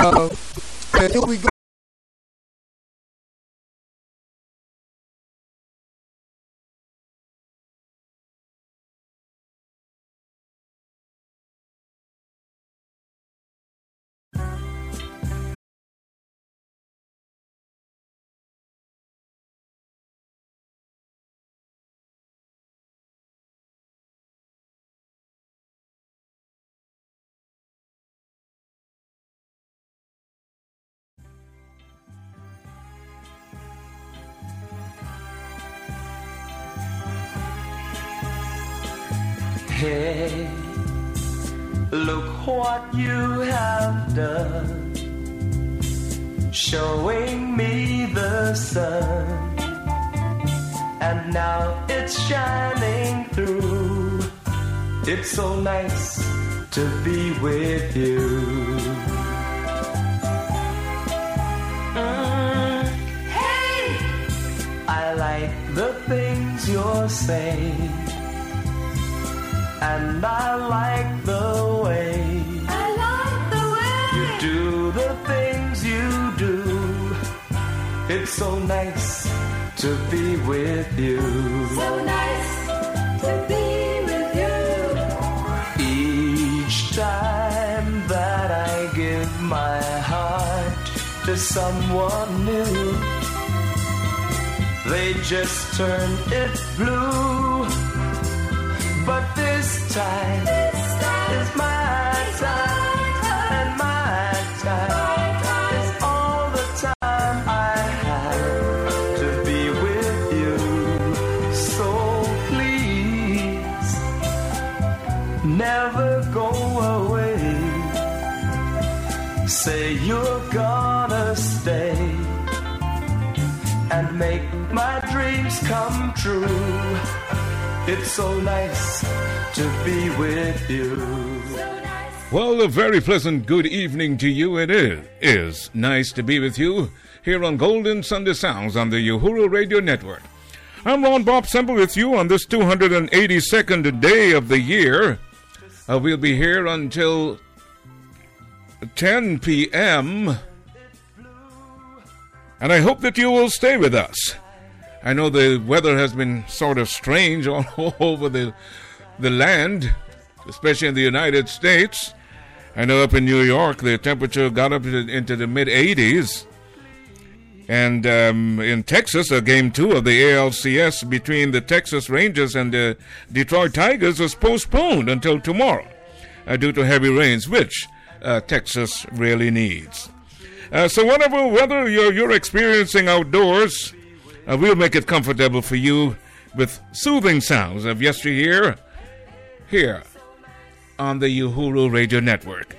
Here we go. Hey, look what you have done, showing me the sun, and now it's shining through. It's so nice to be with you. Hey, I like the things you're saying, and I like the way you do the things you do. It's so nice to be with you. So nice to be with you. Each time that I give my heart to someone new, they just turn it blue. But this time is my time, and my time is all the time I have to be with you. So please, never go away. Say you're gonna stay and make my dreams come true. It's so nice to be with you. Well, a very pleasant good evening to you. It is nice to be with you here on Golden Sunday Sounds on the Uhuru Radio Network. I'm Ron Bob Semple with you on this 282nd day of the year. We'll be here until 10 p.m. And I hope that you will stay with us. I know the weather has been sort of strange all over the land, especially in the United States. I know up in New York, the temperature got up into the mid-80s. And in Texas, Game 2 of the ALCS between the Texas Rangers and the Detroit Tigers was postponed until tomorrow due to heavy rains, which Texas really needs. So whatever weather you're experiencing outdoors, we'll make it comfortable for you with soothing sounds of yesteryear here on the Uhuru Radio Network.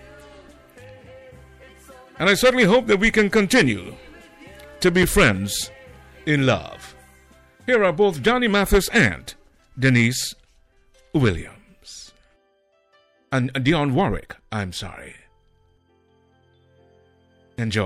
And I certainly hope that we can continue to be friends in love. Here are both Johnny Mathis and Denise Williams. And Dionne Warwick, I'm sorry. Enjoy.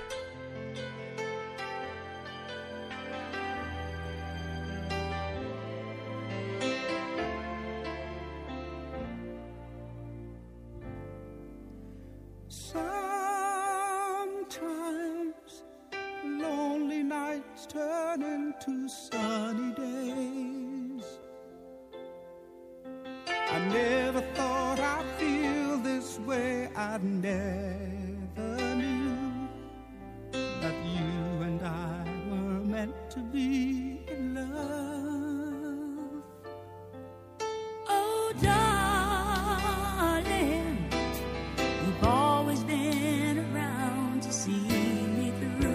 Turn into sunny days. I never thought I'd feel this way. I never knew that you and I were meant to be in love. Oh, darling, you've always been around to see me through.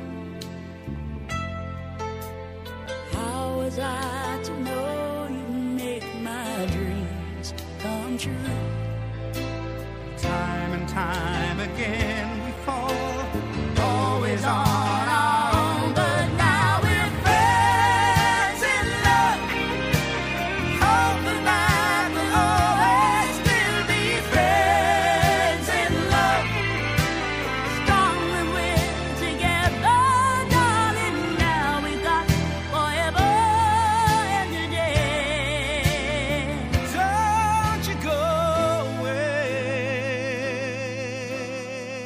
How was I to know you'd make my dreams come true? Time and time again we fall, always on our own, but now we're friends in love. Hoping that we'll always still be friends in love. Strong when we're together, darling. Now we've got forever and a day. Don't you go away.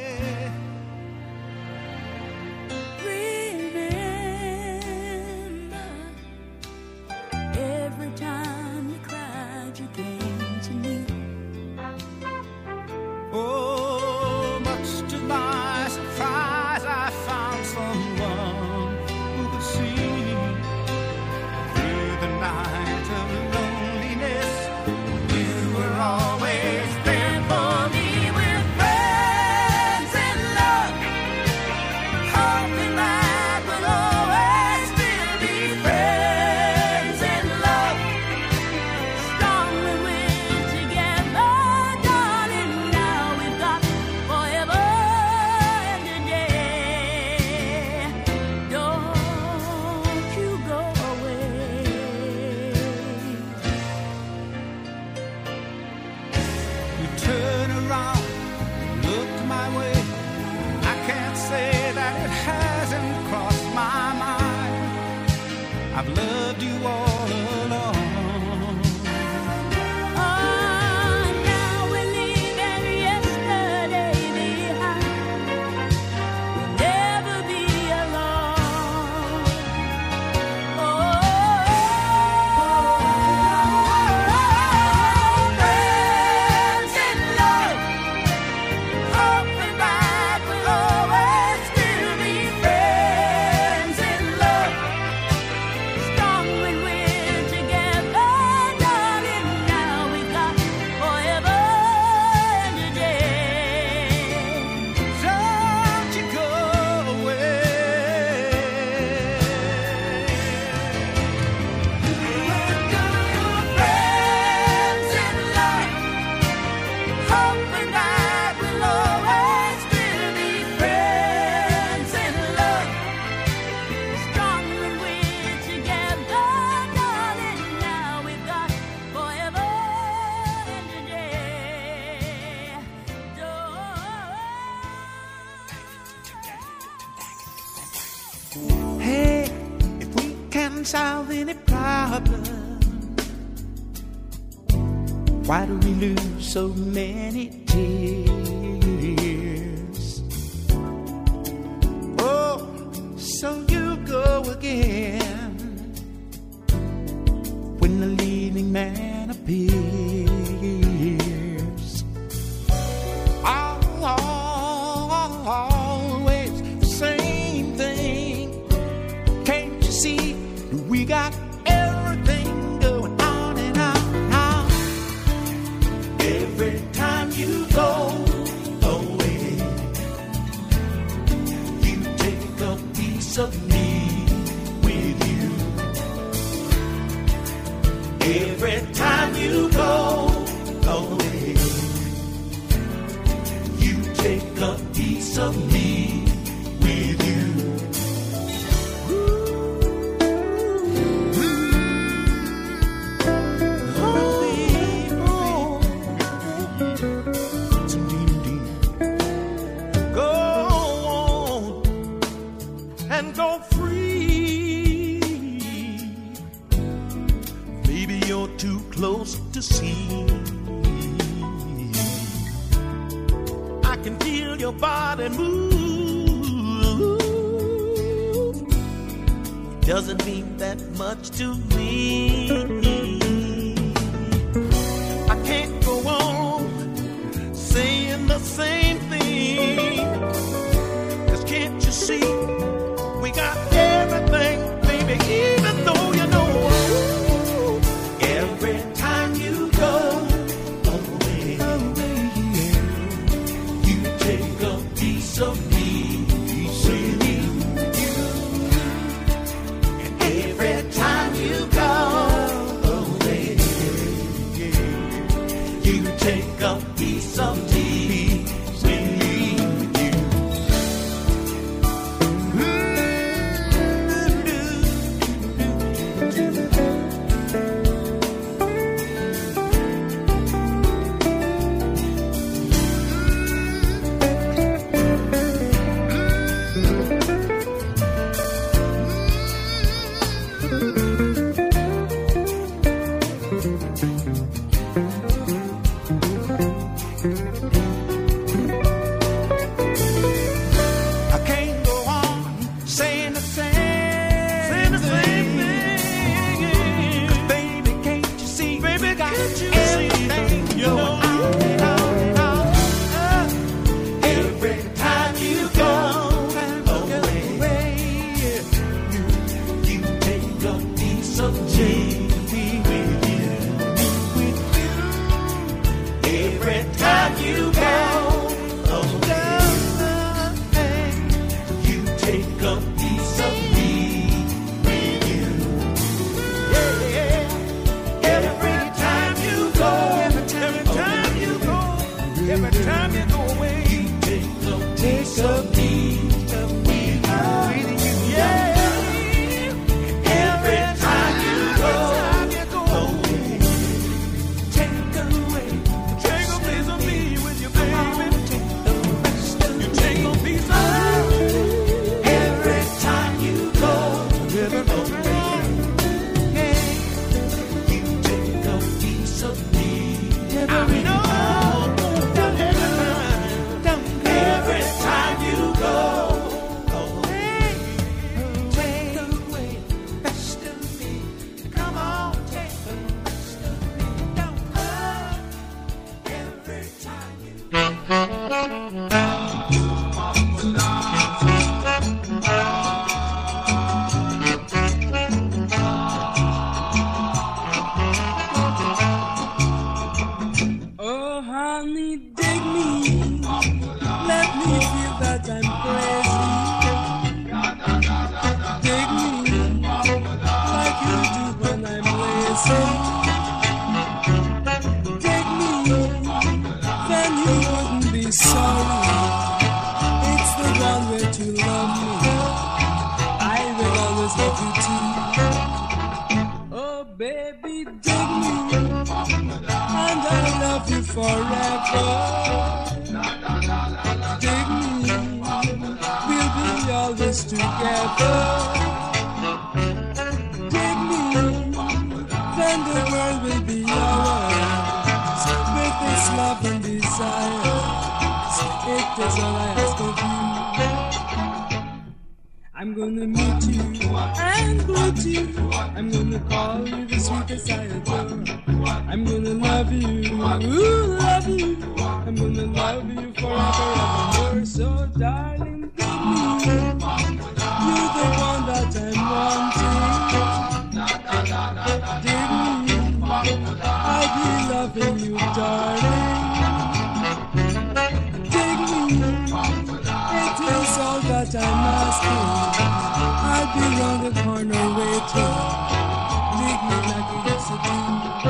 I've loved you all along. Now we're leaving yesterday behind. We'll never be alone. Friends in love, hoping that we'll always still be friends in love. Strong when we're together, darling. Now we've got forever and a day. Don't you go away. Friends in love, hoping that we'll always still be friends in love. Strong when we're together, darling. Now we've got forever and a day. Hey, if we can solve any problem, why do we lose so many tears? Oh, so you go again when the leading man appears. Always the same thing. Can't you see we got everything going on and on? Every time you go away, you take a piece of me with you. Every time you go away, you take a piece of me with you. Go on and go free. Maybe you're too close to see. I can feel your body move. Doesn't mean that much to me. I can't go on saying the same thing. 'Cause can't you see we got everything, baby, even though you know every time you go away, you take a piece of me with you. And every time you go away, you take a piece of me with you. I can't go on saying the same thing. 'Cause baby, can't you see? Baby, can't you everything see? You know, every time you go away, you take a piece of me with you. Every time you go away, you take a piece of me with you. Yeah. Every time you go, every time you go away, you take a piece of me with you. Yeah. Every time you go away, take away, take a piece of me with you, baby. You take a piece of me every time you go away. you love me, I will always love you too. Oh baby, dig me, and I love you forever. Dig me, we'll be always together. Dig me, then the world will be ours. With this love and desire, it is all I ask of you. I'm gonna meet you and greet you. I'm gonna call you the sweetest I adore. I'm gonna love you, ooh, love you. I'm gonna love you forever, evermore. So darling, give me, you're the one that I'm wanting. Dig me, I'll be loving you, darling. Dig me, it is all that I'm asking. I'll be round the corner waiting. Dig me like you used to do.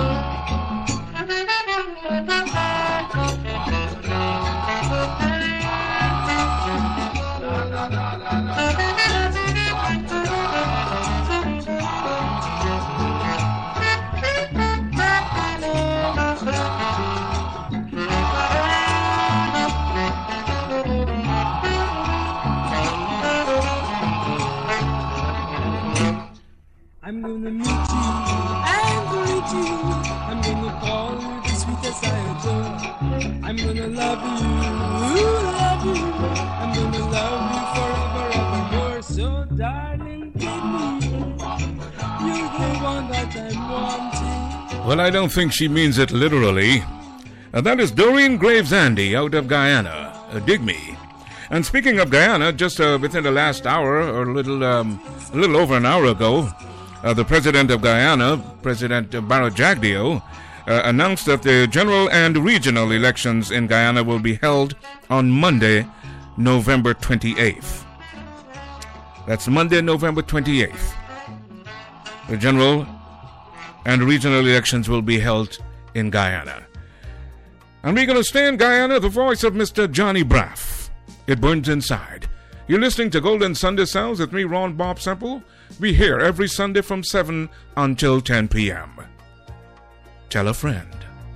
I'm gonna meet you and greet you. I'm gonna call you the sweetest I adore. I'm gonna love you, love you. I'm gonna love you forever, evermore. So darling, give me, you're the one that I'm wanting. Well, I don't think she means it literally. That is Doreen Graves Andy out of Guyana. Dig me. And speaking of Guyana, just within the last hour, or a little over an hour ago, the president of Guyana, President Barrow Jagdeo, announced that the general and regional elections in Guyana will be held on Monday, November 28th. That's Monday, November 28th. The general and regional elections will be held in Guyana. And we're going to stay in Guyana, the voice of Mr. Johnny Braff. It burns inside. You're listening to Golden Sunday Sounds with me, Ron Bob Semple. We're here every Sunday from 7 until 10 p.m. Tell a friend.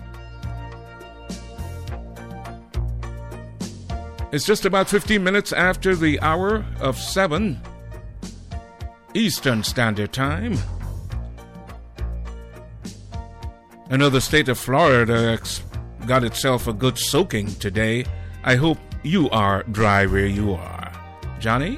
It's just about 15 minutes after the hour of 7 Eastern Standard Time. I know the state of Florida got itself a good soaking today. I hope you are dry where you are. Johnny?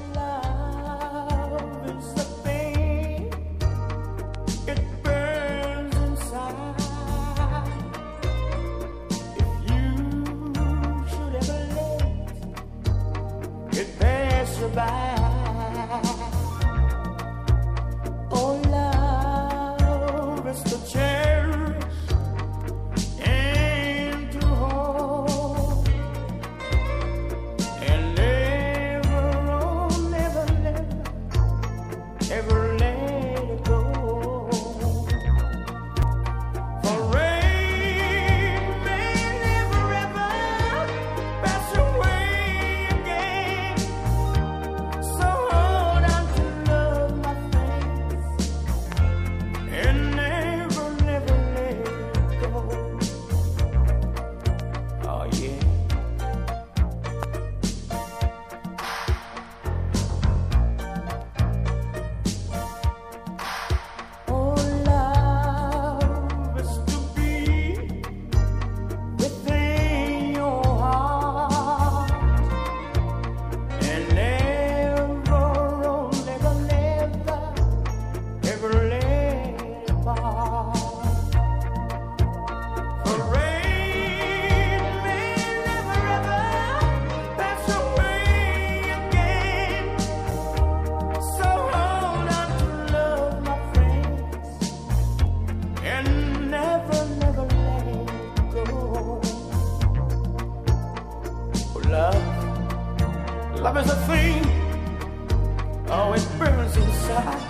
Love is a thing, oh, it burns inside.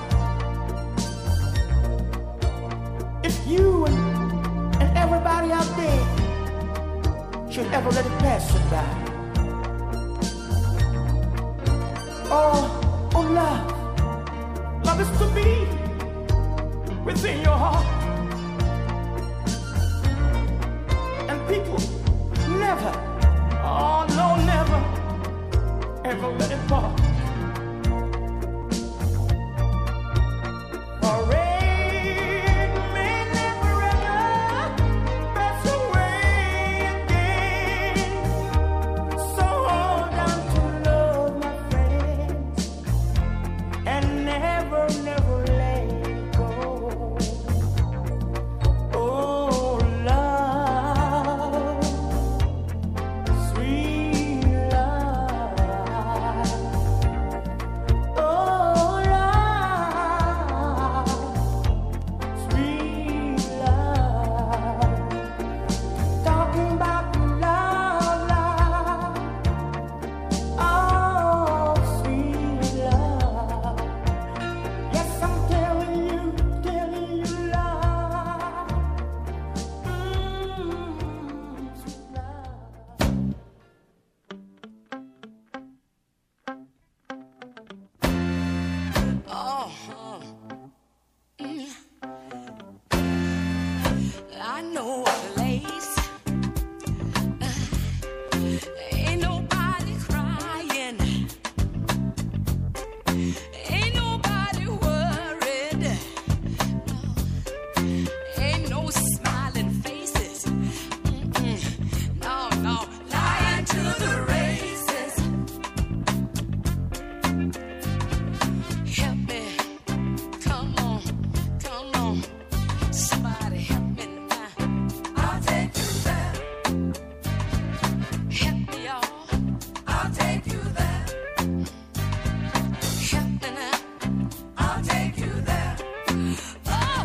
If you and everybody out there should ever let it pass you by, Oh, love. Love is to be within your heart. And people never, oh no, never, ever let it part. For rain may never ever pass away again. So hold on to love, my friends, and never, never let it go. Oh, love, sweet love. Oh, love, sweet love. Talking about love, love. Oh, sweet love. Yes, I'm telling you, love. Sweet love. I know a place. Ain't nobody crying. Ain't nobody worried. Ain't no smiling faces. No, no, lying to the races. Help me. Come on, come on. Somebody help me now. I'll take you there. Help me, y'all. I'll take you there. Help me now. I'll take you there. Oh,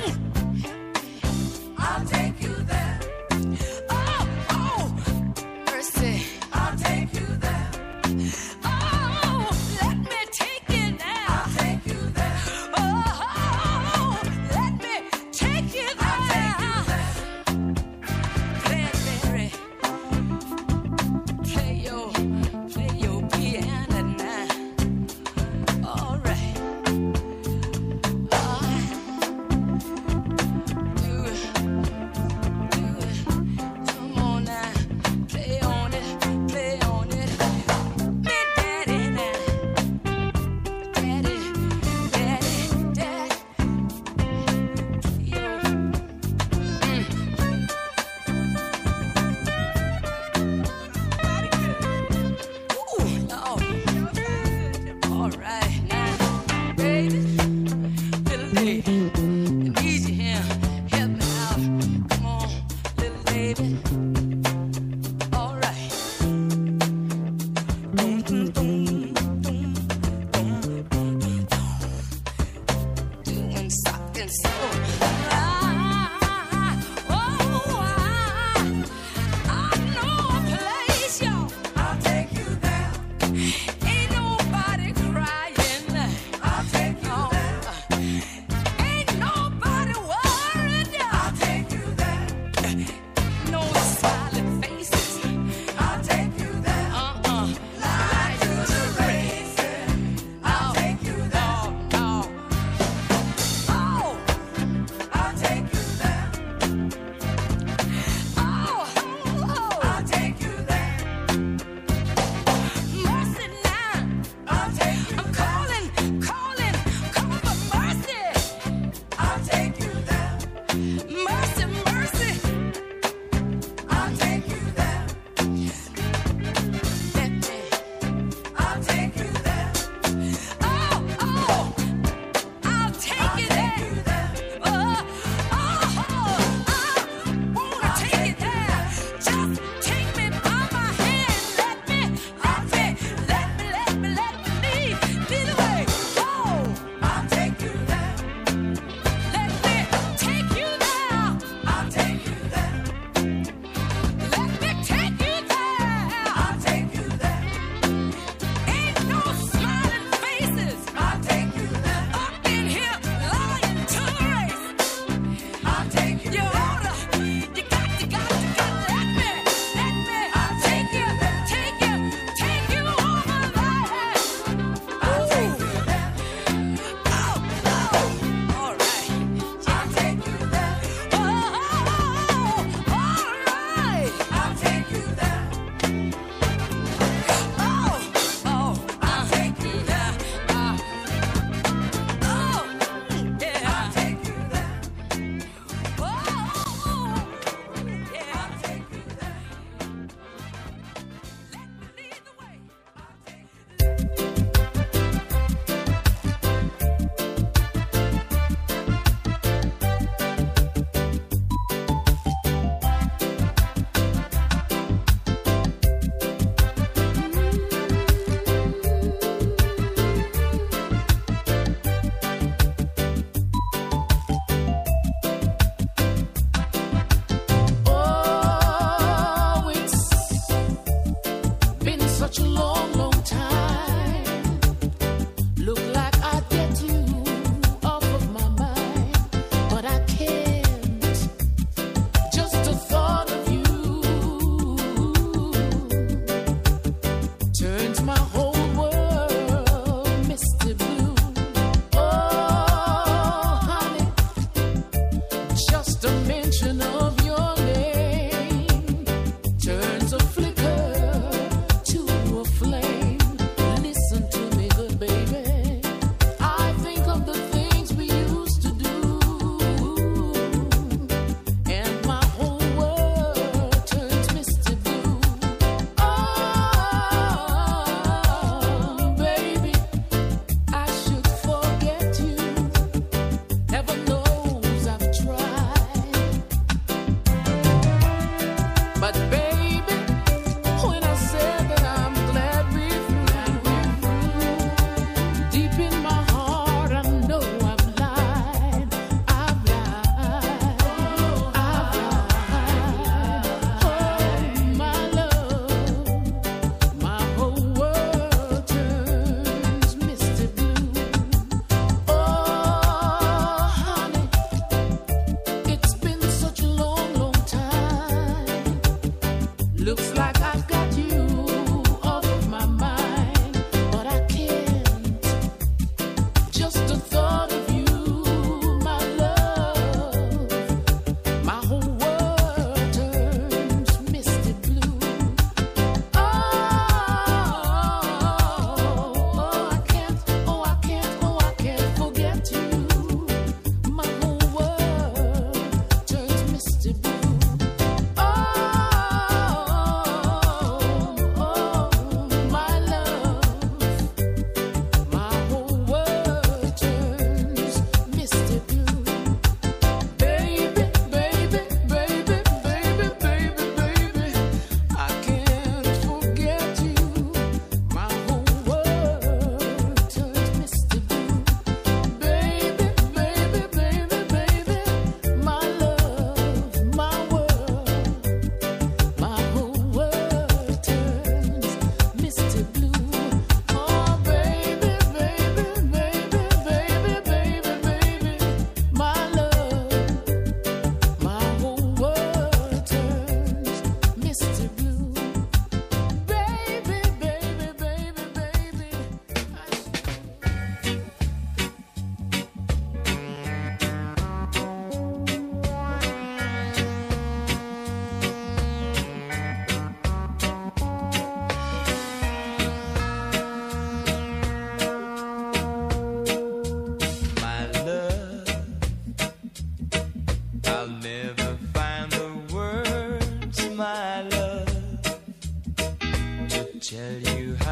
I'll take you there. Oh, mercy. I'll take you there. Oh, let me take you there. I'll take you there. Oh, let me take you there. I'll take you there. Blackberry, play your piano now. All right. Do it. Come on now, play on it. Me daddy now. Daddy. Yo. Ooh, Lord. All right now, baby, little lady, I need you here. Help me out. Come on, little baby. All right. Boom, boom, boom, boom, boom, boom, boom. Doing something so. I know a place, y'all. I'll take you there. Ain't nobody crying. I'll take you there. Ain't nobody worried. I'll take you there. No smiling faces. I'll take you there. Lie to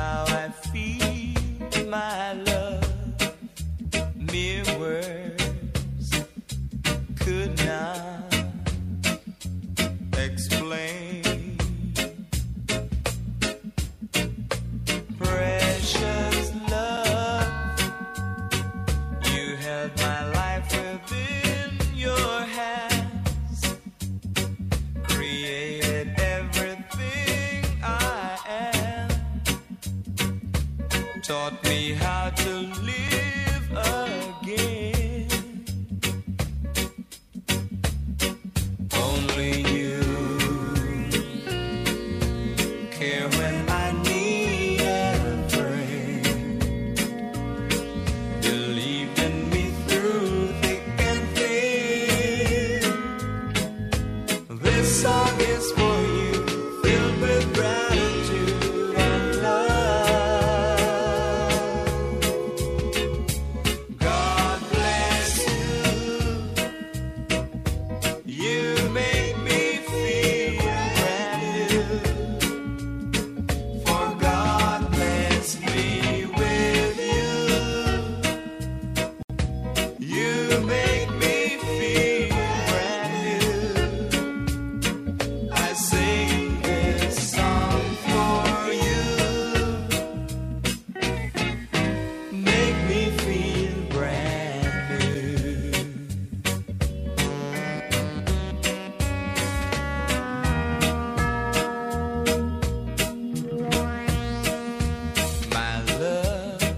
how I feel, my love. Mere words could not explain. Precious love, you held my life within your hands, created everything I am, taught me how to live again. Only you care when I need a friend, believed in me through thick and thin. This song is for you, filled with gratitude and love. God bless you. You make me feel brand new. For God bless me with you. You make me feel brand new. I sing this song for you. Make me feel brand new. My love,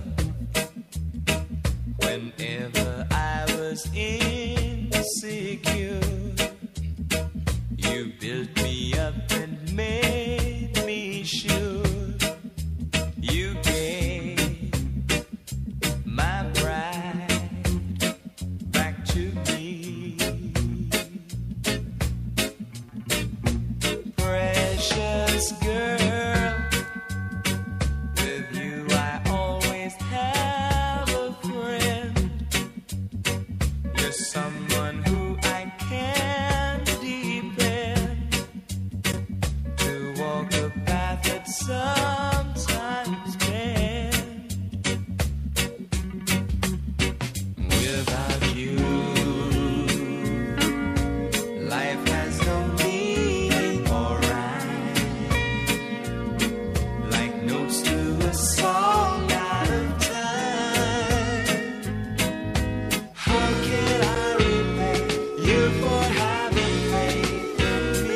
whenever I was insecure, you built me up and made me sure. You gave my pride back to me. Precious girl, with you I always have a friend. You're someone who I can depend, to walk a path that sometimes bend. Without you, life has no meaning or rhyme, like notes to a song out of time. How can I repay you for having faith in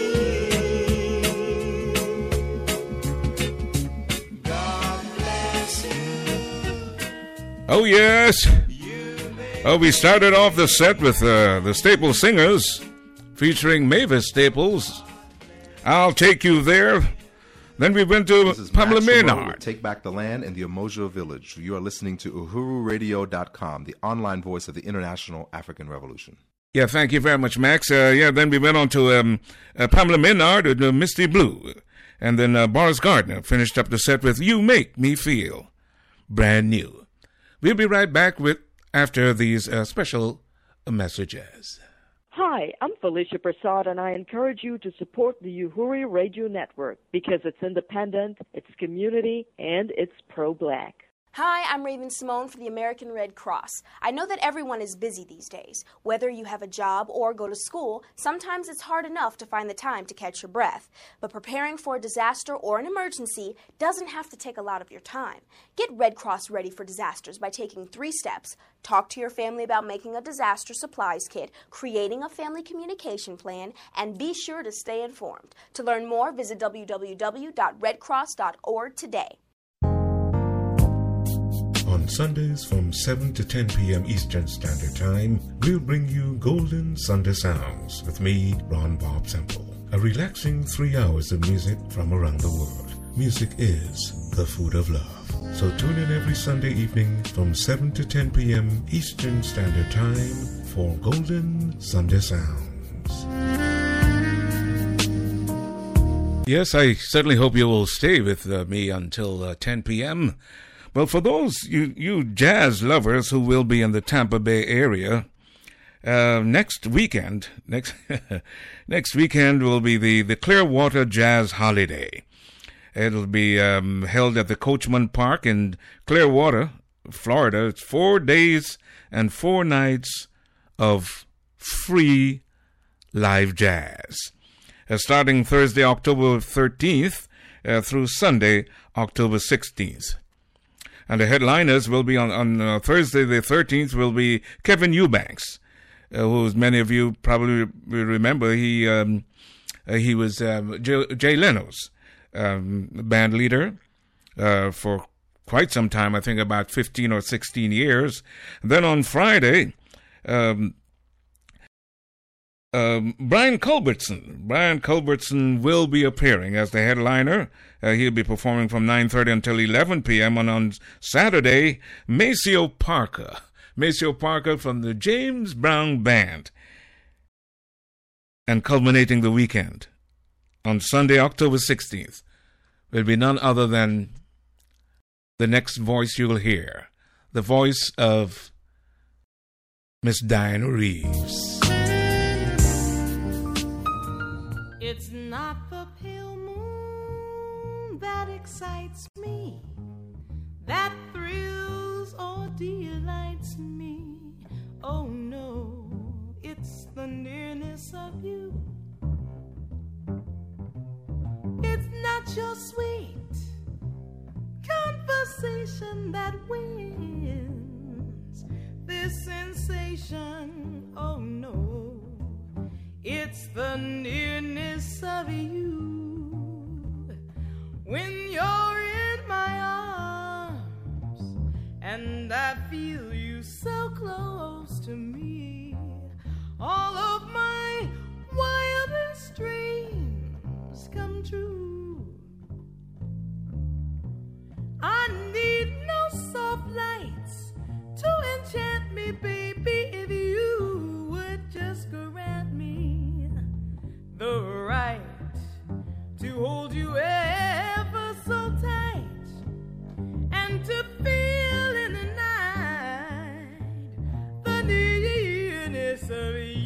me? God bless you. Oh, yes. Oh, we started off the set with the Staples Singers featuring Mavis Staples. I'll Take You There. Then we went to This is Pamela Max Ramon with Maynard. Take Back the Land in the Umoja Village. You are listening to UhuruRadio.com, the online voice of the International African Revolution. Yeah, thank you very much, Max. Then we went on to Pamela Maynard with Misty Blue. And then Boris Gardner finished up the set with You Make Me Feel Brand New. We'll be right back with after these special messages. Hi, I'm Felicia Prasad, and I encourage you to support the Uhuru Radio Network because it's independent, it's community, and it's pro-black. Hi, I'm Raven Simone for the American Red Cross. I know that everyone is busy these days. Whether you have a job or go to school, sometimes it's hard enough to find the time to catch your breath. But preparing for a disaster or an emergency doesn't have to take a lot of your time. Get Red Cross ready for disasters by taking 3 steps. Talk to your family about making a disaster supplies kit, creating a family communication plan, and be sure to stay informed. To learn more, visit www.redcross.org today. On Sundays from 7 to 10 p.m. Eastern Standard Time, we'll bring you Golden Sunday Sounds with me, Ron Bob Semple. A relaxing 3 hours of music from around the world. Music is the food of love. So tune in every Sunday evening from 7 to 10 p.m. Eastern Standard Time for Golden Sunday Sounds. Yes, I certainly hope you will stay with me until 10 p.m. Well, for those you jazz lovers who will be in the Tampa Bay area, next weekend will be the Clearwater Jazz Holiday. It'll be held at the Coachman Park in Clearwater, Florida. It's 4 days and 4 nights of free live jazz. Starting Thursday, October 13th through Sunday, October 16th. And the headliners will be on Thursday the 13th will be Kevin Eubanks, who, as many of you probably remember, he was Jay Leno's band leader for quite some time, I think about 15 or 16 years. And then on Friday, Brian Culbertson will be appearing as the headliner. He'll be performing from 9:30 until 11 p.m. And on Saturday, Maceo Parker from the James Brown Band. And culminating the weekend on Sunday, October 16th, will be none other than the next voice you'll hear, the voice of Miss Diana Reeves. It's not the pale moon that excites me, that thrills or delights me. Oh no, it's the nearness of you. It's not your sweet conversation that wins this sensation. Oh no, it's the nearness of you. When you're in my arms and I feel you so close to me, all of my wildest dreams come true. I need no soft lights to enchant me, baby, if you would just grant me the right to hold you ever so tight and to feel in the night the nearness of you.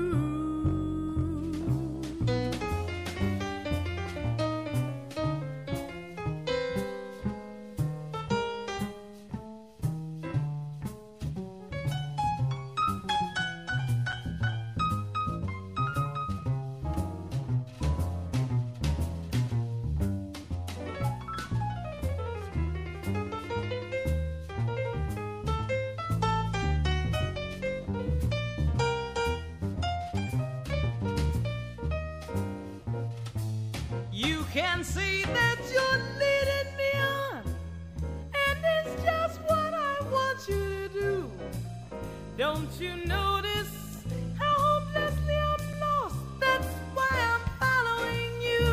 You can see that you're leading me on, and it's just what I want you to do. Don't you notice how hopelessly I'm lost? That's why I'm following you.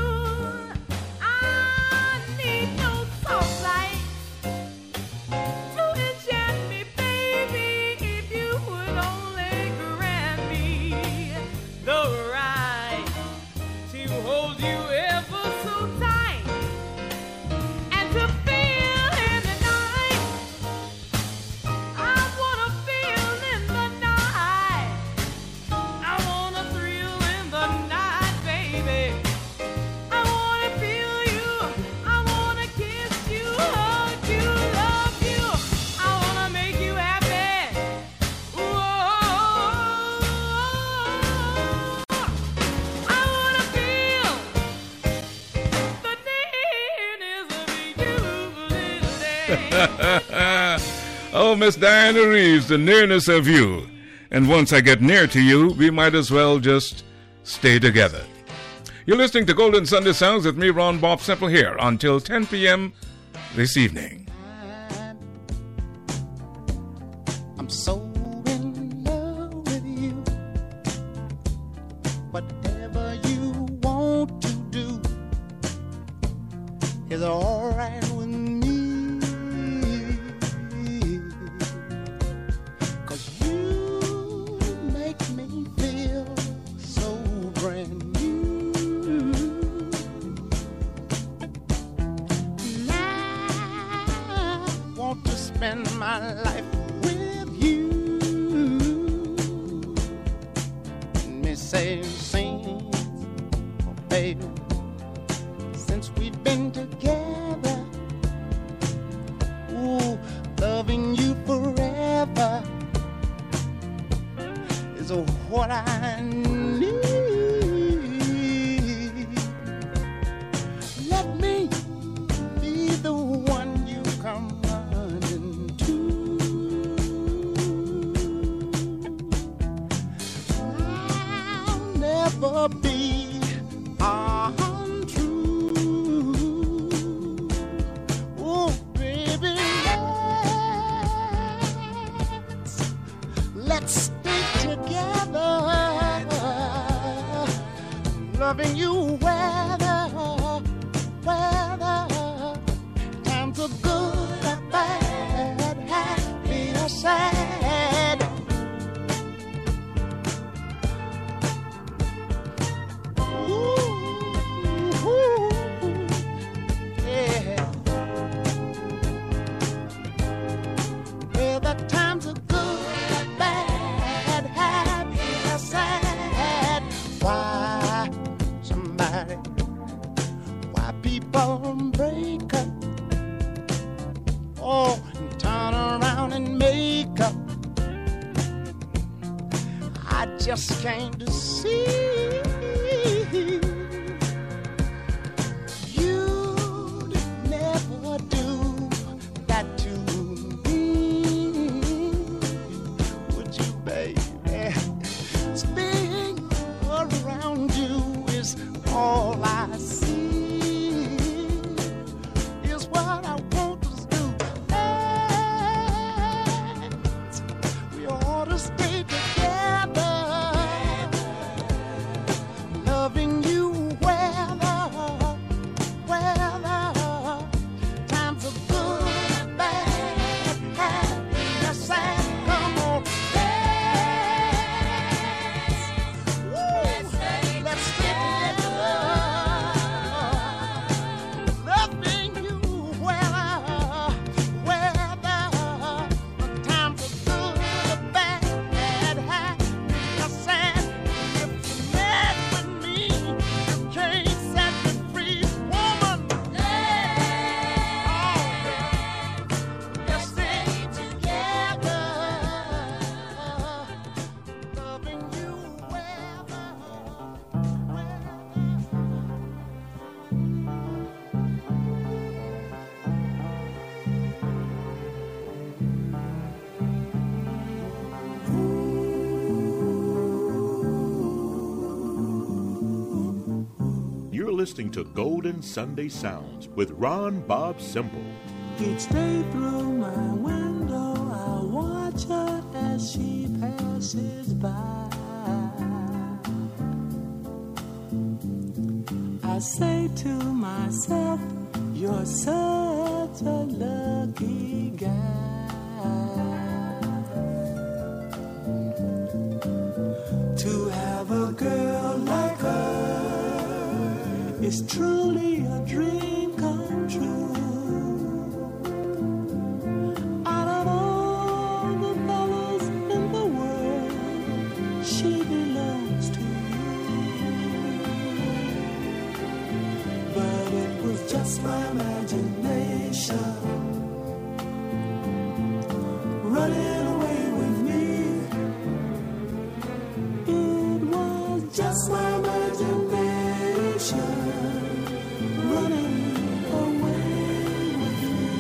I need no soft light to enchant me, baby, if you would only grant me the right to hold you ever so tight and to feel in the night. I wanna feel in the night. I wanna thrill in the night, baby. I wanna feel you. I wanna kiss you, hug you, love you. I wanna make you happy. Whoa. I wanna feel the nearness of you, little Oh, Miss Diana Reeves, the nearness of you. And once I get near to you, we might as well just stay together. You're listening to Golden Sunday Sounds with me, Ron Bob Semple, here until 10 p.m. this evening. I'm so in love with you. Whatever you want to do is all right with me. 'Cause you make me feel so brand new. And I want to spend my life with you. Me say, sing, oh baby, since we've been together. just came to see. You'd never do that to me, would you, baby? Being around you is all I see, is what I want to do. And we ought to stay together, loving you weather, times are good and bad, happy and sad. Come on, let's stay together, loving you weather, times are good, bad, happy and sad. If you're mad with me, you can't set me free, woman. Let's stay together, loving you weather. You're listening to Golden Sunday Sounds with Ron Bob Simple. Each day through my window, I watch her as she passes by. I say to myself, you're such a lucky guy to have a girl like her. It's truly a dream come true. Out of all the fellas in the world, she belongs to you. But it was just my imagination running away with me. It was just my imagination running away with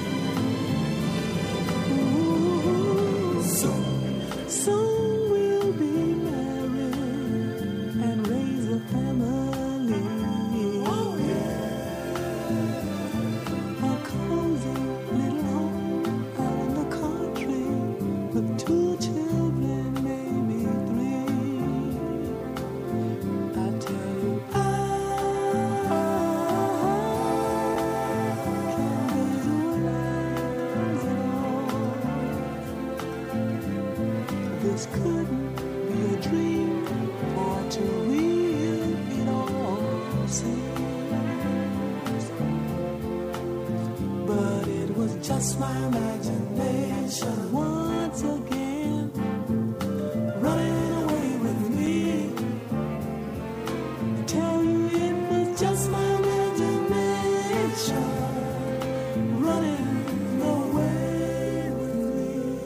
me. Ooh, soon we'll be married and raise a family. Oh yeah, a cozy little home out in the country with 2 children, maybe 3. I tell you, this couldn't be a dream, for to real it all seems. But it was just my imagination once again running away with me. I tell you, it was just my imagination running away with me.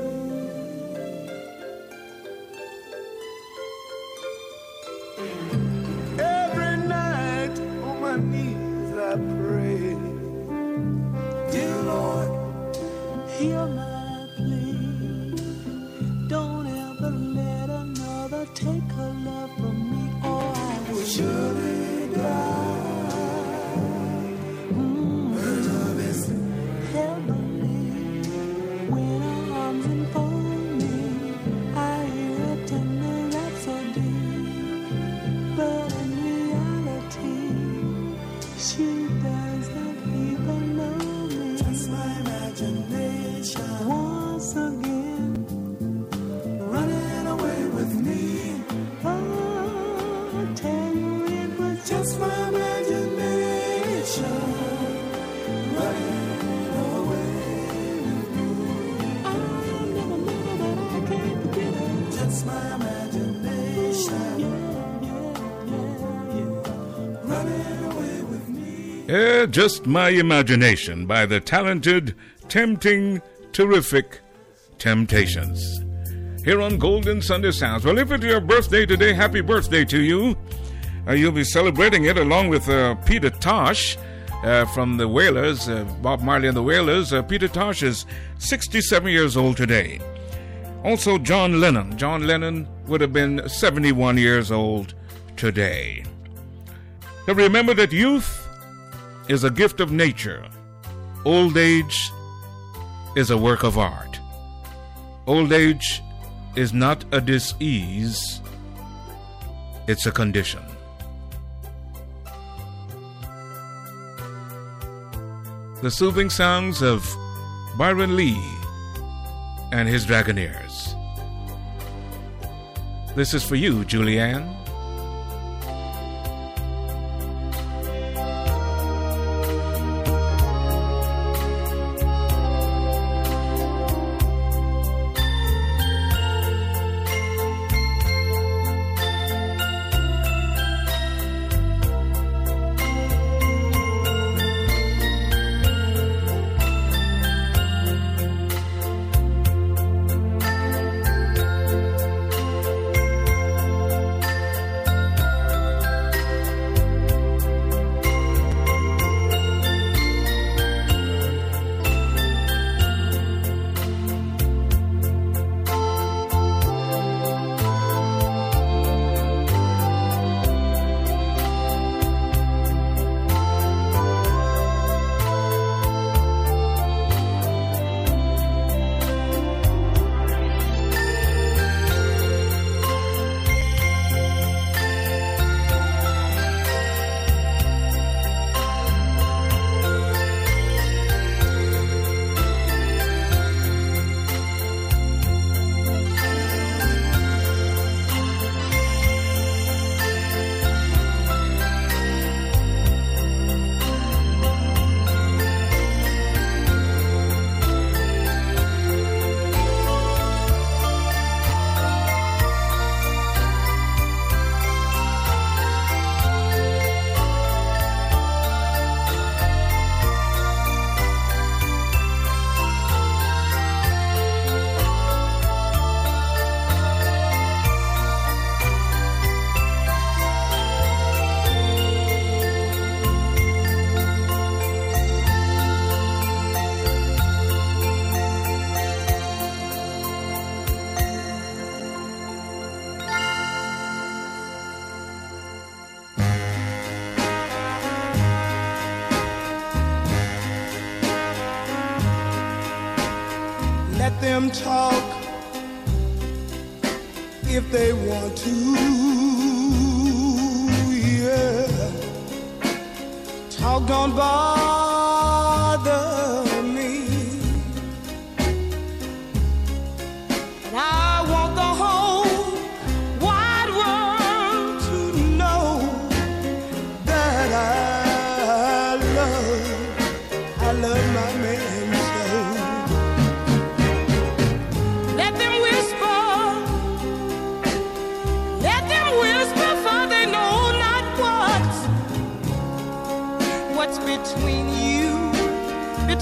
Every night on my knees I pray, dear Lord, hear my plea. Don't ever let another take her love from me, or I will surely die. Her love is heavenly. When her arms enfold me, I hear a tender rhapsody. But in reality, she doesn't even know me. Just my imagination once again running away with me. Oh, I tell you, it was just my imagination running away with me. I'll never know that I can't forget it. Just my imagination. Running away with me. Just My Imagination by the talented, tempting, terrific Temptations. here on Golden Sunday Sounds. Well, if it's your birthday today, happy birthday to you. You'll be celebrating it along with Peter Tosh from the Wailers, Bob Marley and the Wailers. Peter Tosh is 67 years old today. Also, John Lennon. John Lennon would have been 71 years old today. So remember that youth is a gift of nature. Old age is a work of art. Old age is not a disease, it's a condition. The soothing sounds of Byron Lee and his Dragonaires. This is for you, Julianne. Let them talk if they want to, yeah. Talk don't bother me. And I want the whole wide world to know that I love my man. Between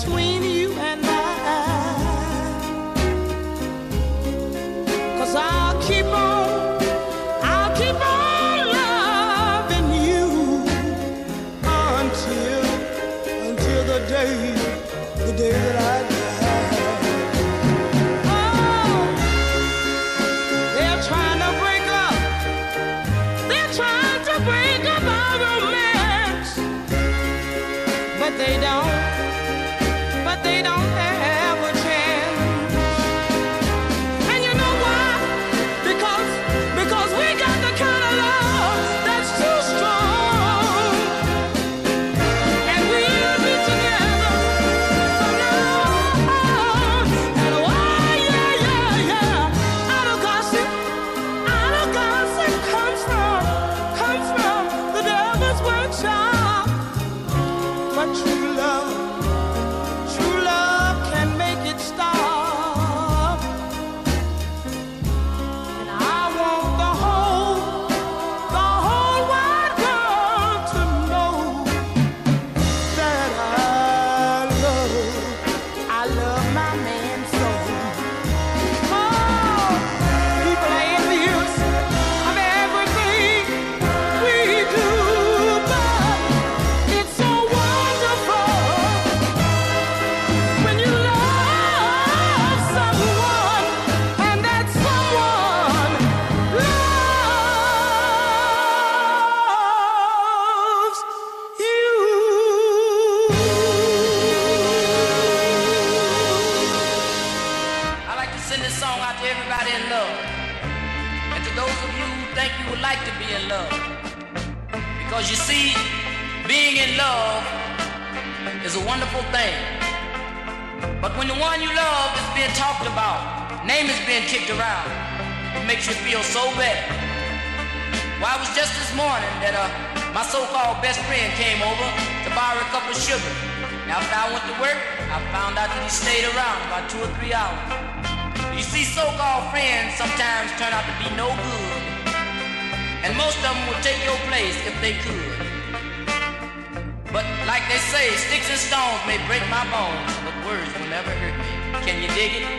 send this song out to everybody in love. And to those of you who think you would like to be in love. Because you see, being in love is a wonderful thing. But when the one you love is being talked about, name is being kicked around, it makes you feel so bad. Well, it was just this morning that my so-called best friend came over to borrow a cup of sugar. Now, after I went to work, I found out that he stayed around about 2 or 3 hours. You see, so-called friends sometimes turn out to be no good. And most of them will take your place if they could. But like they say, sticks and stones may break my bones, but words will never hurt me. Can you dig it?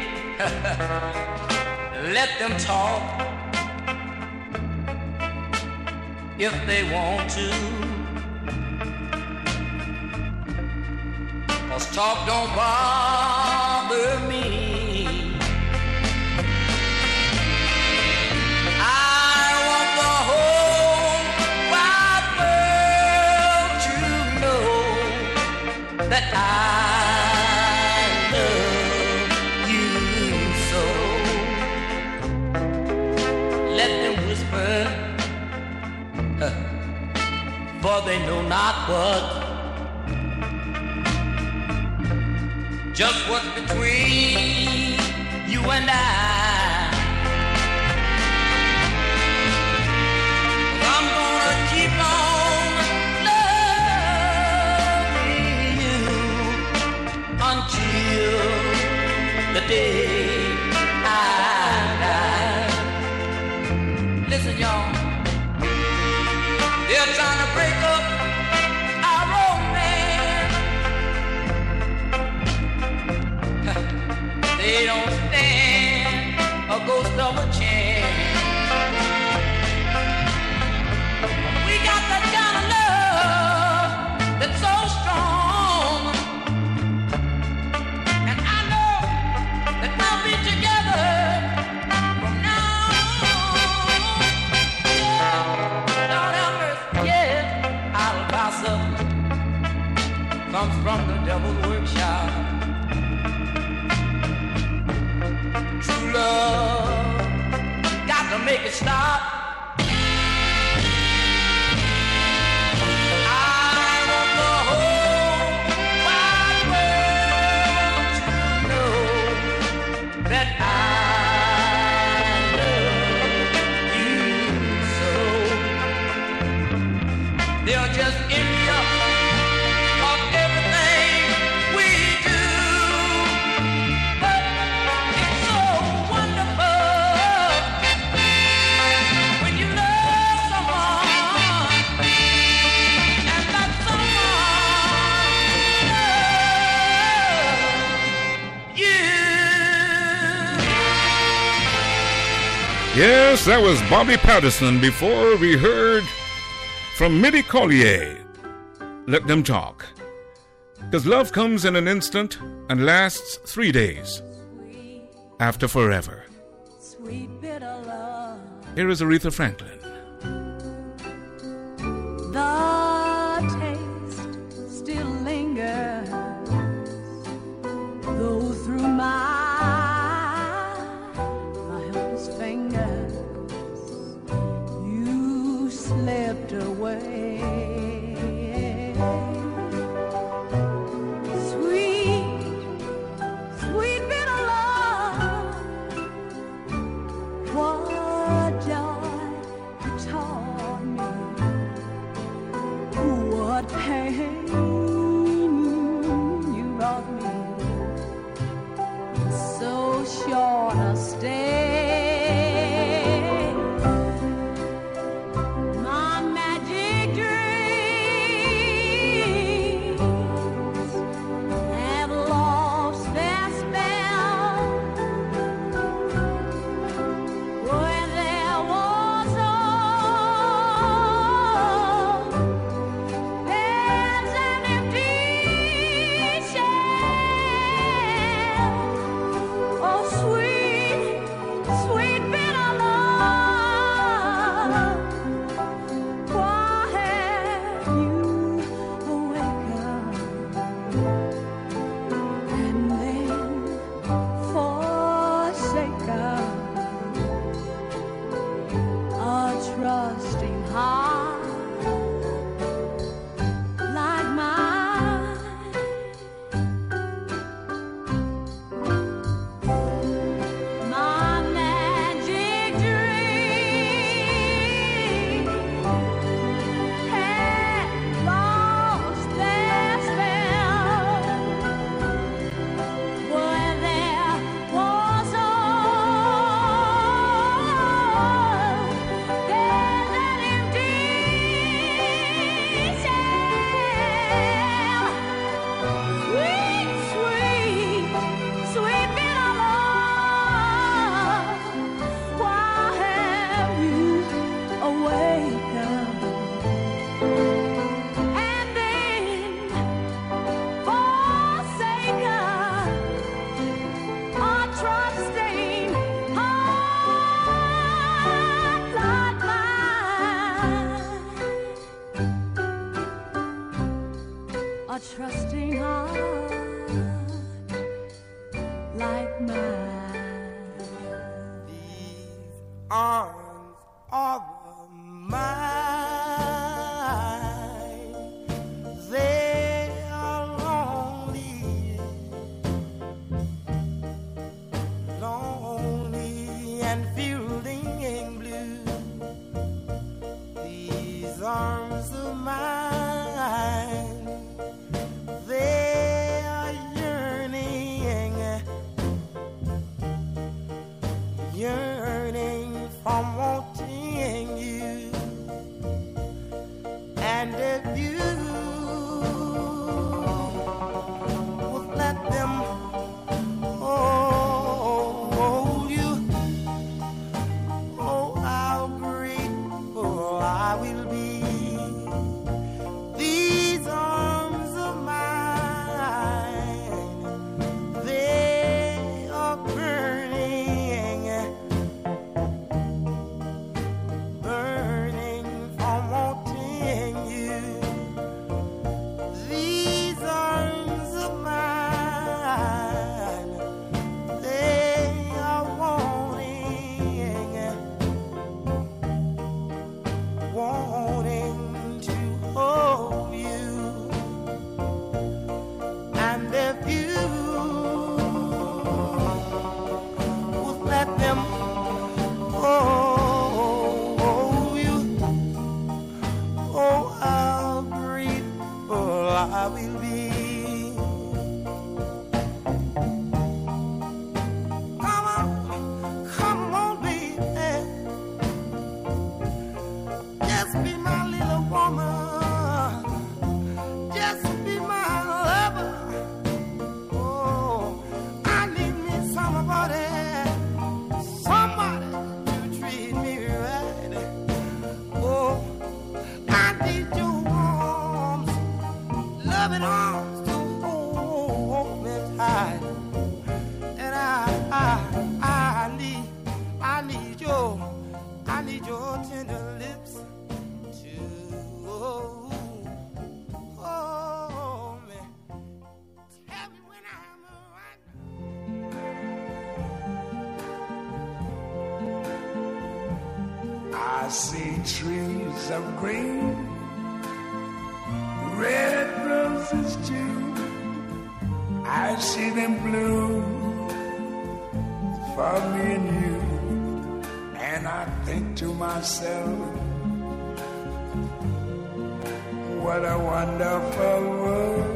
Let them talk if they want to. 'Cause talk don't bother me. I want the whole wide world to know that I love you so. Let them whisper, for they know not what, just what's between you and I. I'm gonna keep on loving you until the day I die. Listen, y'all. They're trying to break up our romance. They don't stand a ghost of a chance. We got that kind of love that's so strong. And I know that we'll be together from now on. Lord have mercy. Yes, Alabasta comes from the devil's workshop. True love, got to make it stop. I want the whole wide world to know that I love you so. They'll just envy us of everything we do. But it's so wonderful when you love someone and that someone loves you. Yes, that was Bobby Patterson. Before we heard from Mitty Collier, Let Them Talk. Because love comes in an instant and lasts 3 days after forever. Sweet bitter love, Here is Aretha Franklin. the taste still lingers, though through my helpless fingers you slipped away. Sweet, sweet bitter love, what joy like mine. Arms are mine. They are lonely, lonely and feeling blue. These arms of mine, they are yearning, yearning from wanting you. And if you would let them hold you, oh, how grateful I will be. These arms of mine, they are burning, burning from wanting you. These arms of mine, they are wanting, wanting to hold you. And if you would let them hold you, oh, how grateful I will be. Come on, baby. Just be my little woman. Just be my lover. Oh, I need me somebody, somebody to treat me right. Oh, I need your arms, loving arms to hold me tight. And I need your tender lips to hold me. Tell me when I'm right. I see trees of green, red roses too. I see them bloom for me and you. And I think to myself, what a wonderful world.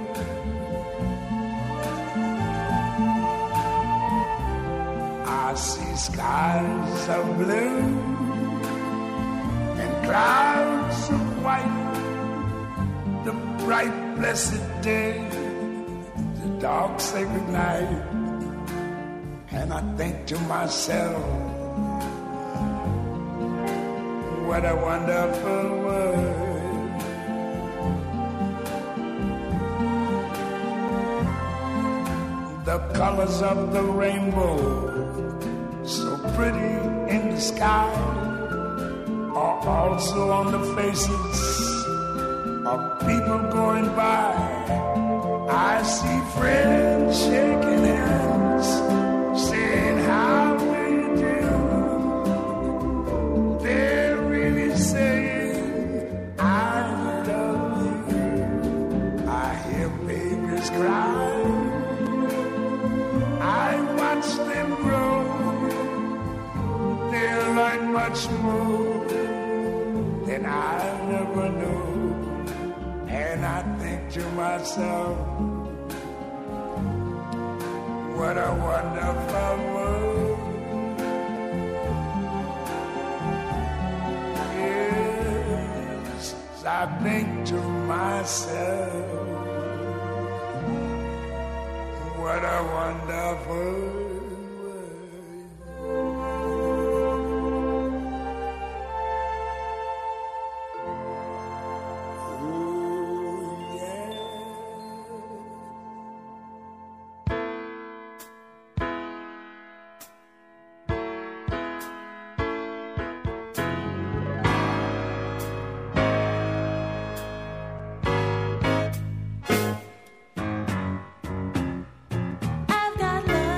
I see skies of blue and clouds of white, the bright blessed day, the dark sacred night. And I think to myself, what a wonderful world. The colors of the rainbow, so pretty in the sky, are also on the faces of people going by. I see friends shaking hands, saying how do you do. They're really saying I love you. I hear babies cry, I watch them grow. They'll learn much more than I'll ever know. And I think to myself, what a wonderful world. Yes, I think to myself, what a wonderful world. I've got love.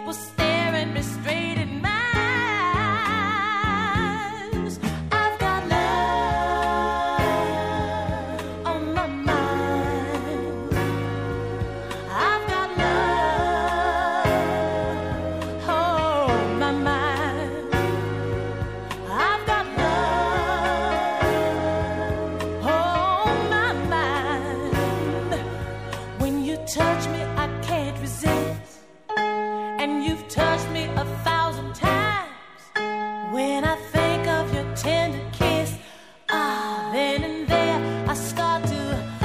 people staring me straight in my eyes. I've got love on my mind. I've got love on my mind. I've got love on my mind. When you touch me, I can't resist. And you've touched me 1,000 times. When I think of your tender kiss, then and there I start to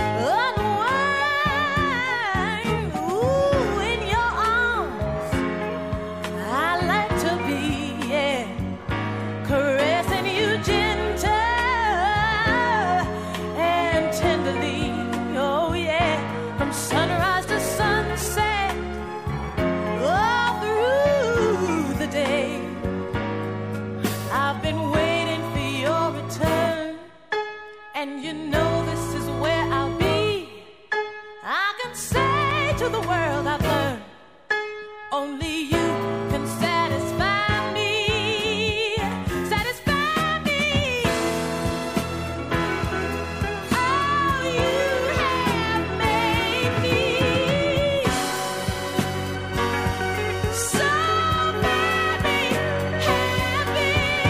unwind. Ooh, in your arms, I like to be, yeah, caressing you gentle and tenderly. Oh yeah, from sunrise to sunset, all through the day. I've been waiting for your return, and you know this is where I'll be. I can say to the world I've learned, only you can satisfy me. Satisfy me. Oh, you have made me so very happy.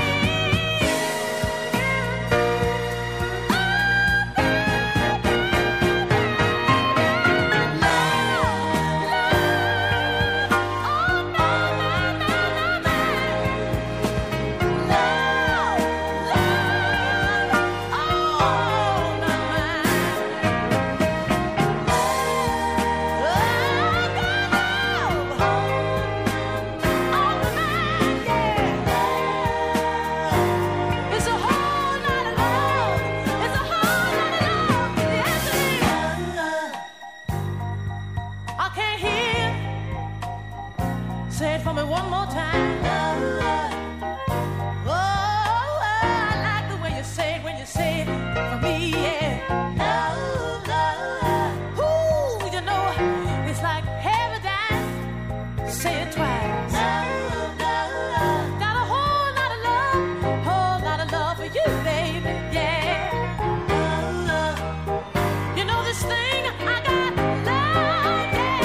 It's a whole lot of love. It's a whole lot of love. Yes, it is. I can't hear. Say it for me one more time. Oh, I like the way you say it when you say it for me, yeah. Ooh, you know, it's like paradise. Say it twice. Got a whole lot of love for you, baby, yeah. You know this thing, I got love, yeah.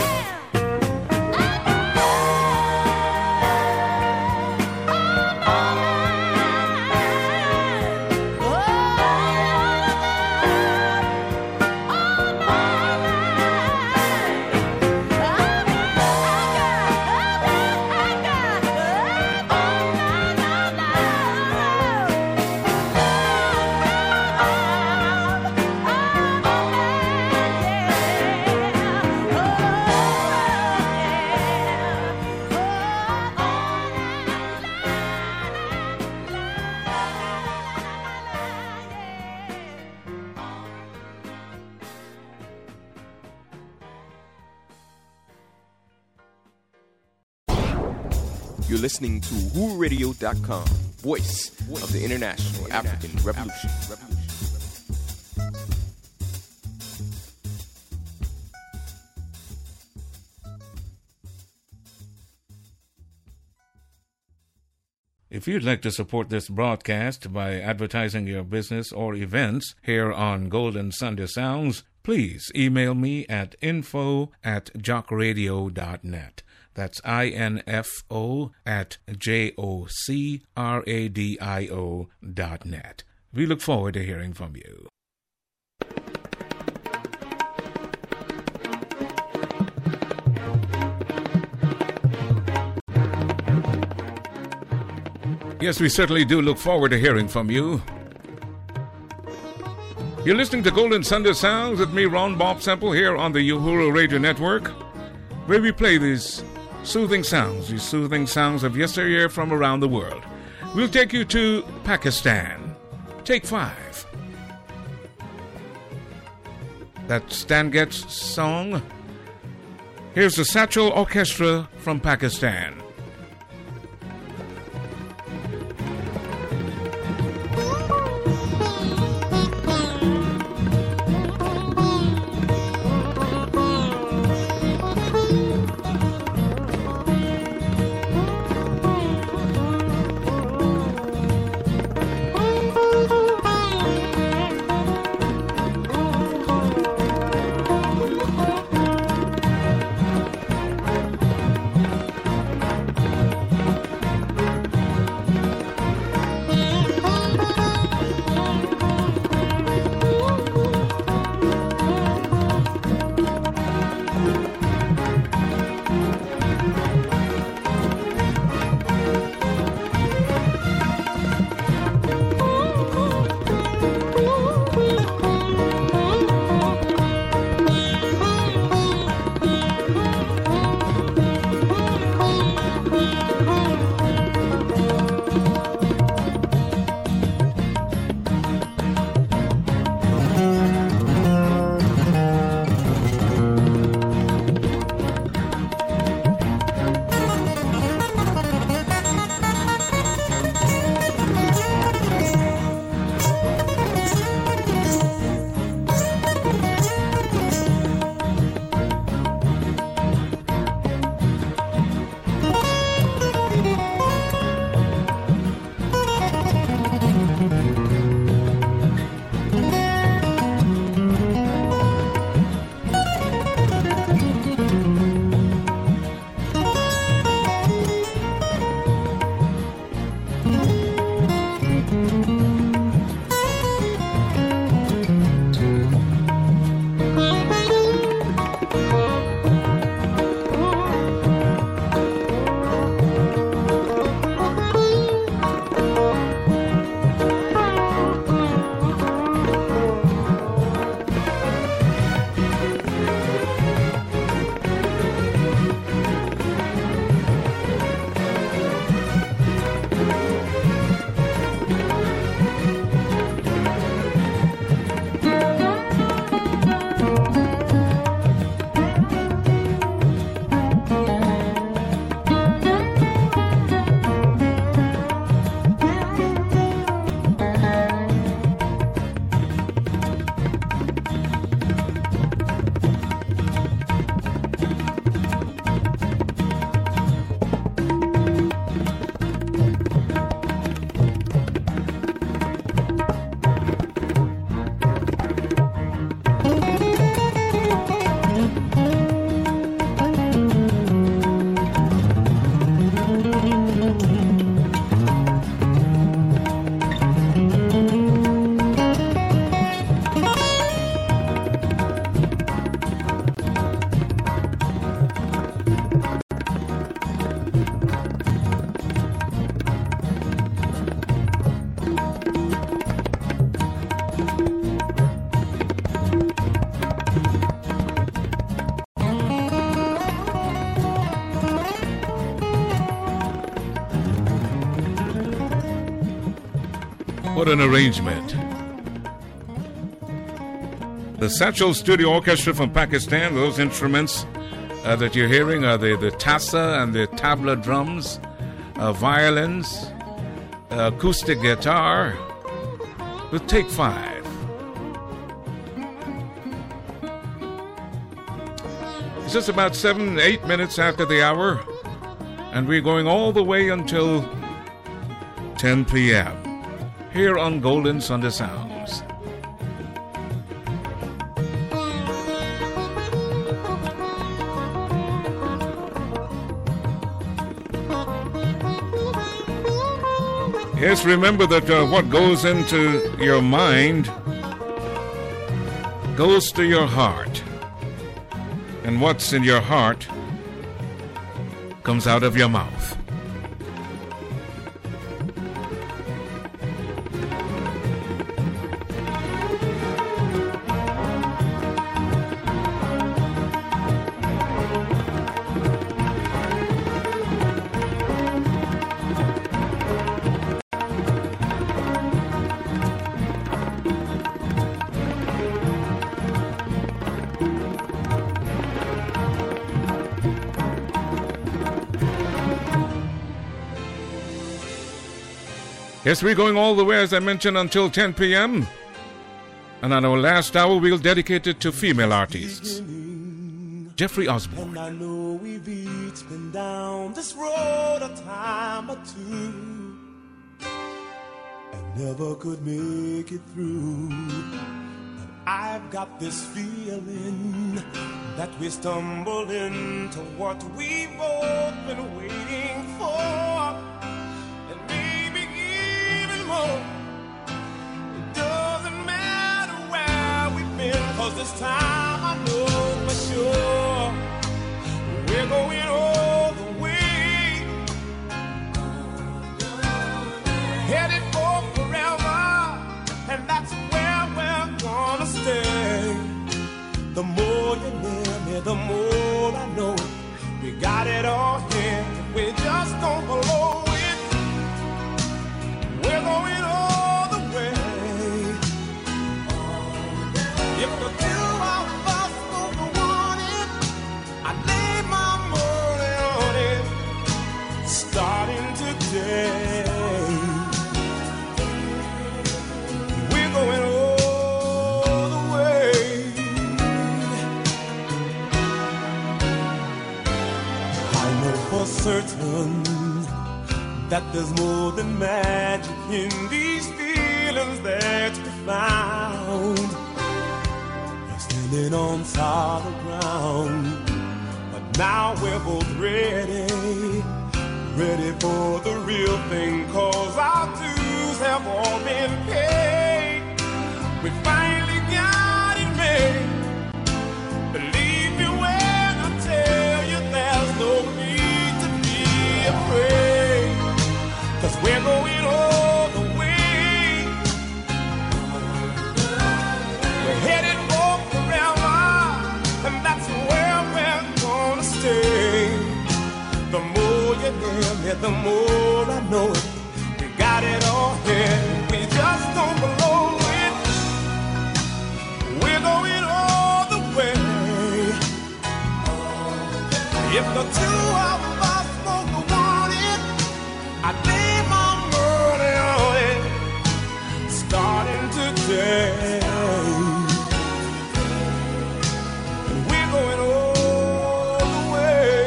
You're listening to WhoRadio.com, voice of the International African Revolution. If you'd like to support this broadcast by advertising your business or events here on Golden Sunday Sounds, please email me at info@jockradio.net. That's info@jocradio.net. We look forward to hearing from you. Yes, we certainly do look forward to hearing from you. You're listening to Golden Sunday Sounds with me, Ron Bob Semple, here on the Uhuru Radio Network, where we play these soothing sounds of yesteryear from around the world. We'll take you to Pakistan. Take 5. That Stan Getz song. Here's the Satchel Orchestra from Pakistan. What an arrangement. The Satchel Studio Orchestra from Pakistan, those instruments that you're hearing are the tassa and the tabla drums, violins, acoustic guitar, with Take 5. It's just about 7-8 minutes after the hour, and we're going all the way until 10 p.m. here on Golden Sunday Sounds. Yes, remember that what goes into your mind goes to your heart. And what's in your heart comes out of your mouth. Yes, we're going all the way, as I mentioned, until 10 p.m. And on our last hour, we'll dedicate it to female artists. Jeffrey Osborne. And I know we've each been down this road a time or two and never could make it through. But I've got this feeling that we stumbled into what we've both been waiting for. It doesn't matter where we've been, 'cause this time I know for sure we're going all the way, headed for forever, and that's where we're gonna stay. The more you near me, the more I know we got it all here. We just don't blow it. We're going all the way. If the two of us both want it, I lay my money on it. Starting today, we're going all the way. I know for certain that there's more than magic in these feelings that we found. We're standing on solid ground, but now we're both ready for the real thing, 'cause our dues have all been paid. We finally got it made. Believe me when I tell you there's no need to be afraid. 'Cause we're going all the way. We're headed for forever, and that's where we're gonna stay. The more you near me, the more I know it. We got it all here. We just don't blow it. We're going all the way. If the two of us both want it, I lay my money on it, starting today. And we're going all the way.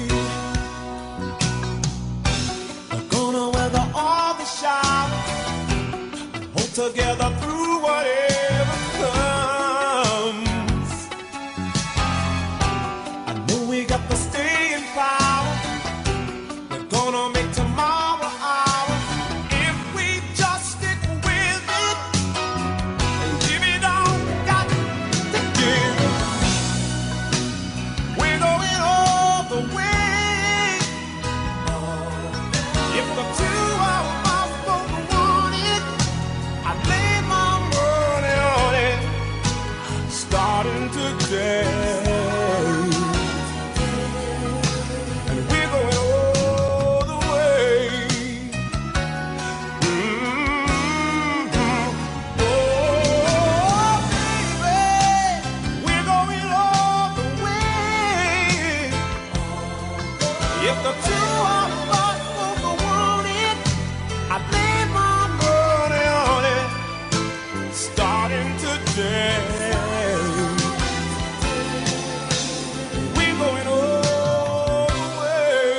We're gonna weather all the showers, hold together through whatever comes. I know we got the staying power. We're gonna make tomorrow ours if we just stick with it and give it all we got to give. We're going all the way. If the two of us both want it, I lay my money on it, starting today. And we're going all the way. too hard for the world it. I lay my money on it, starting today. We're going all the way.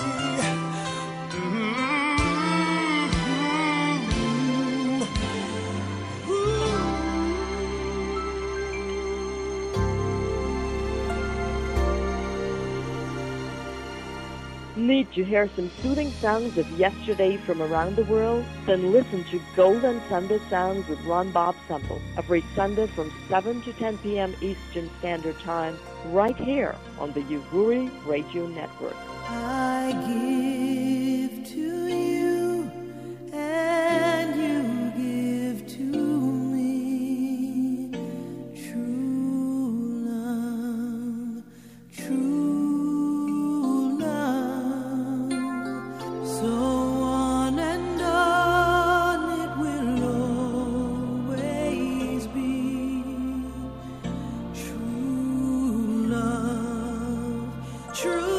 Need to hear some soothing sounds of yesterday from around the world? Then listen to Golden Sunday Sounds with Ron Bob Semple every Sunday from 7 to 10 p.m. Eastern Standard Time, right here on the Uhuri Radio Network. I give to you and you give to me true love, true love. So on and on it will always be true love, true.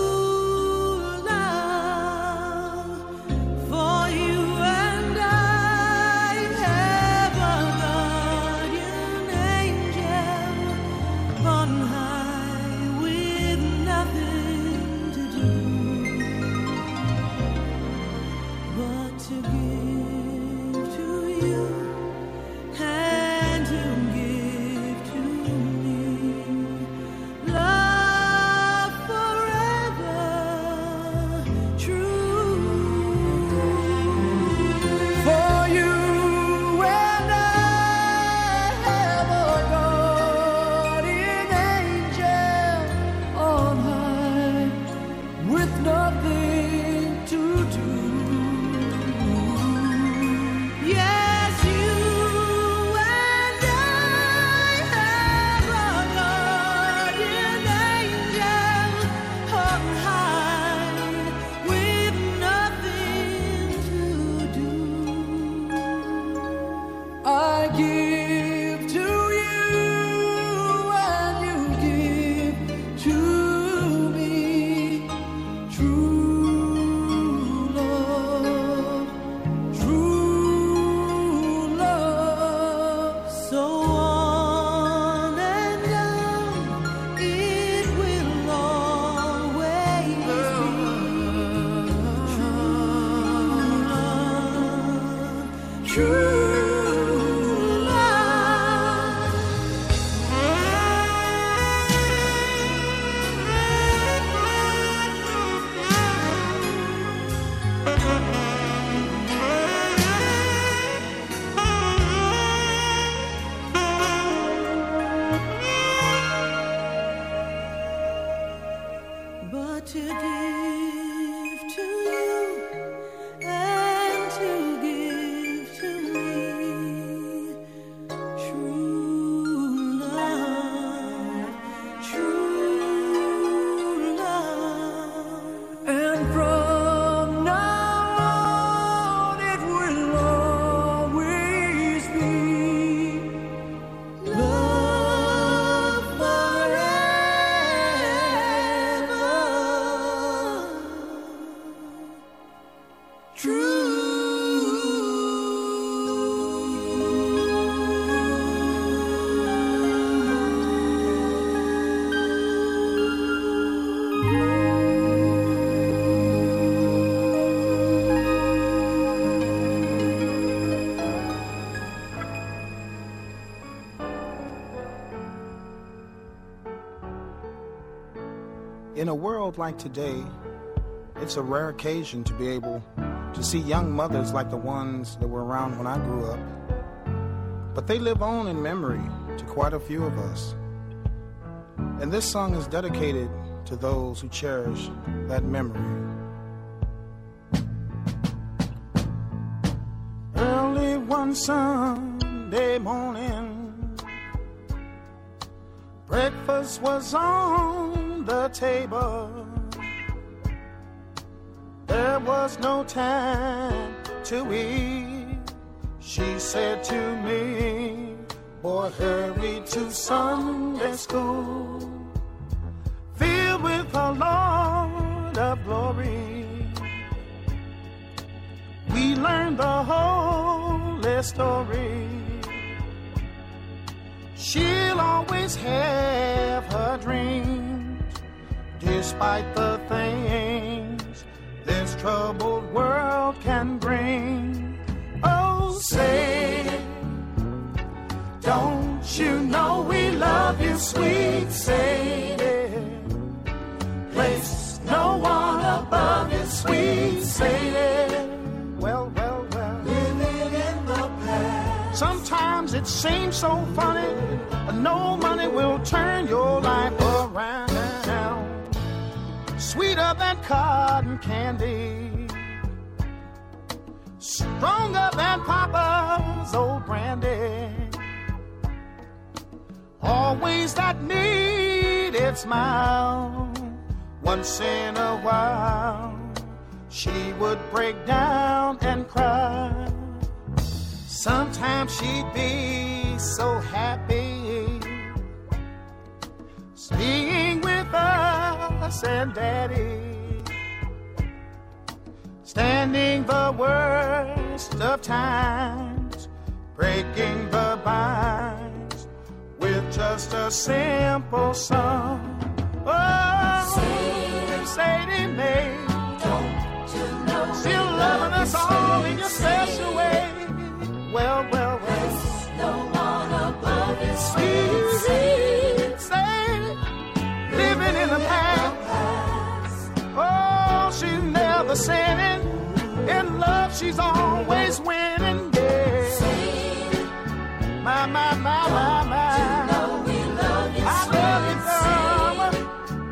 In a world like today, it's a rare occasion to be able to see young mothers like the ones that were around when I grew up. But they live on in memory to quite a few of us. And this song is dedicated to those who cherish that memory. Early one Sunday morning, breakfast was on the table. There was no time to eat. She said to me, boy, hurry to Sunday school, filled with a lot of glory. We learn the whole story. She'll always have her dreams, despite the things this troubled world can bring. Oh, say, don't you know we love you, sweet Sadie? Place no one above you, sweet Sadie. Well, well, well, living in the past. Sometimes it seems so funny, but no money will turn your life around. Sweeter than cotton candy, stronger than Papa's old brandy. Always that needed smile. Once in a while, she would break down and cry. Sometimes she'd be so happy, being with us and Daddy, standing the worst of times, breaking the binds with just a simple song. Oh, Sadie Mae, don't you know still loving us all in your special way. Well, well, well, there's no one above you, sweet Sadie, living in the past. Oh, she's never sinning. In love, she's always winning. Yeah. My, my, my, my, my. I love you, girl.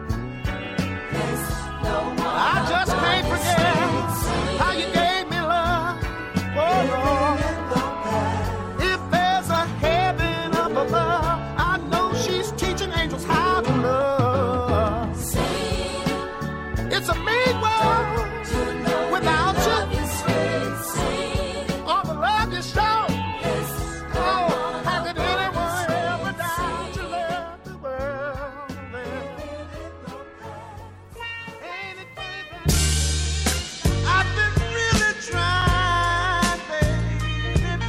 I just can't forget how you gave me love. Oh, Lord. If there's a heaven up above, I know she's teaching angels how to love. It's a mean world without you. All the love you show. Oh, how could anyone ever doubt you love the world? Ain't it baby? I've been really trying, baby,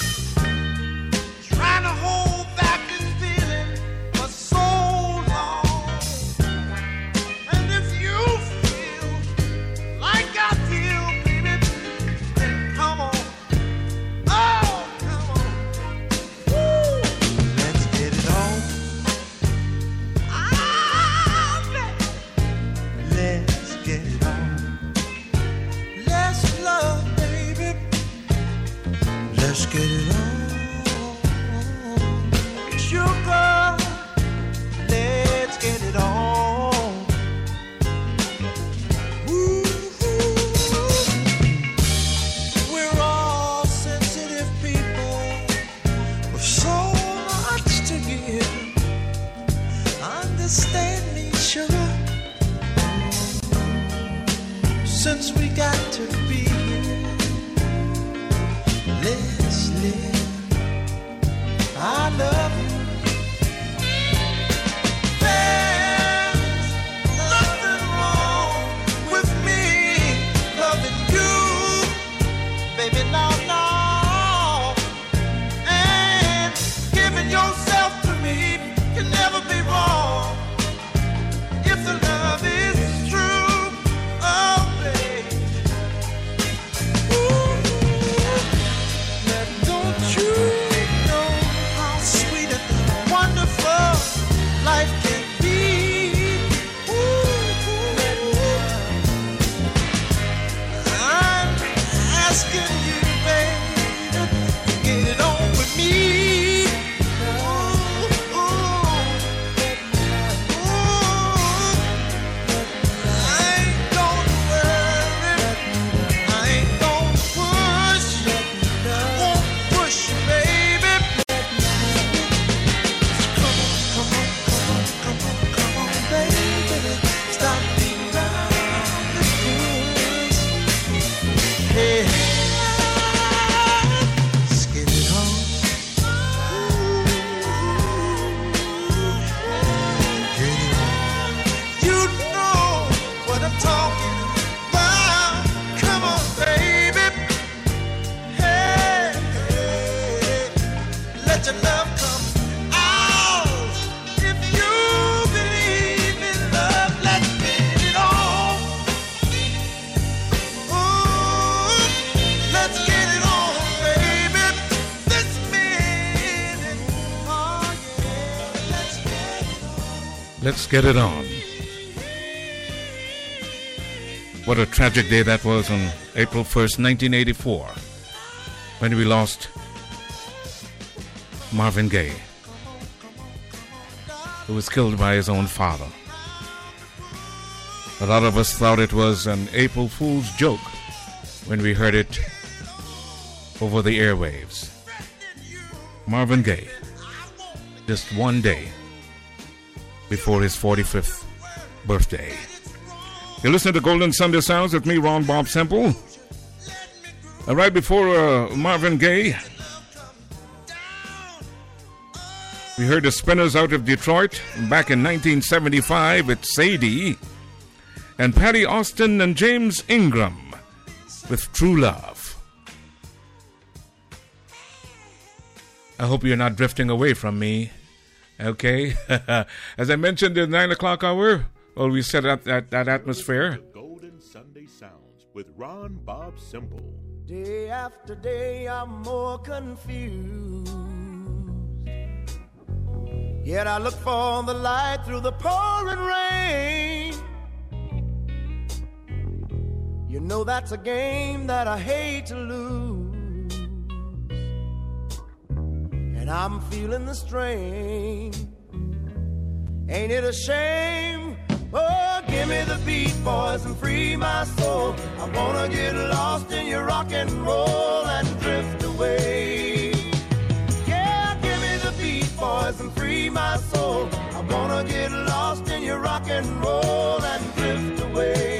trying to hold back this feeling for so long. And if you feel like I feel, baby, then come on. Oh, come on. Woo. Let's get it on. Ah, baby. Let's get it on. Let's love, baby. Let's get it on. Sugar, let's get it on. Ooh, we're all sensitive people with so much to give. Understand me, sugar, since we got to be here. Let's live. I love you. There's nothing wrong with me loving you, baby, no, no. And giving yourself to me can never be wrong if the love is true. Oh, baby. Ooh. Now, don't you know how sweet and wonderful life can be? Ooh. I'm asking you, baby, to get it on with me. Ooh, ooh, ooh. I ain't gonna worry, I ain't gonna push, won't push you, baby. Come on, come on, come on, come on, come on, baby. Stop being around the bush. Hey, let's get it on. Get it on. You know what I'm talking Let's get it on. What a tragic day that was on April 1st, 1984, when we lost Marvin Gaye, who was killed by his own father. A lot of us thought it was an April Fool's joke when we heard it over the airwaves. Marvin Gaye, just one day before his 45th birthday. You're listening to Golden Sunday Sounds with me, Ron Bob Semple. Right before Marvin Gaye, we heard the Spinners out of Detroit back in 1975 with Sadie, and Patty Austin and James Ingram with True Love. I hope you're not drifting away from me, okay? As I mentioned in the 9 o'clock hour, well, we set up that atmosphere. Golden Sunday Sounds with Ron Bob Semple. Day after day, I'm more confused. Yet I look for the light through the pouring rain. You know that's a game that I hate to lose, and I'm feeling the strain. Ain't it a shame? Oh, give me the beat, boys, and free my soul. I wanna get lost in your rock and roll and drift away. Yeah, give me the beat, boys, and free my soul. I wanna get lost in your rock and roll and drift away.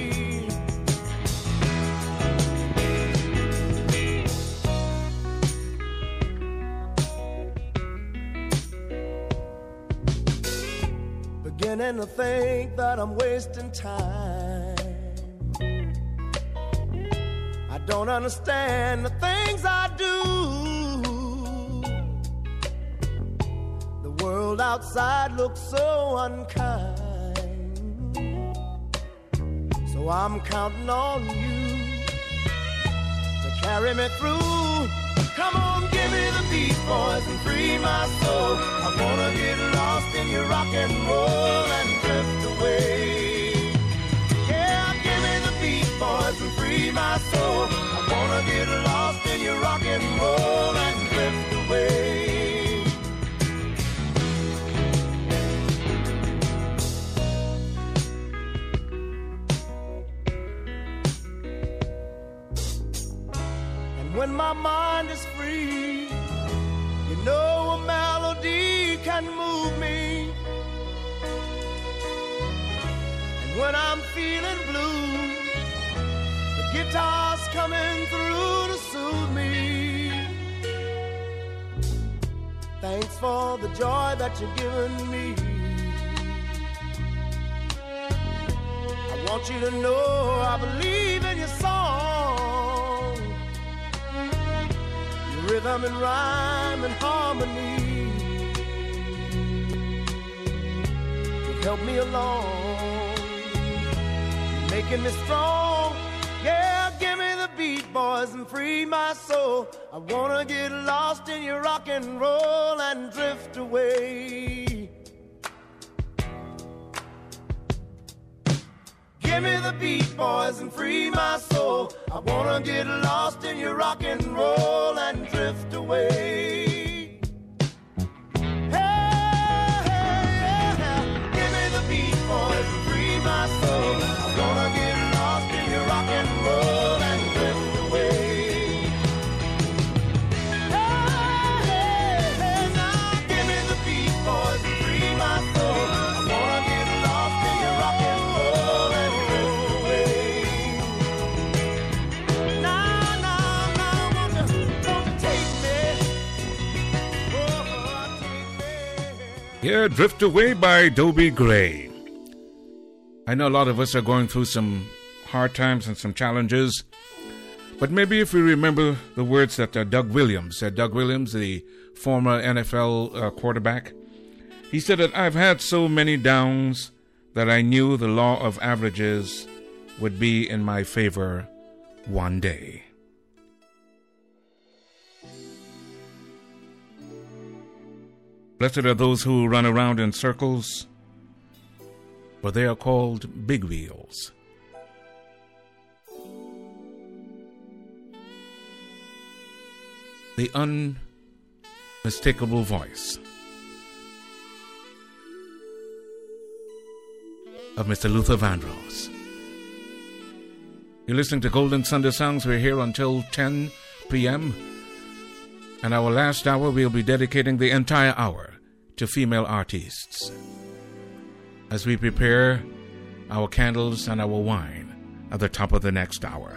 Beginning to think that I'm wasting time. I don't understand the things I do. The world outside looks so unkind. So I'm counting on you to carry me through. Come on, give me the beat, boys, and free my soul. I wanna get lost in your rock and roll and drift away. Yeah, give me the beat, boys, and free my soul. I wanna get lost in your rock and roll and drift away. When my mind is free, you know a melody can move me. And when I'm feeling blue, the guitar's coming through to soothe me. Thanks for the joy that you're giving me. I want you to know I believe in your song. Rhythm and rhyme and harmony, you've helped me along, making me strong. Yeah, give me the beat, boys, and free my soul. I wanna get lost in your rock and roll and drift away. Give me the beat, boys, and free my soul. I wanna get lost in your rock and roll and drift away. Hey, hey, yeah. Give me the beat, boys, and free my soul. I wanna get lost in your rock and roll and drift away. Hey, hey, hey, now give me the beat, boys, and free my soul. I wanna get lost in your rock and roll and Yeah, Drift Away by Dobie Gray. I know a lot of us are going through some hard times and some challenges, but maybe if we remember the words that Doug Williams said, Doug Williams, the former NFL quarterback, he said that I've had so many downs that I knew the law of averages would be in my favor one day. Blessed are those who run around in circles but they are called big wheels. The unmistakable voice of Mr. Luther Vandross. You're listening to Golden Sunday Songs. We're here until 10 p.m. And our last hour, we'll be dedicating the entire hour to female artists as we prepare our candles and our wine at the top of the next hour.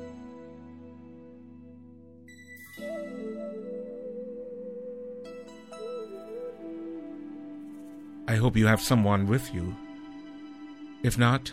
I hope you have someone with you. If not,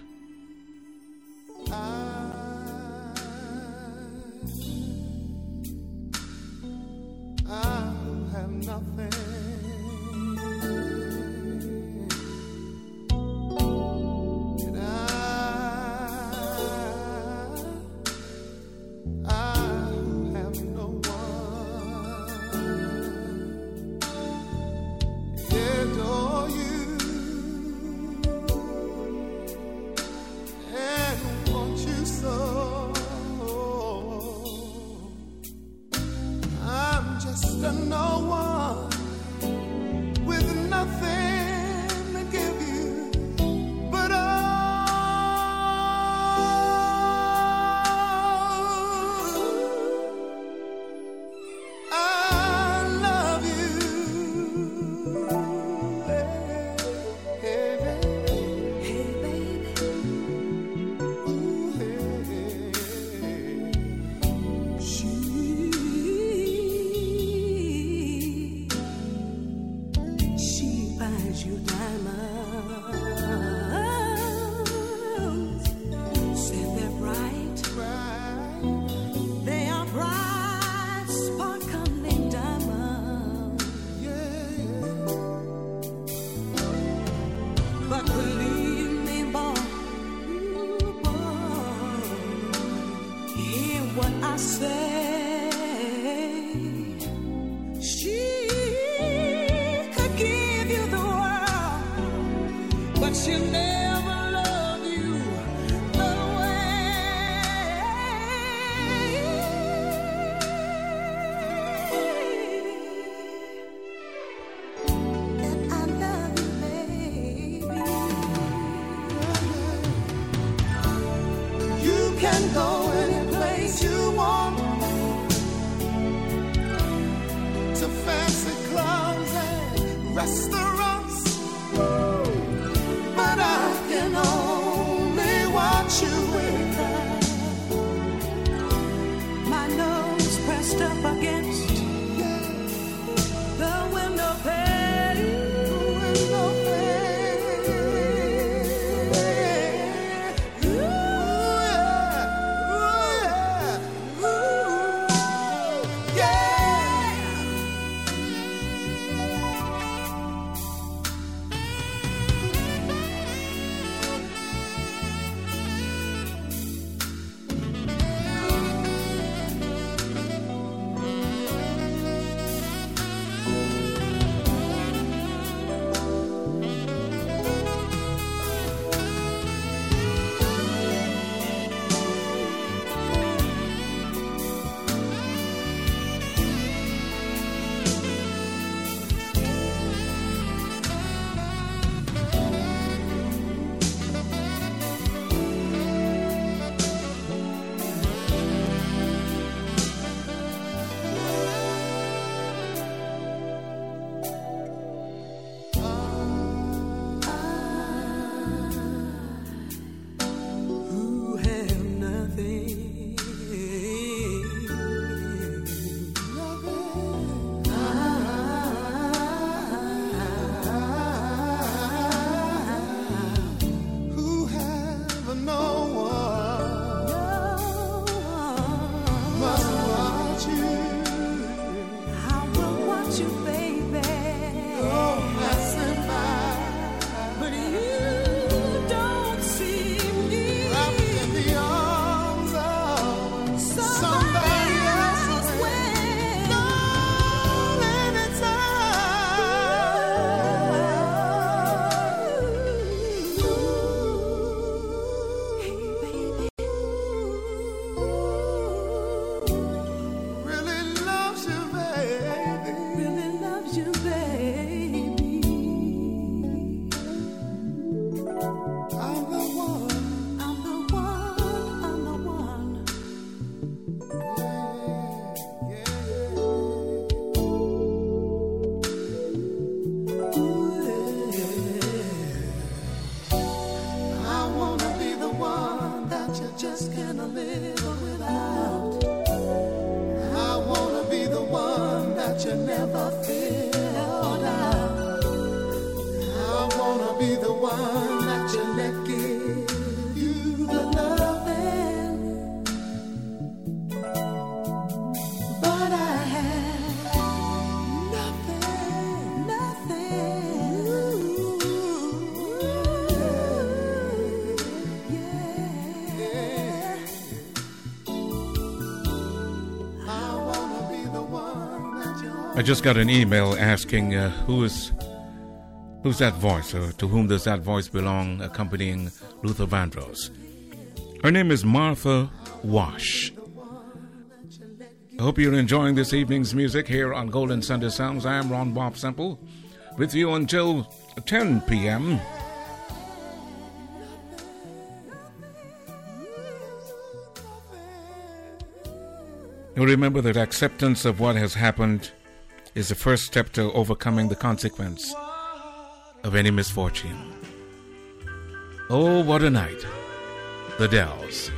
and a little without. I wanna be the one that you never filled out. I wanna be the one that you let give you the loving. But I have nothing, nothing. Yeah. I wanna be the one that you. I just got an email asking who's that voice, or to whom does that voice belong, accompanying Luther Vandross. Her name is Martha Wash. I hope you're enjoying this evening's music here on Golden Sunday Sounds. I am Ron Bob Semple, with you until 10 p.m. Now remember that acceptance of what has happened is the first step to overcoming the consequence of any misfortune. Oh, what a night. The Dells.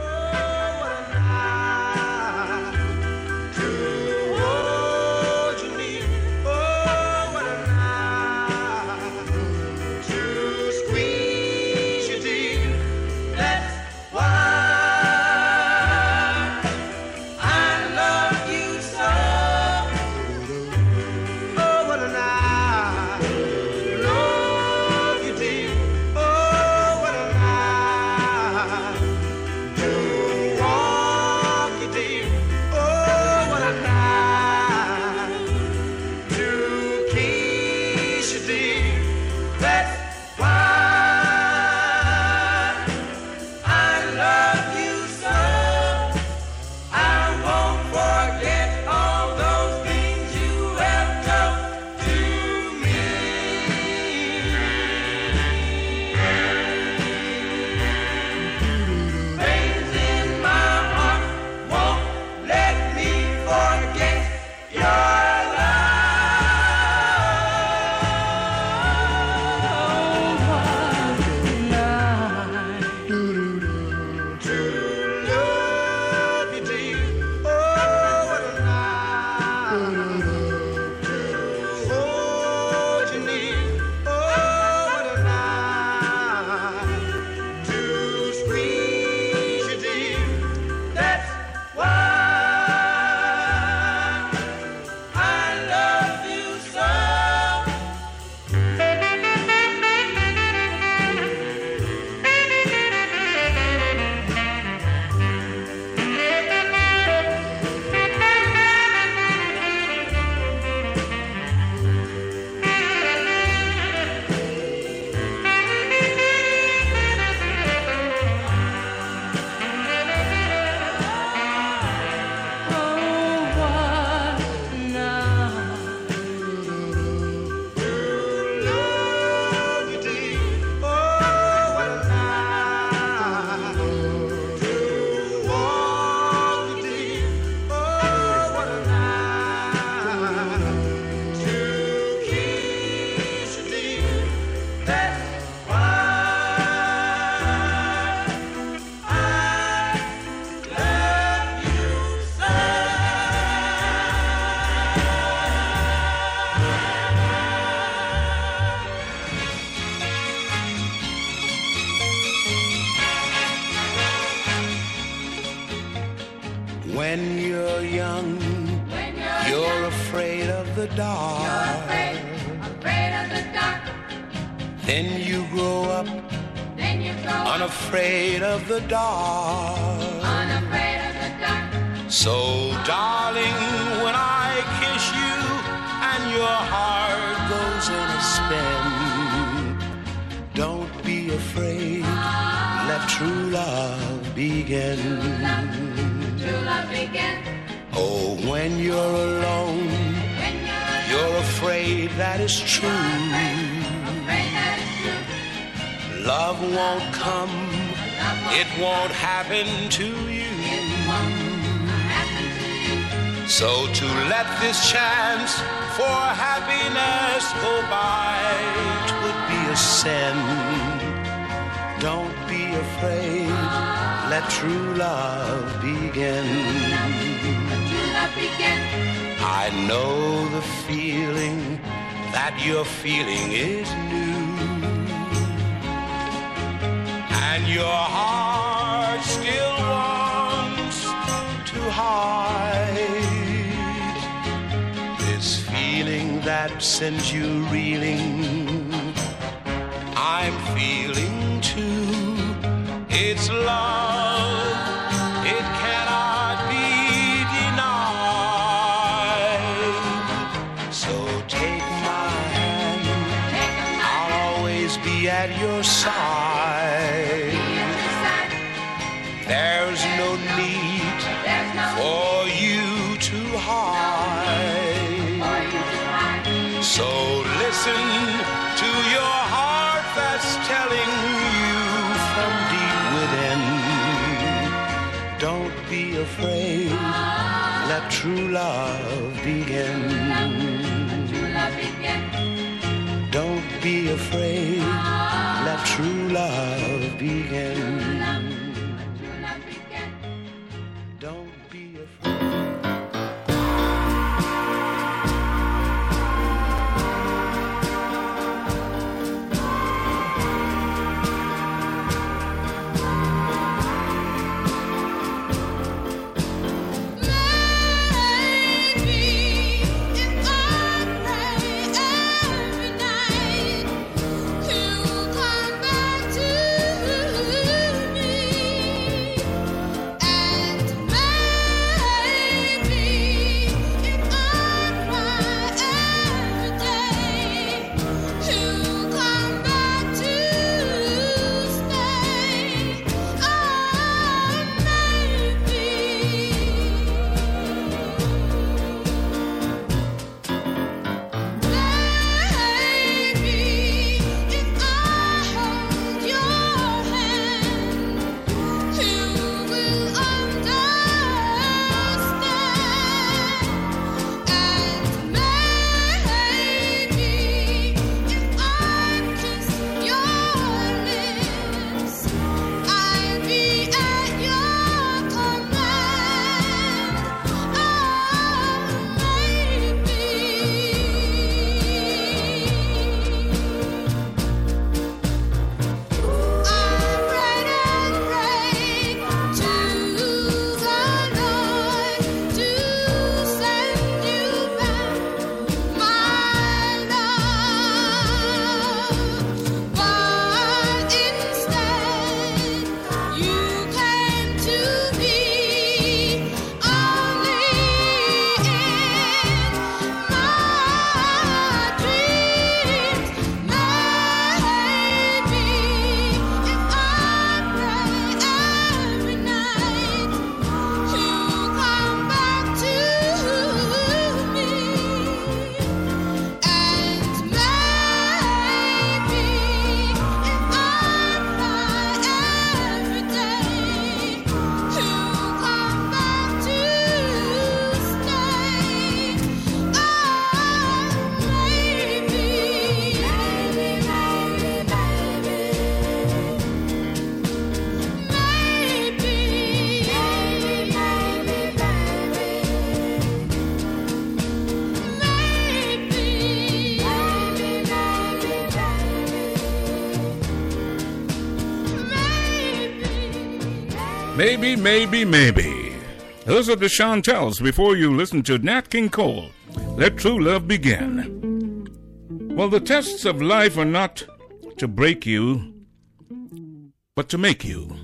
When you're young, you're afraid of the dark. Then you grow up, unafraid of the dark. So, darling, when I kiss you and your heart goes in a spin, don't be afraid, let true love begin. Oh, when you're alone, you're afraid that is true. Love won't come, it won't happen to you. So to let this chance for happiness go by, 'twould be a sin. Don't be afraid, let true love begin. I know the feeling that you're feeling is new, and your heart still wants to hide this feeling that sends you reeling. I'm feeling too. It's love, it cannot be denied. So take my hand, I'll always be at your side. There's no need for you to hide. So listen to your heart that's telling you from deep within. Don't be afraid, let true love begin. Don't be afraid, let true love begin. Don't be afraid. Maybe, maybe, maybe. Those are the Chantels before you listen to Nat King Cole. Let true love begin. Well, the tests of life are not to break you, but to make you.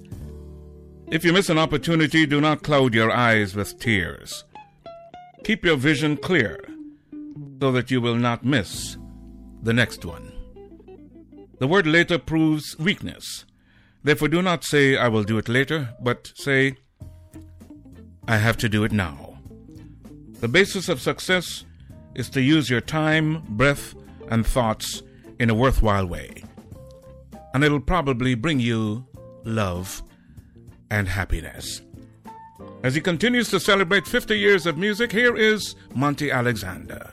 If you miss an opportunity, do not cloud your eyes with tears. Keep your vision clear so that you will not miss the next one. The word later proves weakness. Therefore, do not say, I will do it later, but say, I have to do it now. The basis of success is to use your time, breath, and thoughts in a worthwhile way. And it'll probably bring you love and happiness. As he continues to celebrate 50 years of music, here is Monty Alexander.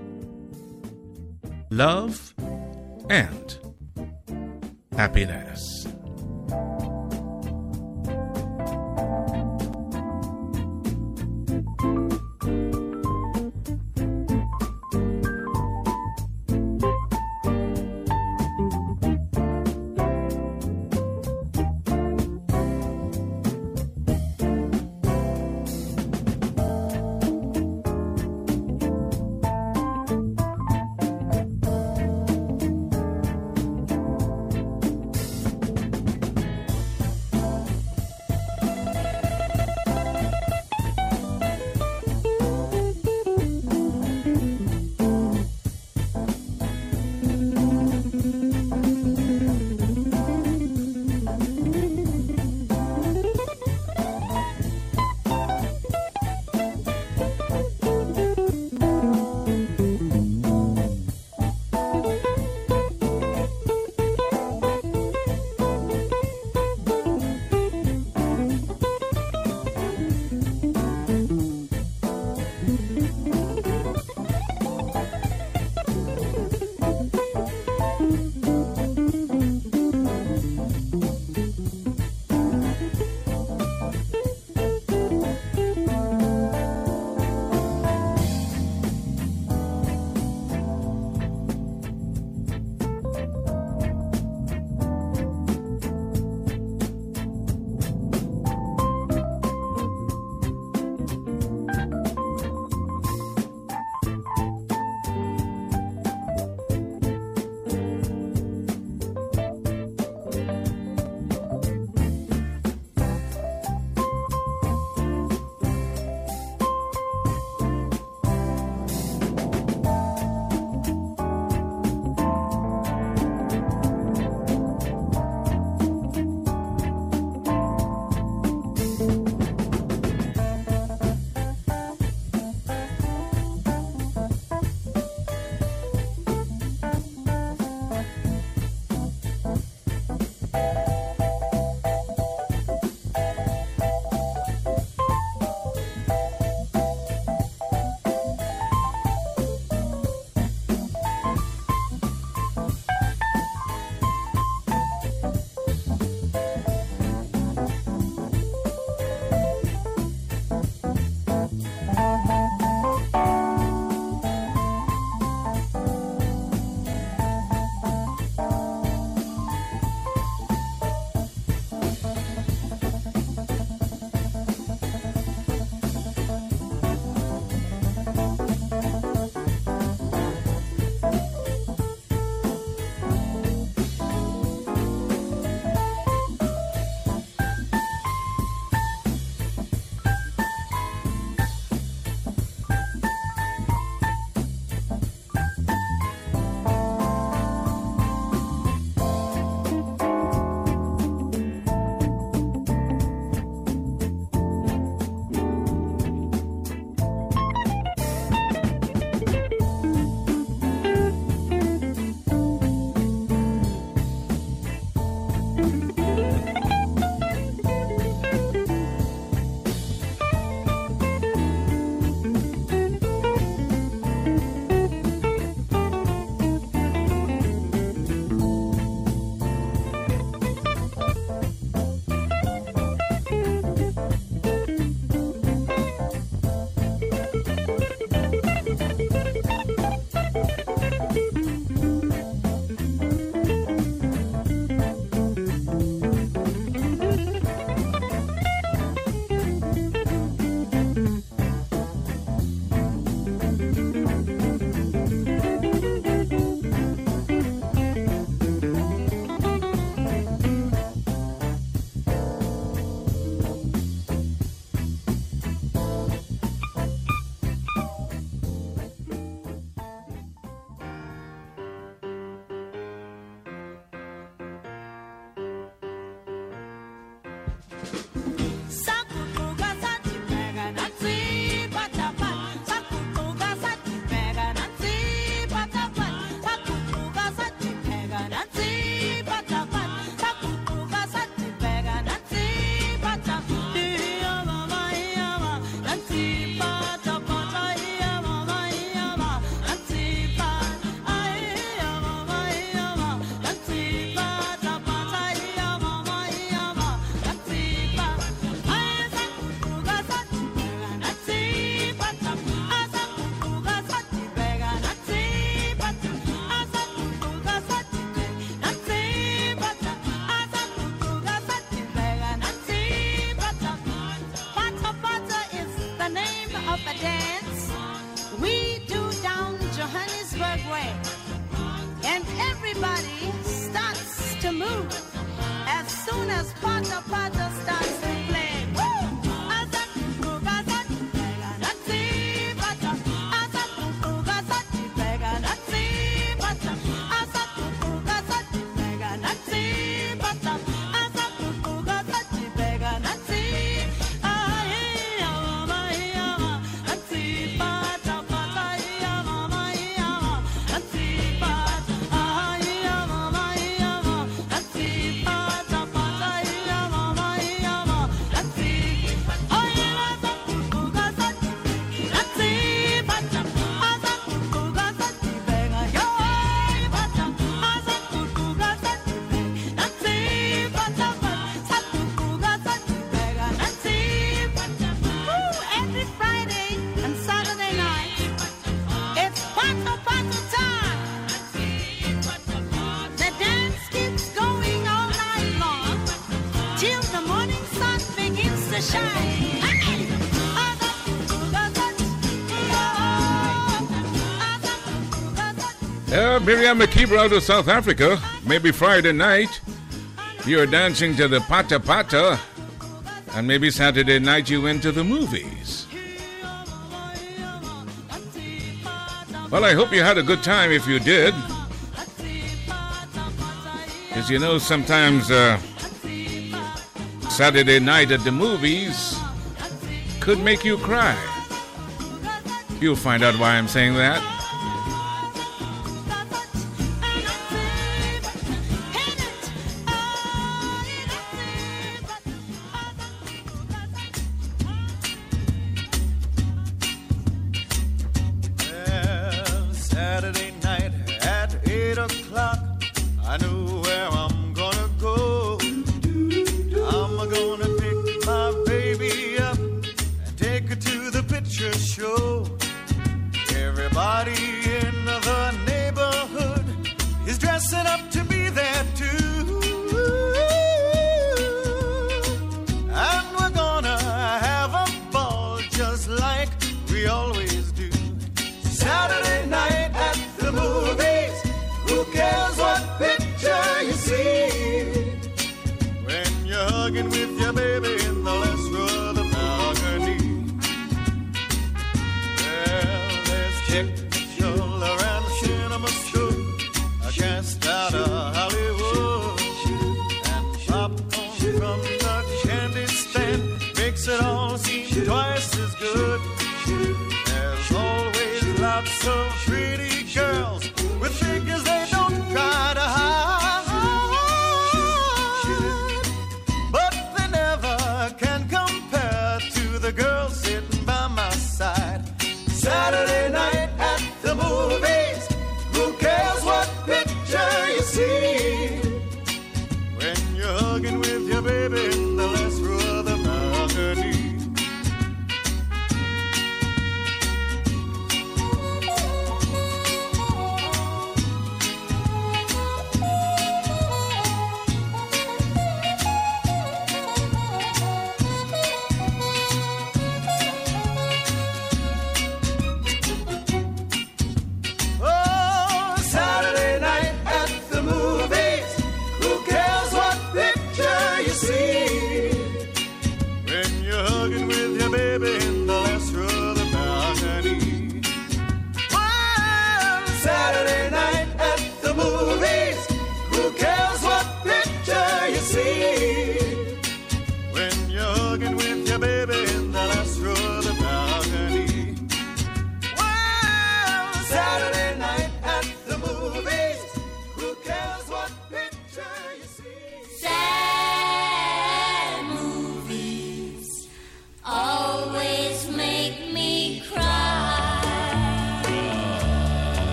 Love and happiness. of a dance we do down Johannesburg way. And everybody starts to move as soon as Pata Pata starts to play. Miriam Makeba out of South Africa. Maybe Friday night you're dancing to the Pata Pata, and maybe Saturday night you went to the movies. Well, I hope you had a good time if you did. Because you know sometimes Saturday night at the movies could make you cry. You'll find out why I'm saying that.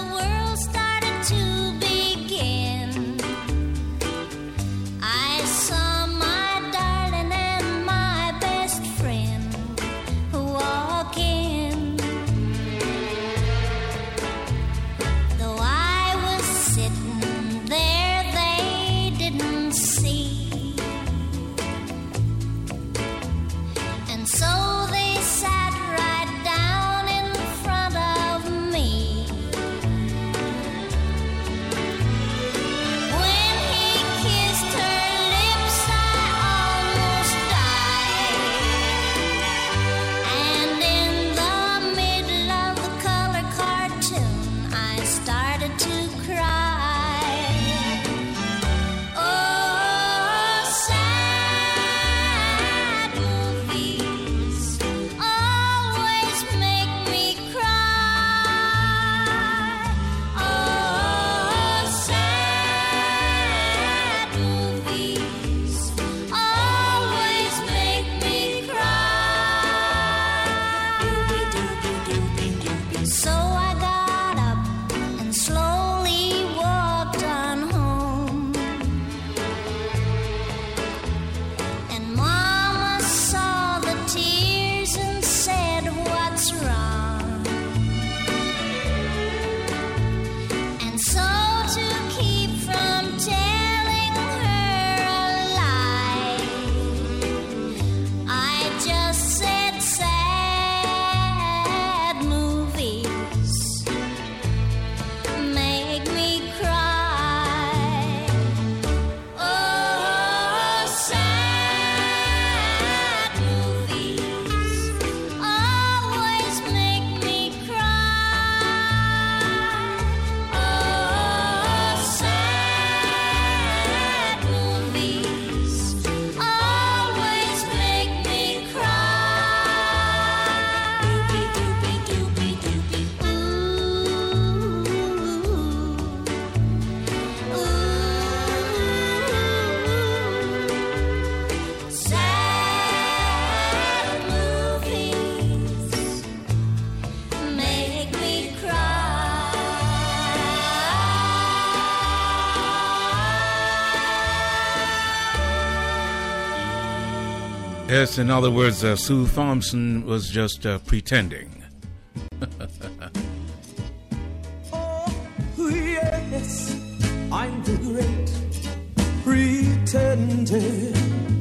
I saw Yes, in other words, Sue Thompson was just pretending. Oh, yes, I'm the great pretender.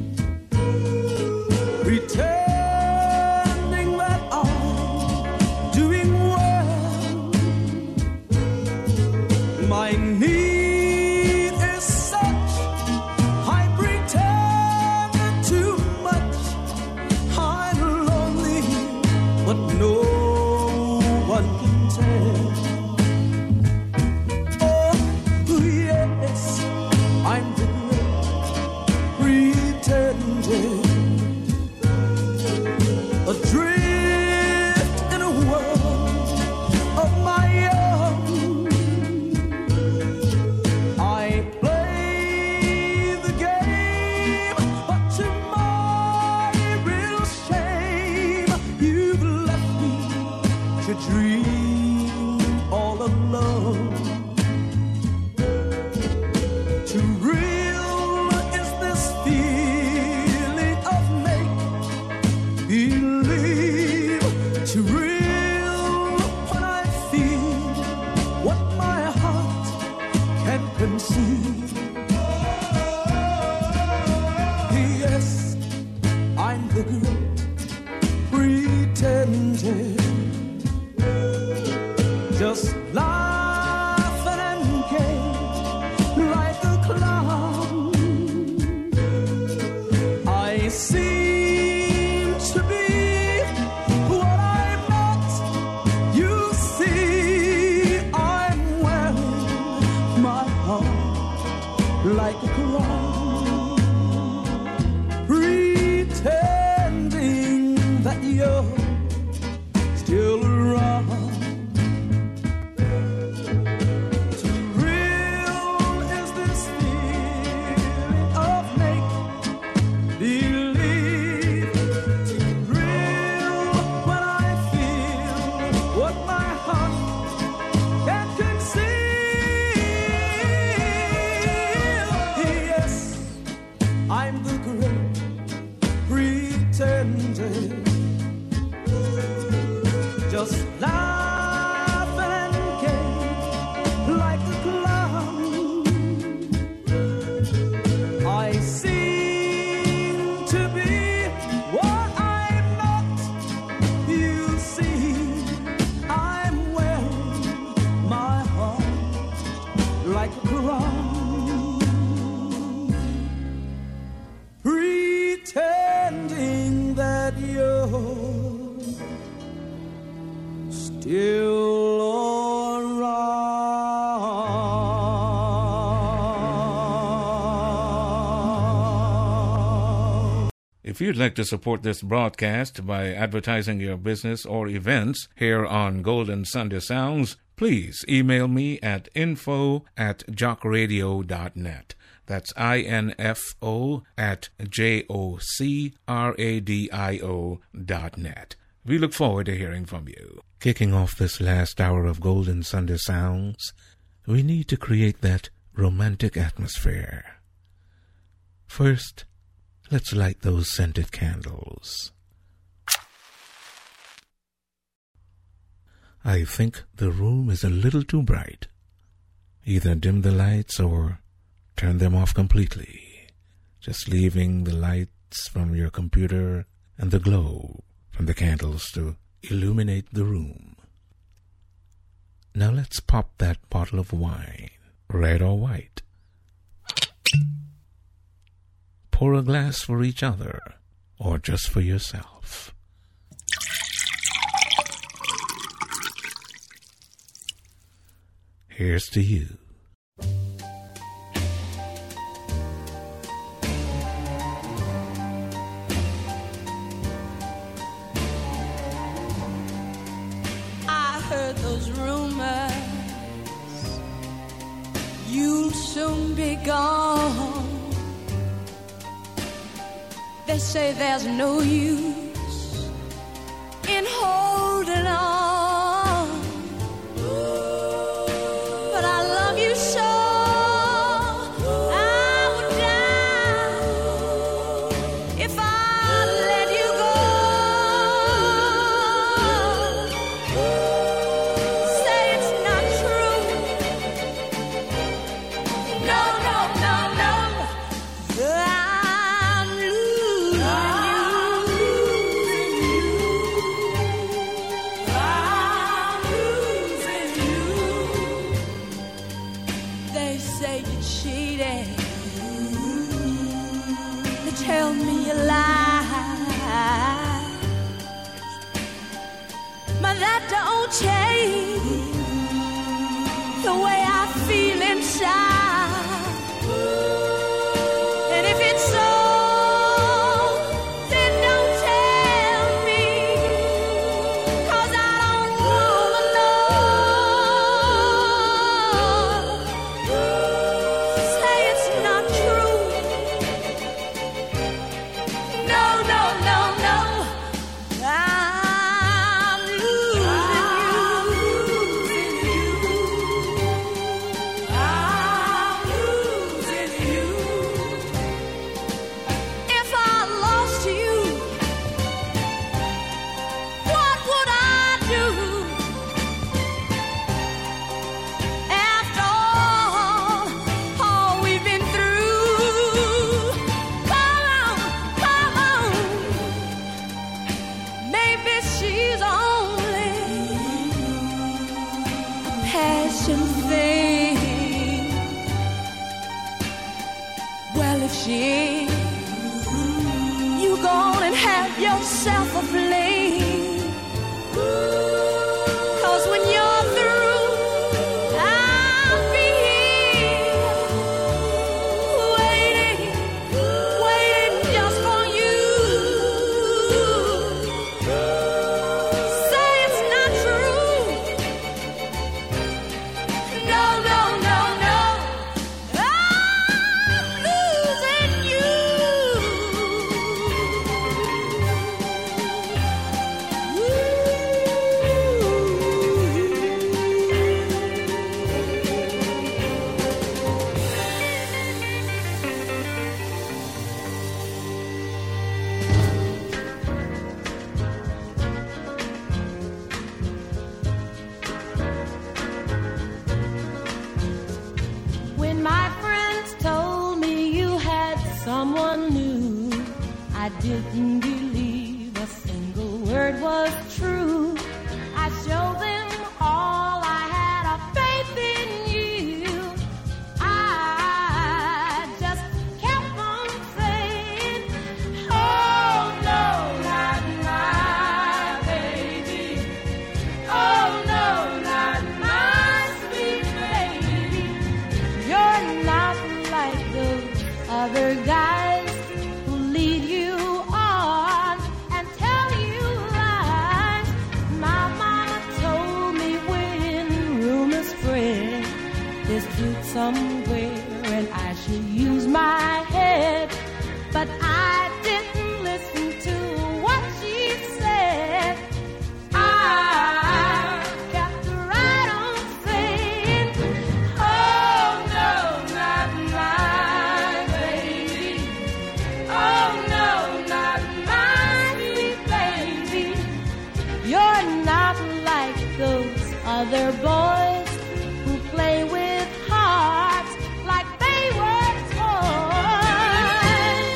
Pretending that I'm doing well. My need is such, I pretend too much. I'm lonely, but no one can tell. Oh, yes, I'm the great pretender. Adrift in a world of my own. I play the game, but to my real shame, you've left me to dream all alone. Too real is this feeling of make-believe. Too real when I feel what my heart can conceive. Yes, I'm the great pretender. Just laughing and gay like a clown. I seem to be what I'm not. You see, I'm wearing my heart like a crown, pretending that you're still around. Too real is this feeling of make-believe. Too real when I feel what my heart can conceive. Yes, I'm the great pretender. Just laughing and gay like a clown. I seem to be what I'm not. You see, I'm wearing my heart like a crown, pretending that you're still around. If you'd like to support this broadcast by advertising your business or events here on Golden Sunday Sounds, please email me at info@jockradio.net. That's info@jocradio.net. We look forward to hearing from you. Kicking off this last hour of Golden Sunday Sounds, we need to create that romantic atmosphere. First, let's light those scented candles. I think the room is a little too bright. Either dim the lights or turn them off completely, just leaving the lights from your computer and the glow from the candles to illuminate the room. Now let's pop that bottle of wine, red or white. Pour a glass for each other, or just for yourself. Here's to you. I heard those rumors you'll soon be gone. They say there's no use in holding on, but I love you so I would die if I tell me you lie, but that don't change the way I feel inside. And if it's so, then don't tell me, 'cause I don't wanna know. Say it's not true. No, no, no, no. I'm losing you. I'm losing you. If I lost you, what would I do? After all we've been through. Come on, maybe she's only a passion thing. Well, if she is, you go on and have yourself a fling. 'Cause when you're through, I'll be here waiting just for you. Say it's not true. No, no, no, no. I'm losing you. When my friends told me you had someone new, I didn't believe a single word was true. I showed them all I had of faith in you. I just kept on saying, oh no, not my baby. Oh no, not my sweet baby. You're not like those other guys who lead you on and tell you lies. My mama told me when rumors spread there's truth somewhere and I should use my head. But I didn't listen to what she said. I kept right on saying, oh no, not my baby. Oh no, not my sweet baby. You're not like those other boys who play with hearts like they were toys.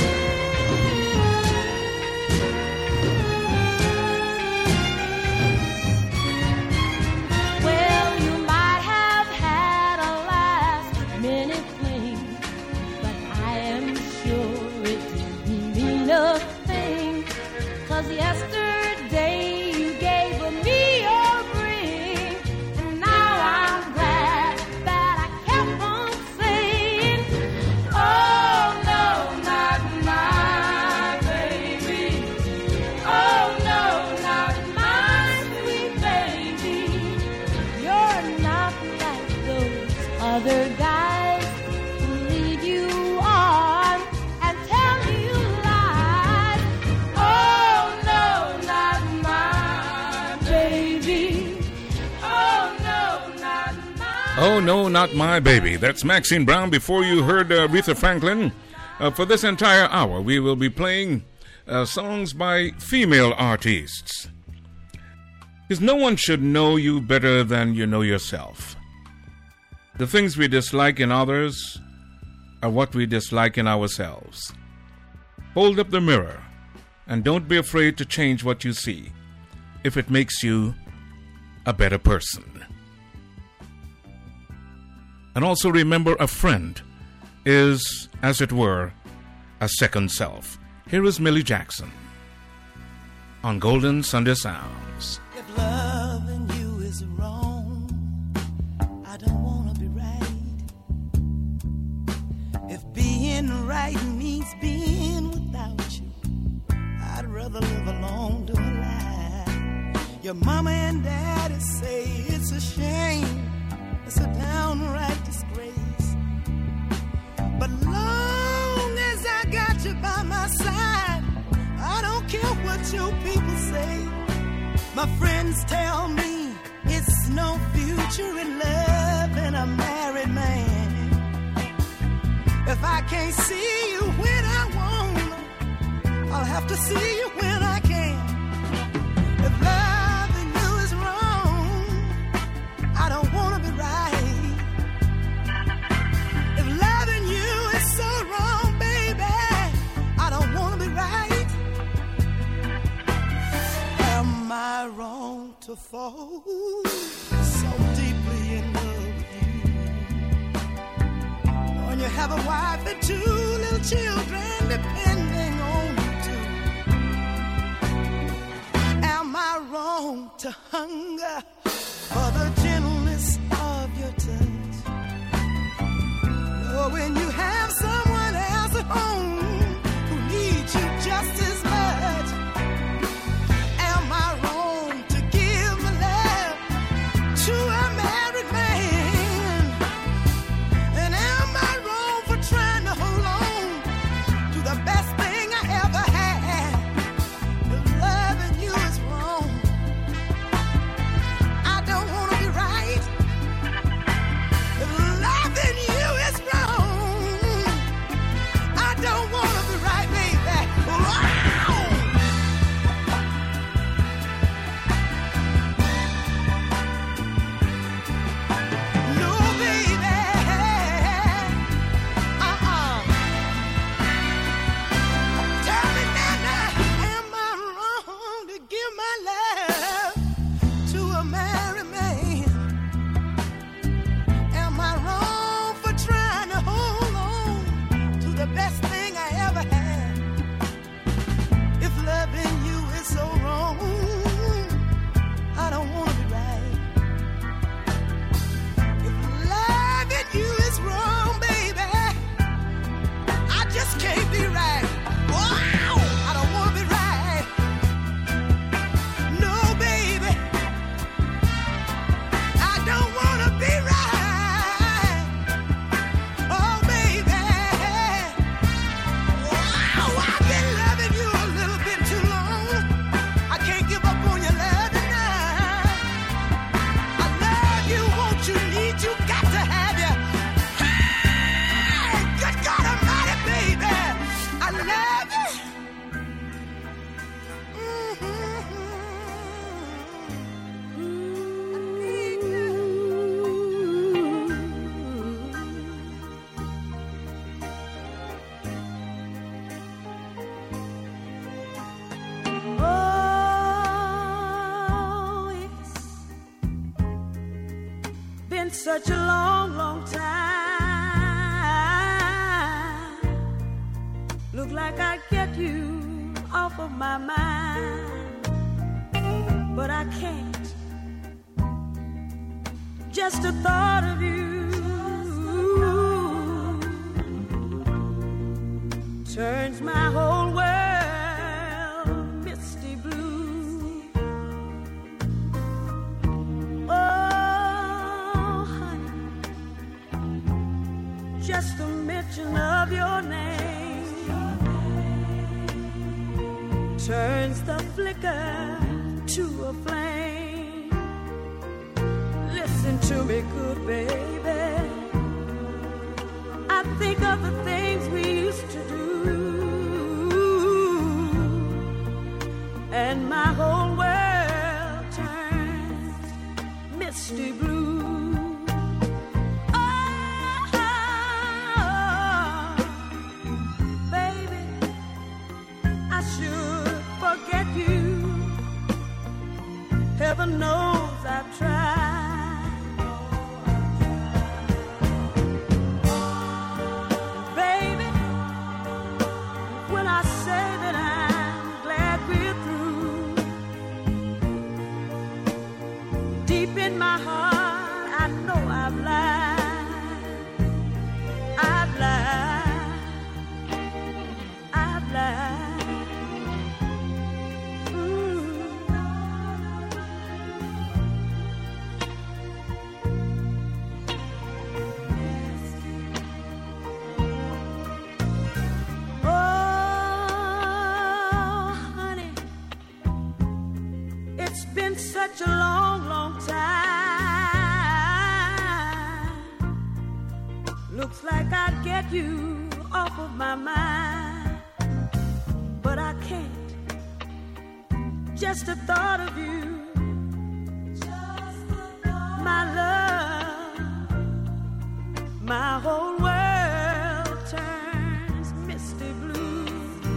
Well, you might have had a last minute fling, but I am sure it didn't mean a thing. 'Cause yesterday you gave me your ring, and now I'm glad that I kept on saying, oh no, not my baby. Oh no, not my sweet baby. You're not like those other guys who lead you on and tell you lies. Oh no, not my baby. Oh no, not my. Oh, no, not my baby. That's Maxine Brown. Before you heard Aretha Franklin. For this entire hour, we will be playing songs by female artists. Because no one should know you better than you know yourself. The things we dislike in others are what we dislike in ourselves. Hold up the mirror and don't be afraid to change what you see if it makes you a better person. And also remember, a friend is, as it were, a second self. Here is Millie Jackson on Golden Sunday Sounds. If loving you is wrong, I don't want to be right. If being right means being without you, I'd rather live alone to a lie. Your mama and daddy say it's a shame, it's a downright disgrace. But long as I got you by my side, I don't care what you people say. My friends tell me it's no future in love and a married man. If I can't see you when I want, I'll have to see you when I can. If loving you is wrong, I don't want to be right. If loving you is so wrong, baby, I don't want to be right. Am I wrong to fall so deeply in love with you? When you have a wife and 2 little children depending on you too. Am I wrong to hunger for the gentleness of your touch? Knowing you have someone else at home who needs you just as much. Am I wrong to give my love to a married man? And am I wrong for trying to hold on to the best thing I ever had? If loving you is wrong, I don't want to be right. If loving you is wrong, I don't want to be right, baby. Wow! No, baby. Tell me now, am I wrong to give my love to a married man? Am I wrong for trying to hold on to the best thing I ever had? If loving you is so wrong, I don't want to be right. If loving you is wrong, baby, I just can't be right. Wow! I don't want to be right. No, baby, I don't want to be right. Oh, baby, wow! I've been loving you a little bit too long. I can't give up on your love tonight. I love you, want you, need you, got to have you. Hey, good God Almighty, baby, I love you. Oh, it's been such a long, long time. Look like I get you off of my mind, but I can't. Just the thought of you turns my whole world misty blue. Oh, honey, just the mention of your name turns the flicker to a flame. Listen to me, good baby. I think of the things we used to do, and my whole world turns misty blue. Oh, baby, I should forget you. Heaven knows I've tried. Baby, off of my mind, but I can't. Just the thought of you, my love, my whole world turns misty blue.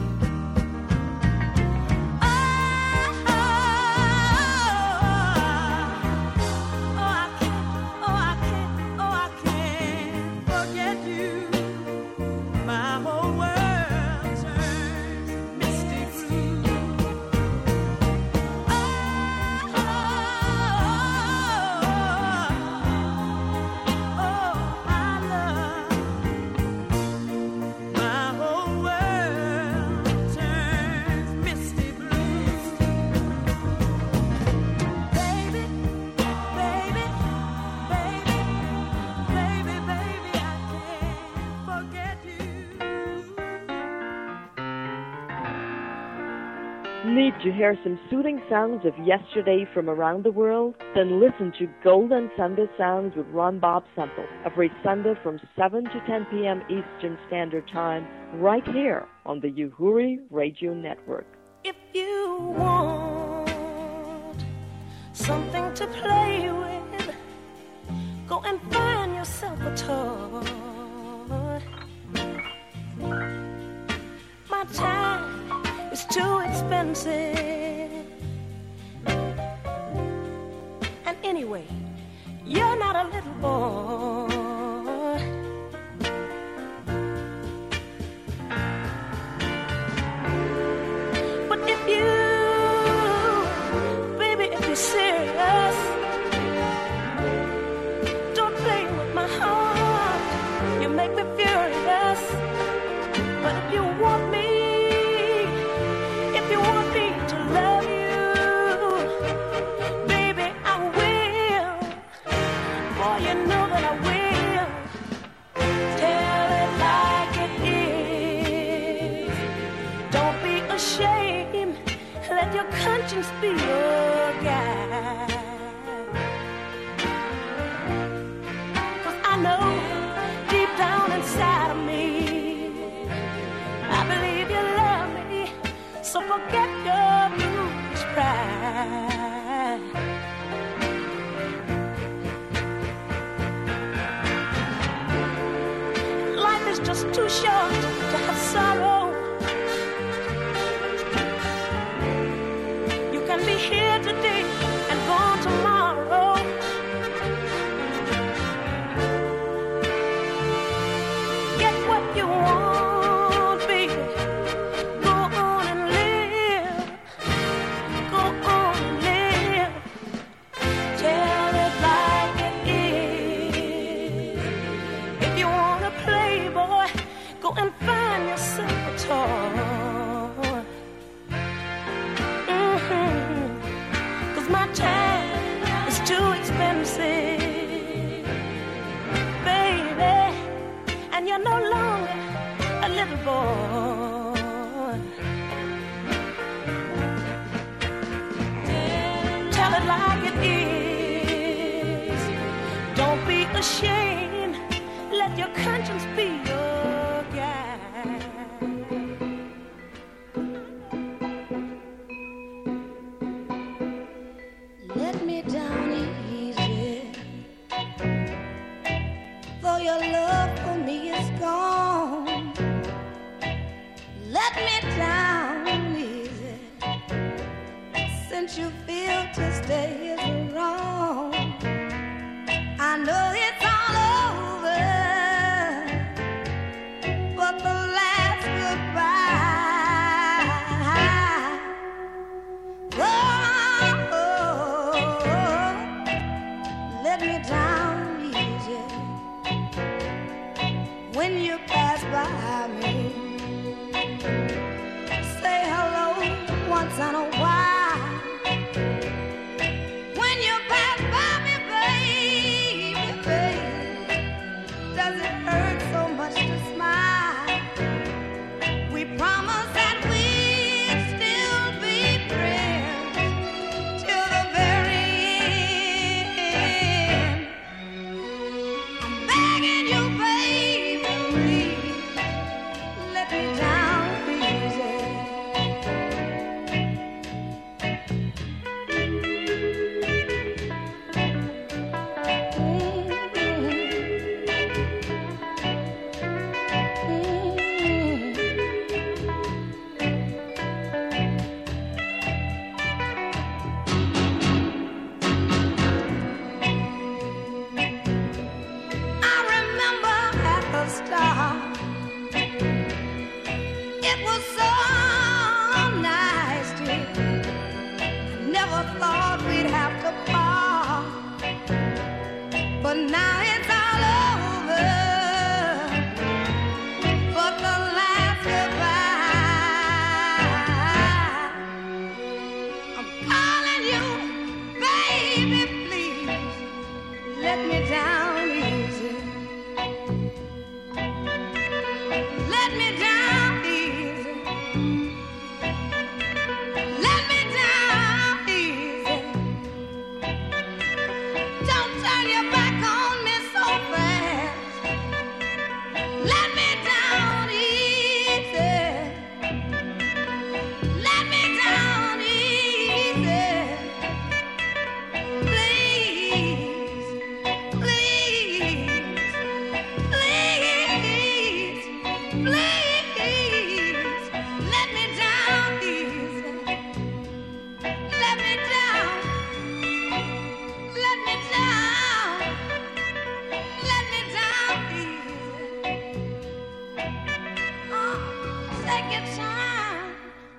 Need to hear some soothing sounds of yesterday from around the world? Then listen to Golden Sunday Sounds with Ron Bob Semple every Sunday from 7 to 10 p.m. Eastern Standard Time right here on the Uhuru Radio Network. If you want something to play with, go and find yourself a toy. My time is too expensive. And anyway, you're not a little boy. But if you, baby, if you're serious, don't play with my heart. You make me furious. But if you want me, to love you, baby, I will. Boy, you know that I will. Tell it like it is. Don't be ashamed. Let your conscience be your guide. 'Cause I know deep down inside of me, I believe you love me. So forget your foolish pride. Life is just too short to have sorrow. You can be here today and gone tomorrow. Get what you want, baby. And find yourself a toy. 'Cause my time is too expensive, baby, and you're no longer a little boy. Tell it like it is. Don't be ashamed. Let your conscience be your you feel to stay is wrong. I know it's all over, but the last goodbye. Oh, let me down easy when you pass by me. Say hello once in a while. take your time.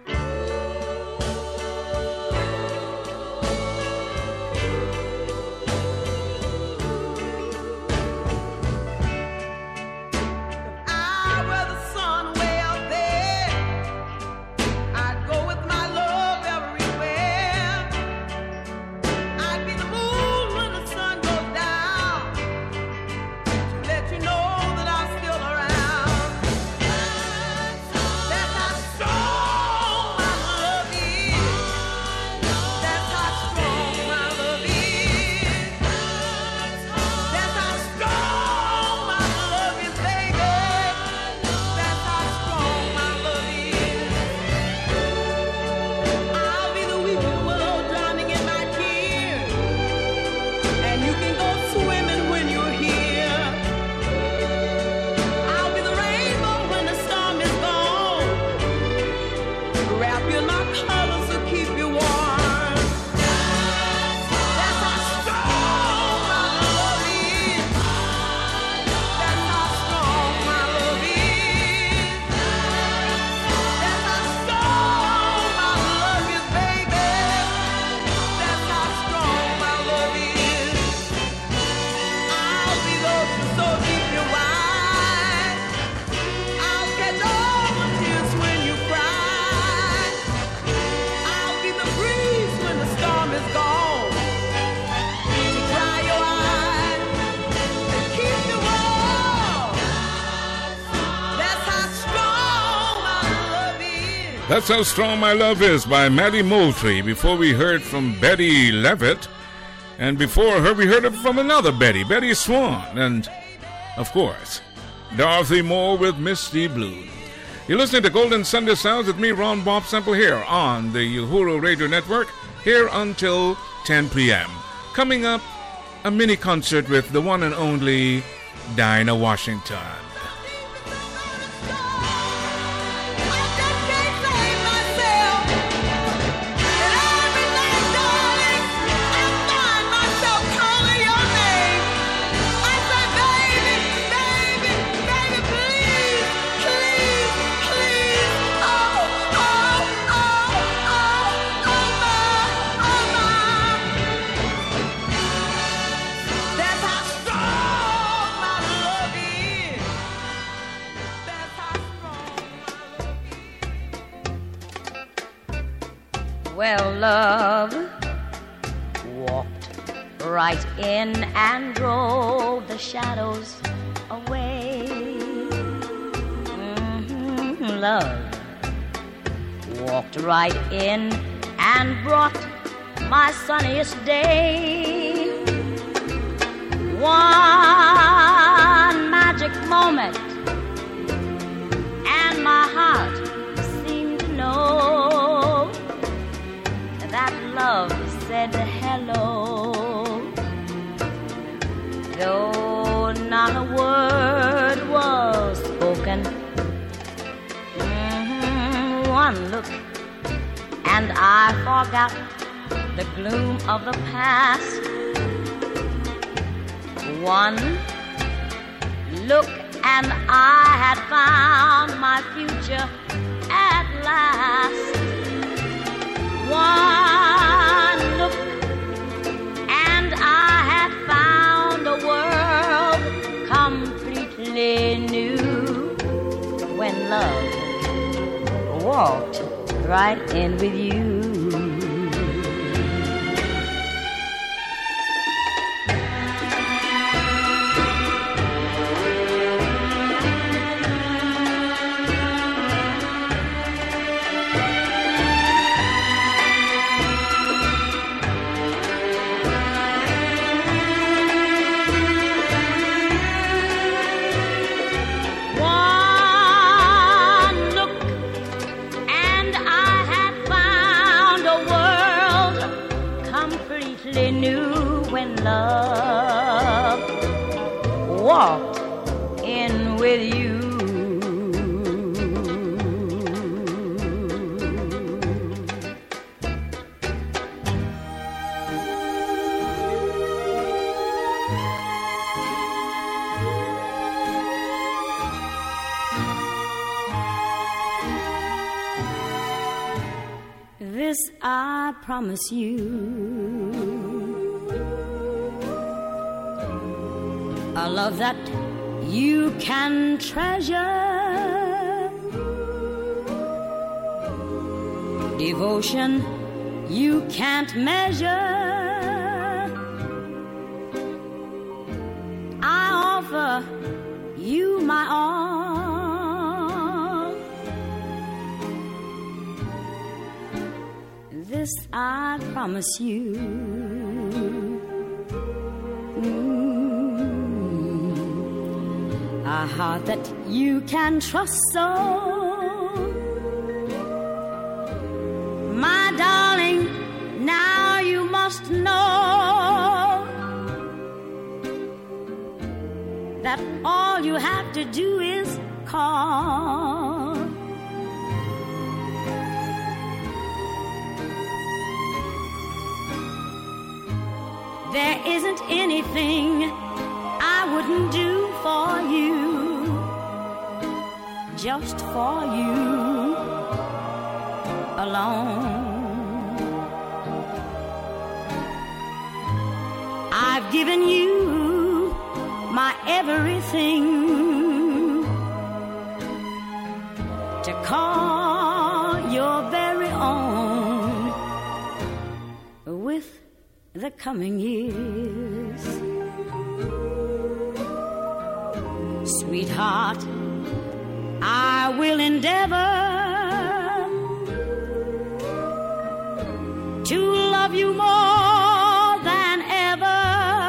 I wear the sun way up there. I'd go with my love everywhere. I'd be the moon when the sun goes down to let you know that I'm still around. That's how strong my love is. That's how strong my love is. That's how strong my love is, baby. That's how strong my love is. I'll be the weeping willow drowning in my tears, and you can go swimming when you're here. I'll be the rainbow when the storm is gone, wrap you in my colors to keep you warm. That's how strong my love is. That's how strong my love is. That's how strong my love is, baby. That's how strong my love is. I'll be the ocean so deep you're wide. I'll catch all the tears when you cry. I'll be the breeze when the storm is gone, to dry your eyes and keep you warm. That's how strong my love is. That's How Strong My Love Is by Maddie Moultrie. Before we heard from Betty Levitt, and before her we heard it from another Betty, Betty Swan, and of course, Dorothy Moore with Misty Blue. You're listening to Golden Sunday Sounds with me, Ron Bob Semple, here on the Uhuru Radio Network, here until 10 p.m. Coming up, a mini concert with the one and only Dinah Washington. That's how strong my love is. That's how strong. Well, love walked right in and drove the shadows away. Love walked right in and brought my sunniest day. One magic moment, and my heart seemed to know that love said hello. Though not a word was spoken, one look and I forgot the gloom of the past. One look and I had found my future at last. One look and I had found a world completely new. When love walked right in with you. One look and I had found This I promise you, a love that you can treasure, devotion you can't measure. I offer you my all. This I promise you. A heart that you can trust so. My darling, now you must know that all you have to do is call. There isn't anything I wouldn't do for you, just for you alone. I've given you my everything to call your very own. With the coming years, sweetheart, I will endeavor to love you more than ever.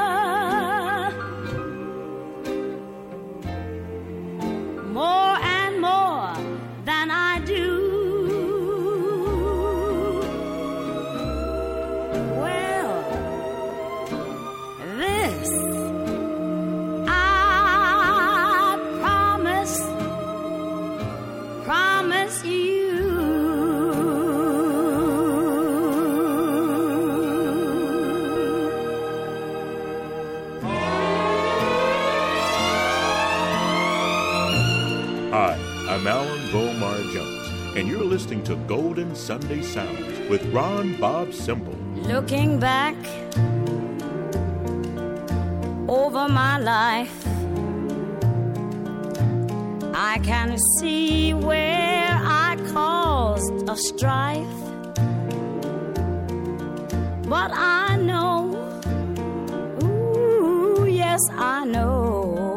More and more than I do. Well, this I promise you. Hi, I'm Alan Volmar Jones, and you're listening to Golden Sunday Sounds with Ron Bob Simple. Looking back over my life, I can see where I caused a strife. But I know, ooh, yes, I know,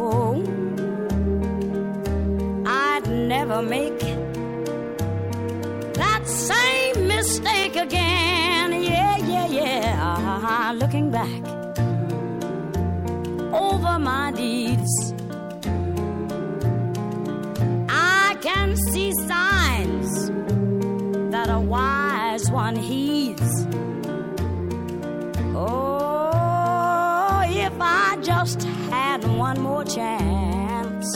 I'd never make that same mistake again. Yeah, yeah, yeah. Looking back over my deeds, I can see signs that a wise one heeds. Oh, if I just had one more chance,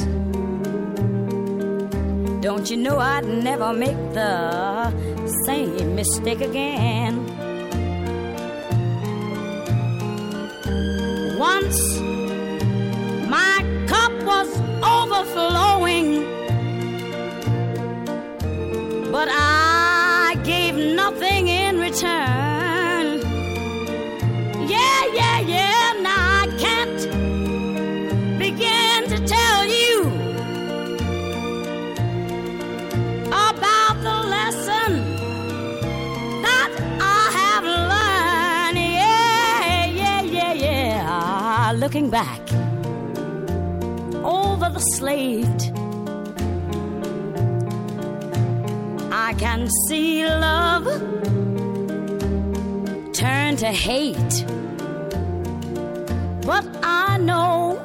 don't you know I'd never make the same mistake again. Once my cup was overflowing, but I gave nothing in return. Yeah, yeah, yeah, now I can't begin to tell you about the lesson that I have learned. Yeah, yeah, yeah, yeah. Looking back over the slate, I can see love turn to hate. But I know,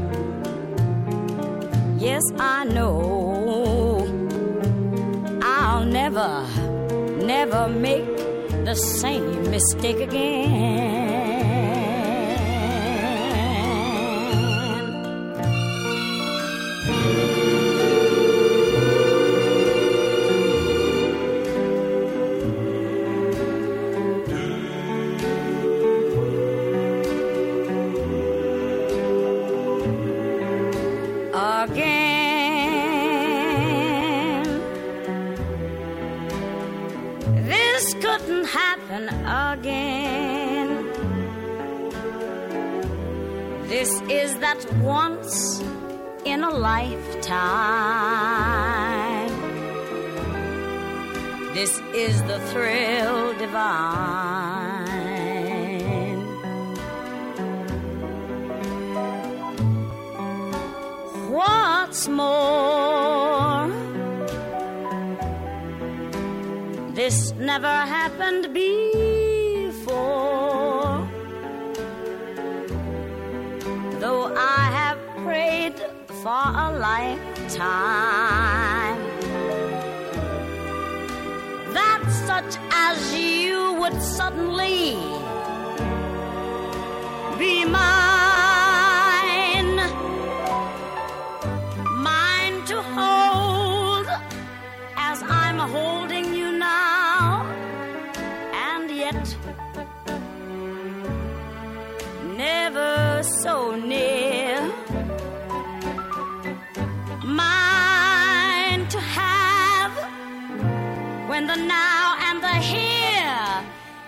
yes, I know, I'll never, never make the same mistake again. Again, this this couldn't happen again. This is that once in a lifetime. This is the thrill divine. What's more, this never happened before. Though I have prayed for a lifetime that such as you would suddenly be mine, mine to hold as I'm holding you now, and yet never so near, mine to have when the now and the here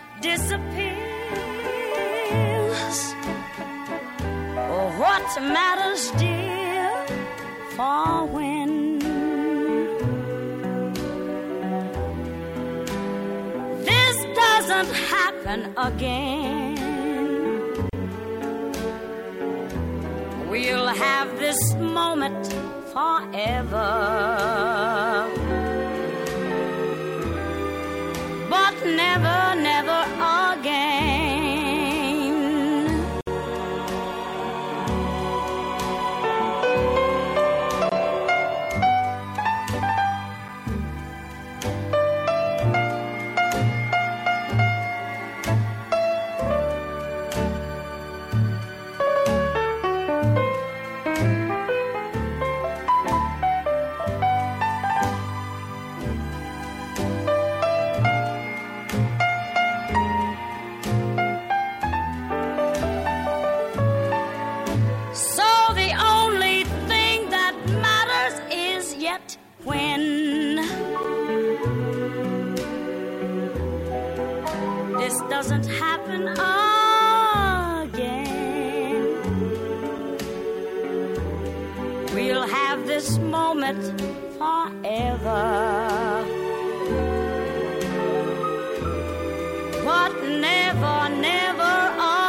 disappears. Oh, what matters, dear, for when this doesn't happen again, we'll have this moment forever, but never, never again. Doesn't happen again, we'll have this moment forever, but never, never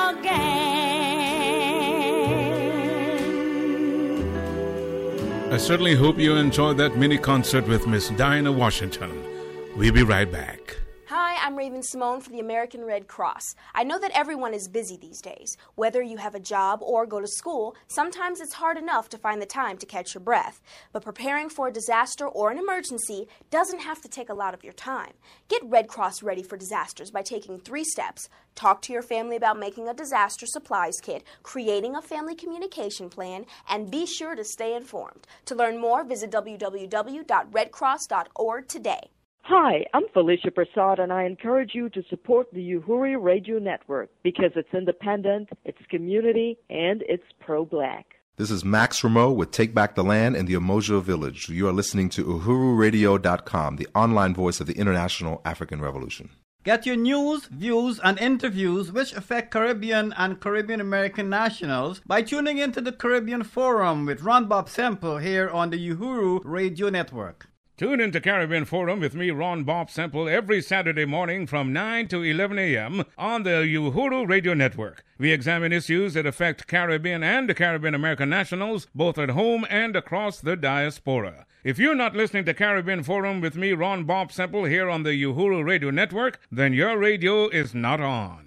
again. I certainly hope you enjoyed that mini concert with Miss Dinah Washington. We'll be right back. Hi, I'm Raven Simone for the American Red Cross. I know that everyone is busy these days. Whether you have a job or go to school, sometimes it's hard enough to find the time to catch your breath. But preparing for a disaster or an emergency doesn't have to take a lot of your time. Get Red Cross ready for disasters by taking 3 steps. Talk to your family about making a disaster supplies kit, creating a family communication plan, and be sure to stay informed. To learn more, visit www.redcross.org today. Hi, I'm Felicia Prasad, and I encourage you to support the Uhuru Radio Network because it's independent, it's community, and it's pro-black. This is Max Rameau with Take Back the Land in the Umoja Village. You are listening to UhuruRadio.com, the online voice of the International African Revolution. Get your news, views, and interviews which affect Caribbean and Caribbean American nationals by tuning into the Caribbean Forum with Ron Bob Semple here on the Uhuru Radio Network. Tune into Caribbean Forum with me, Ron Bob Semple, every Saturday morning from 9 to 11 a.m. on the Uhuru Radio Network. We examine issues that affect Caribbean and Caribbean American nationals, both at home and across the diaspora. If you're not listening to Caribbean Forum with me, Ron Bob Semple, here on the Uhuru Radio Network, then your radio is not on.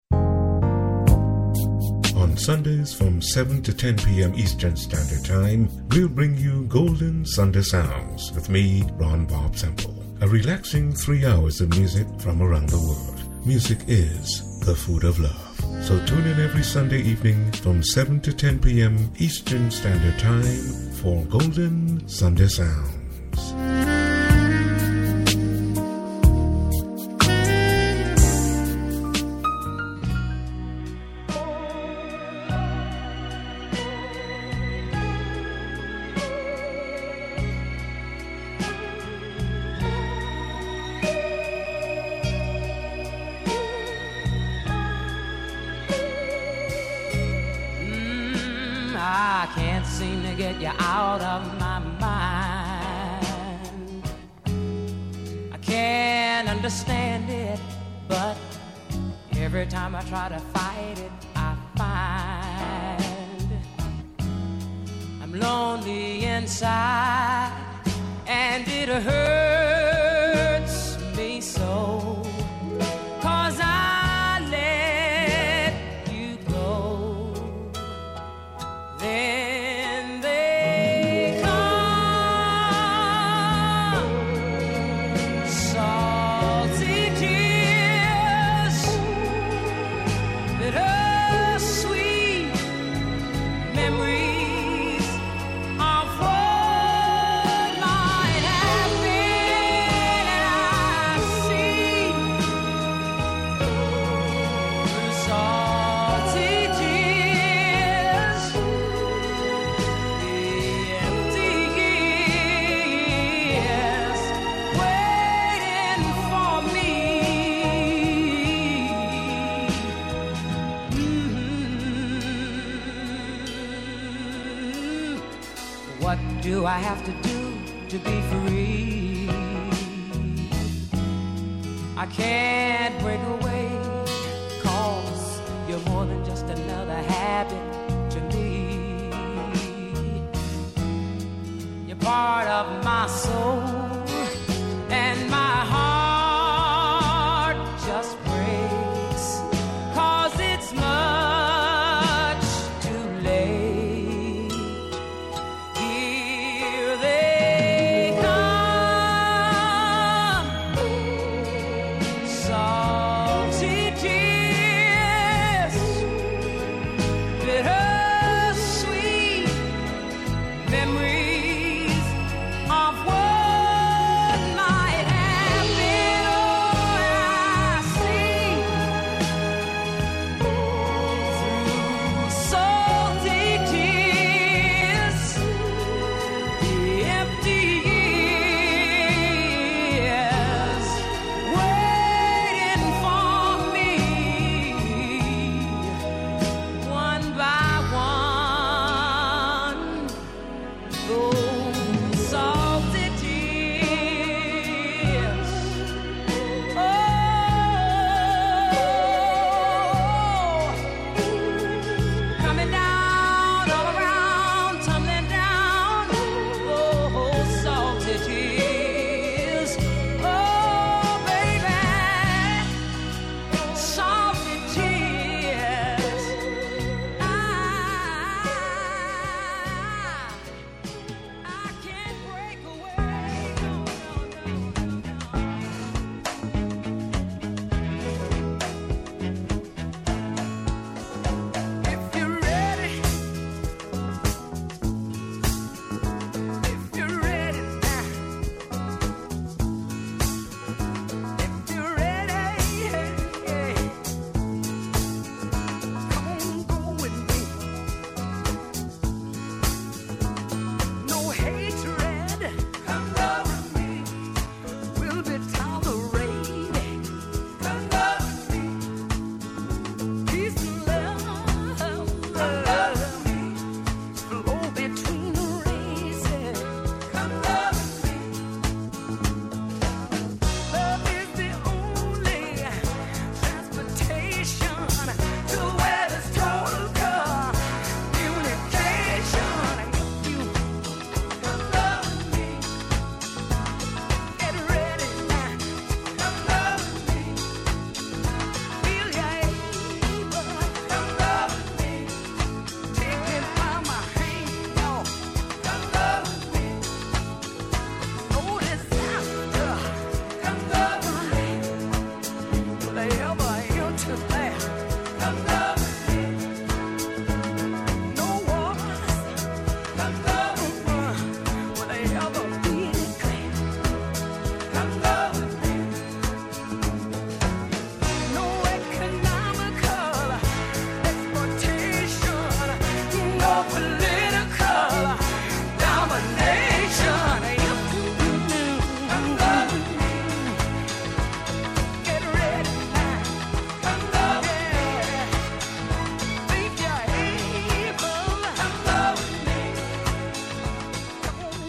On Sundays from 7 to 10 p.m. Eastern Standard Time, we'll bring you Golden Sunday Sounds with me, Ron Bob Semple. A relaxing 3 hours of music from around the world. Music is the food of love. So tune in every Sunday evening from 7 to 10 p.m. Eastern Standard Time for Golden Sunday Sounds. can't seem to get you out of my mind. I can't understand it, but every time I try to fight it, I find I'm lonely inside, and it hurts me so, 'cause I let you go. Then they come, salty tears, bittersweet memories of what might have been, and I see through salty tears the empty years waiting for me. What do I have to do to be free? I can't break away, 'cause you're more than just another habit to me. You're part of my soul, and my heart just breaks, 'cause it's much too late. Here they come, salty tears, bittersweet memories of what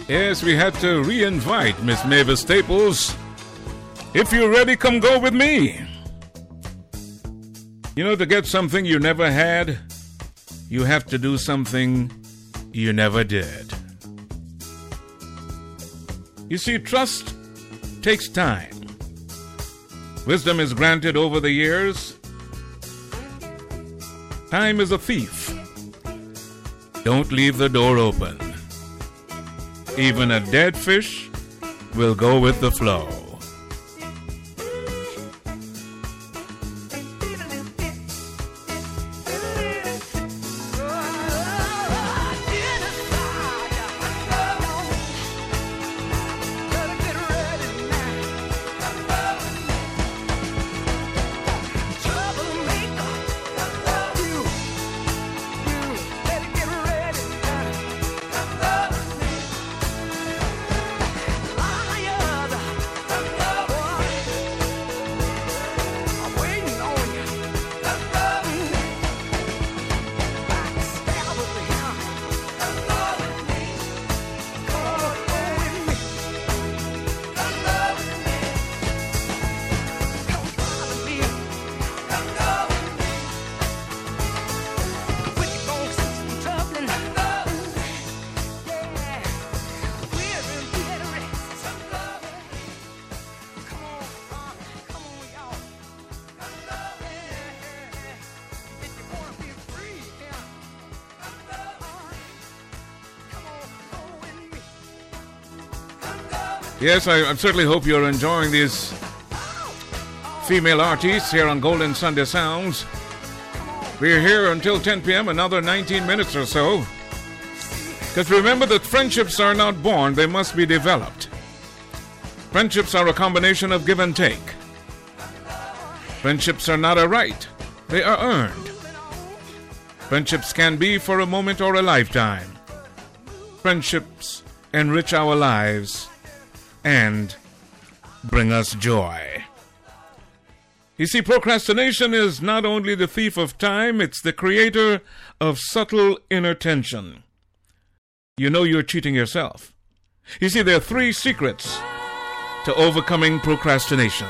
Yes, we had to re-invite Miss Mavis Staples. If you're ready, come go with me. You know, to get something you never had, you have to do something you never did. You see, trust takes time. Wisdom is granted over the years. Time is a thief. Don't leave the door open. Even a dead fish will go with the flow. Yes, I certainly hope you're enjoying these female artists here on Golden Sunday Sounds. We're here until 10 p.m., another 19 minutes or so. Because remember that friendships are not born, they must be developed. Friendships are a combination of give and take. Friendships are not a right, they are earned. Friendships can be for a moment or a lifetime. Friendships enrich our lives and bring us joy. You see, procrastination is not only the thief of time, it's the creator of subtle inner tension. You know you're cheating yourself. You see, there are 3 secrets to overcoming procrastination.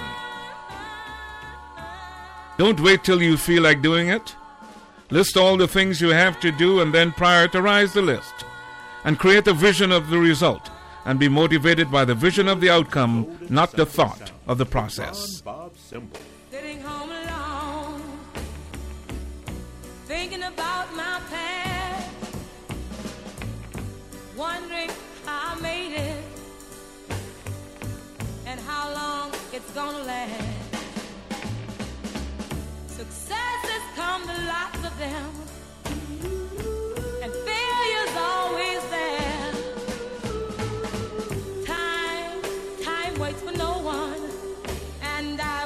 Don't wait till you feel like doing it. List all the things you have to do and then prioritize the list. And create a vision of the result. And be motivated by the vision of the outcome, not the thought of the process. Bob Simple. Sitting home alone, thinking about my past, wondering how I made it and how long it's gonna last. Successes come to lots of them, and failure's always there. Time waits for no one, and I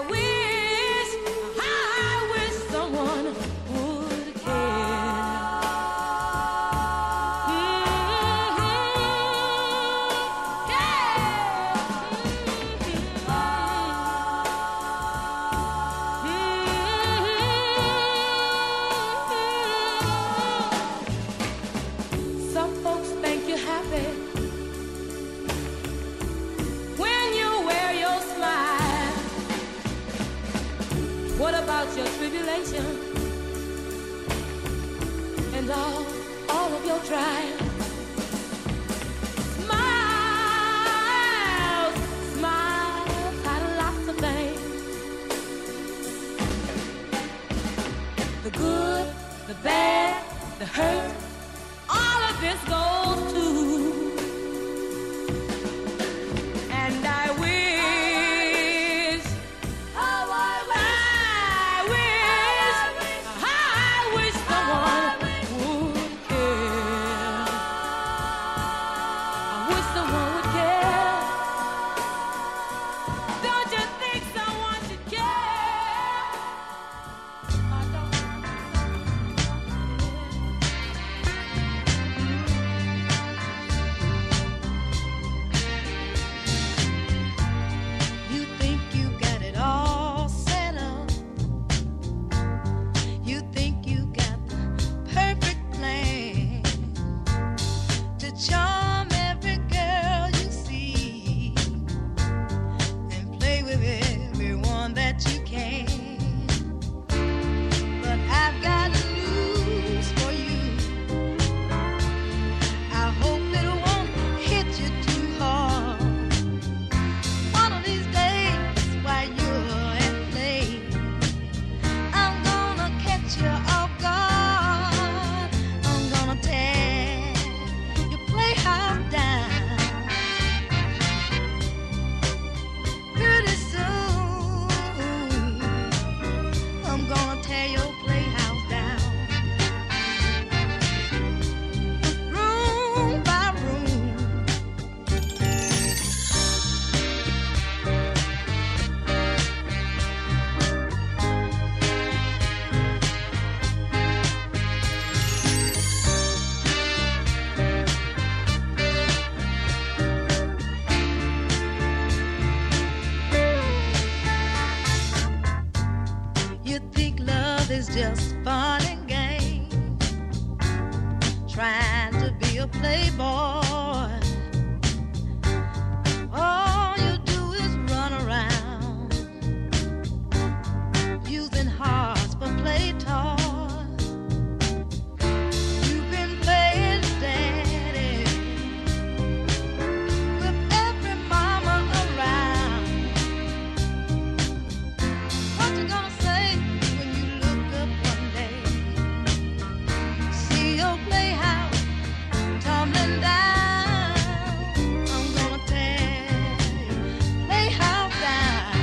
wish someone would care. Some folks think you're happy when you wear your smile. What about your tribulation and all of your trials? Smiles had lots of things. The good, the bad, the hurt, all of this goes too. And I wish someone would care. just fun and games, trying to be a playboy. All you do is run around, using hearts for play toys. You've been playing daddy with every mama around. What you gonna say when you look up one day, see your playhouse tumbling down? I'm gonna tear your playhouse down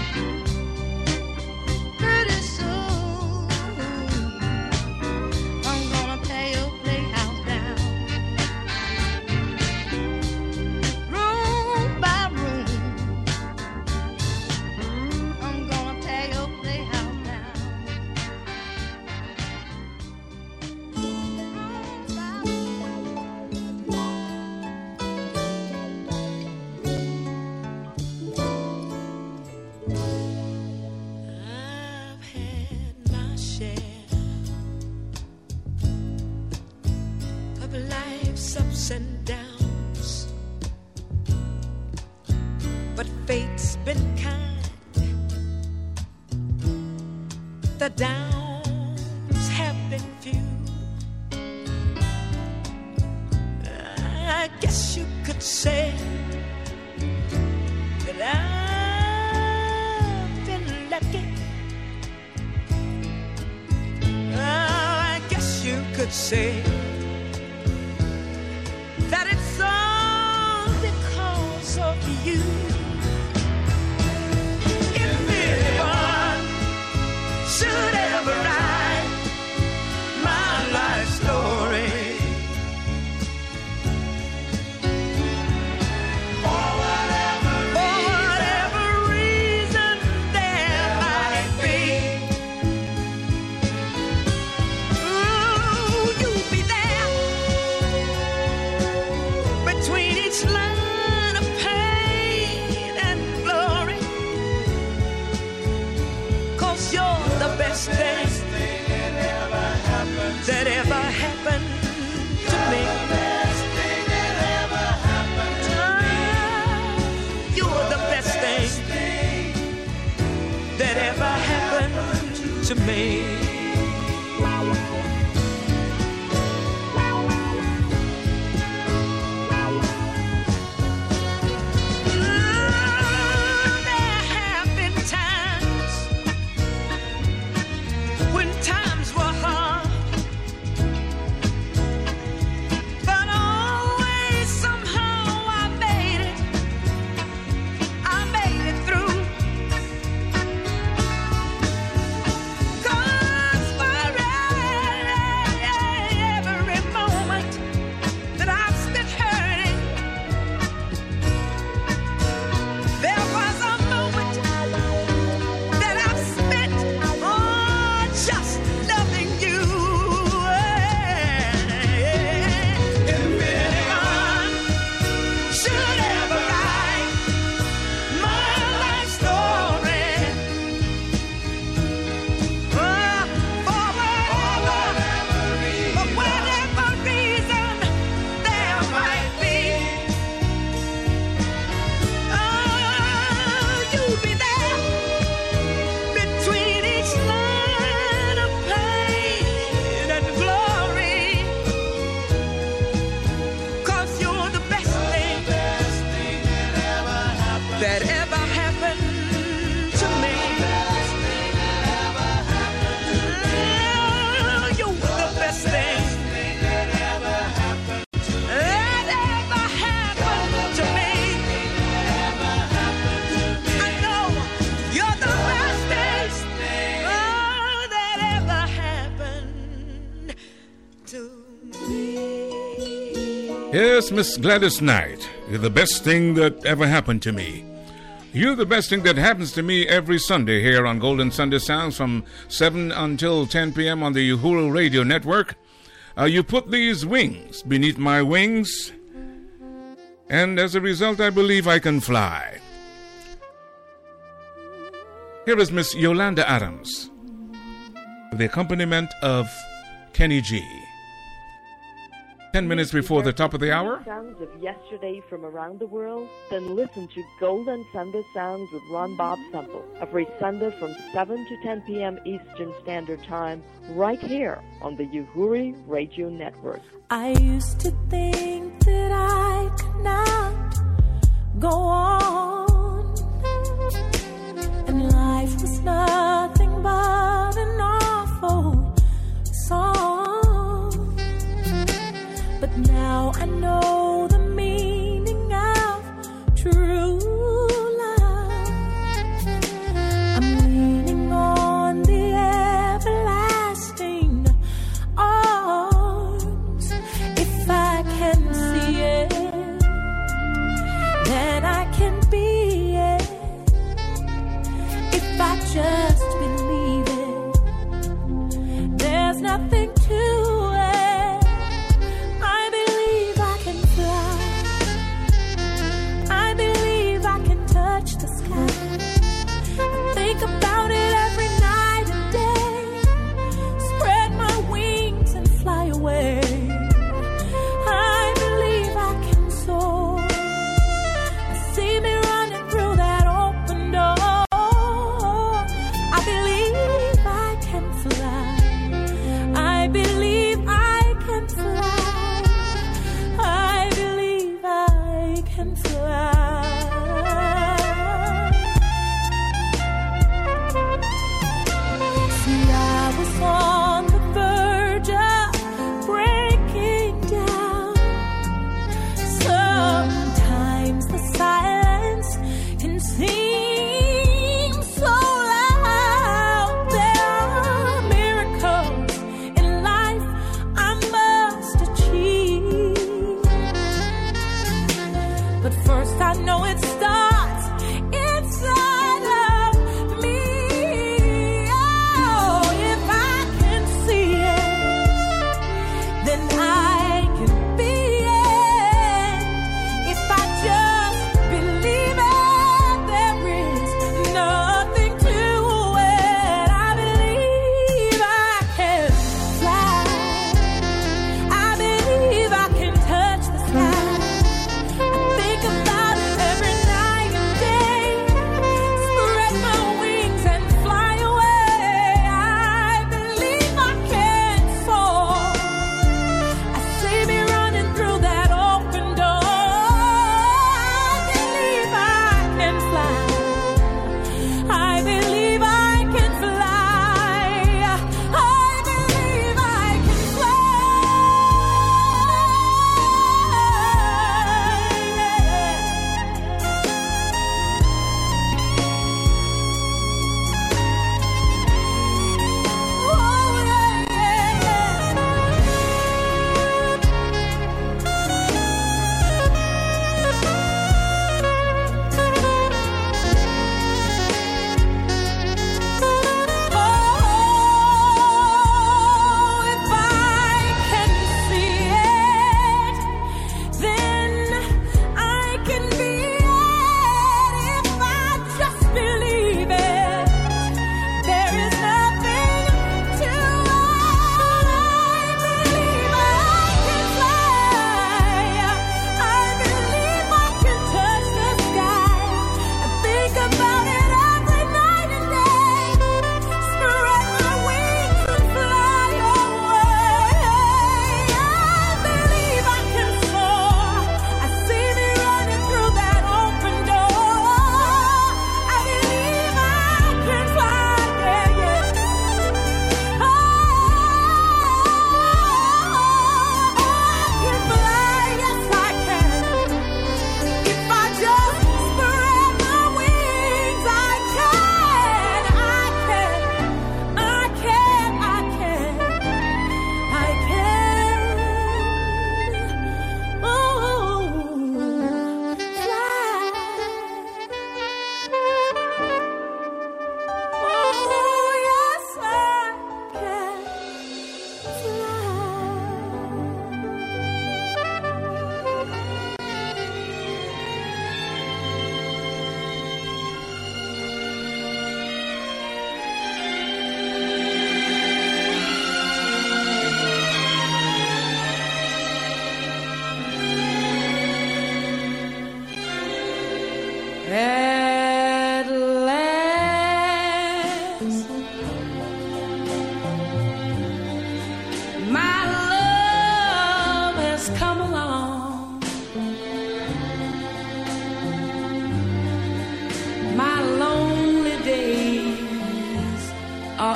pretty soon. I'm gonna tear your playhouse down, room by room. I'm gonna tear your playhouse down. I've had my share of life's ups and downs, but fate's been kind. The downs have been few. I guess you could say that I've been lucky. I guess you could say that it's all because of you. If anyone should ever write my life story, for whatever reason there might be, ooh, you'll be there between each line of pain and glory, 'cause you're the best thing that ever happened to me. You're the best thing that ever happened to me. There have been times when times were hard, but always somehow I made it through. 'Cause for every moment that I've spent hurting, there was a moment that I've spent just loving you. If anyone should ever write my life story, for whatever reason there might be, you'll be there between each line of pain and glory, 'cause you're the best thing that ever happened to me. You're the best thing that ever happened to me. I know you're the best thing that ever happened to me. Yes, Miss Gladys Knight, you're the best thing that ever happened to me. You're the best thing that happens to me every Sunday here on Golden Sunday Sounds from 7 until 10 p.m. on the Uhuru Radio Network. You put these wings beneath my wings, and as a result, I believe I can fly. Here is Miss Yolanda Adams. the accompaniment of Kenny G. 10 minutes before the top of the hour. Sounds of yesterday from around the world? Then listen to Golden Sunday Sounds with Ron Bob Semple every Sunday from 7 to 10 p.m. Eastern Standard Time, right here on the Uhuru Radio Network. I used to think that I could not go on, and life was nothing but an awful song. But now I know the meaning of true love. I'm leaning on the everlasting arms. If I can see it, then I can be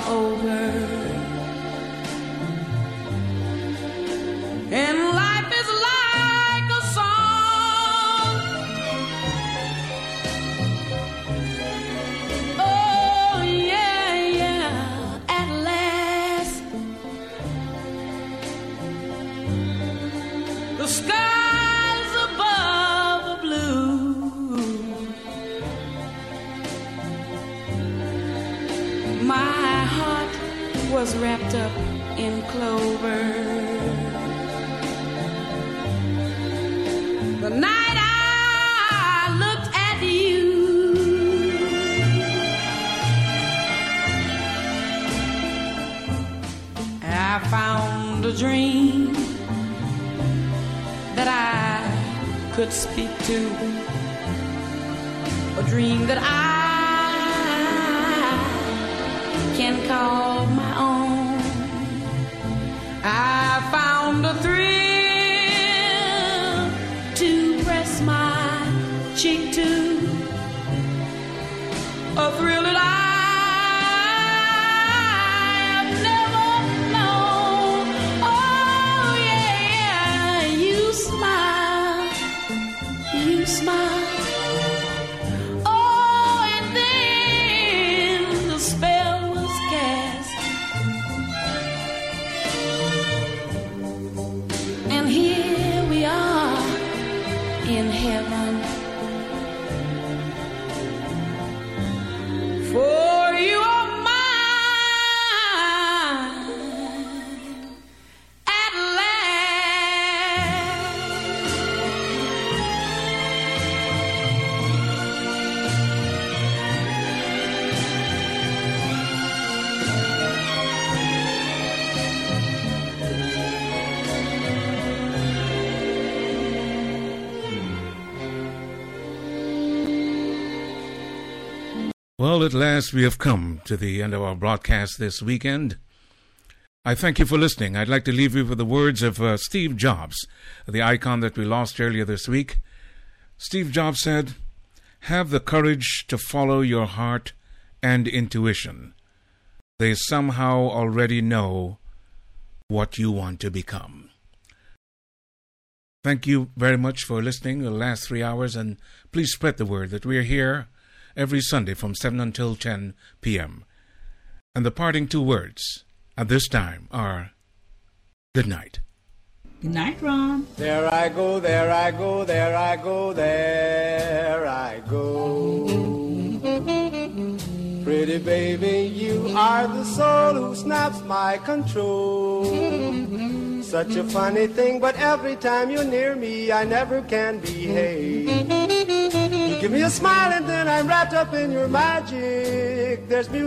over. And life is like a song. Oh, yeah, yeah, at last. The skies above are blue. My heart was wrapped up in clover. The night I looked at you, I found a dream that I could speak to, a dream that I can call my own. I found a thrill to press my cheek to, a thrill that I have never known. Oh yeah, you smile, you smile. Oh, and then the spell was cast, and here we are in heaven. For you are mine at last. Well, at last we have come to the end of our broadcast this weekend. I thank you for listening. I'd like to leave you with the words of Steve Jobs, the icon that we lost earlier this week. Steve Jobs said, "Have the courage to follow your heart and intuition. They somehow already know what you want to become." Thank you very much for listening the last 3 hours, and please spread the word that we're here every Sunday from 7 until 10 p.m. And the parting two words at this time are good night. Good night, Ron. There I go, there I go, there I go, there I go. Pretty baby, you are the soul who snaps my control. Such a funny thing, but every time you're near me, I never can behave. You give me a smile and then I'm wrapped up in your magic. There's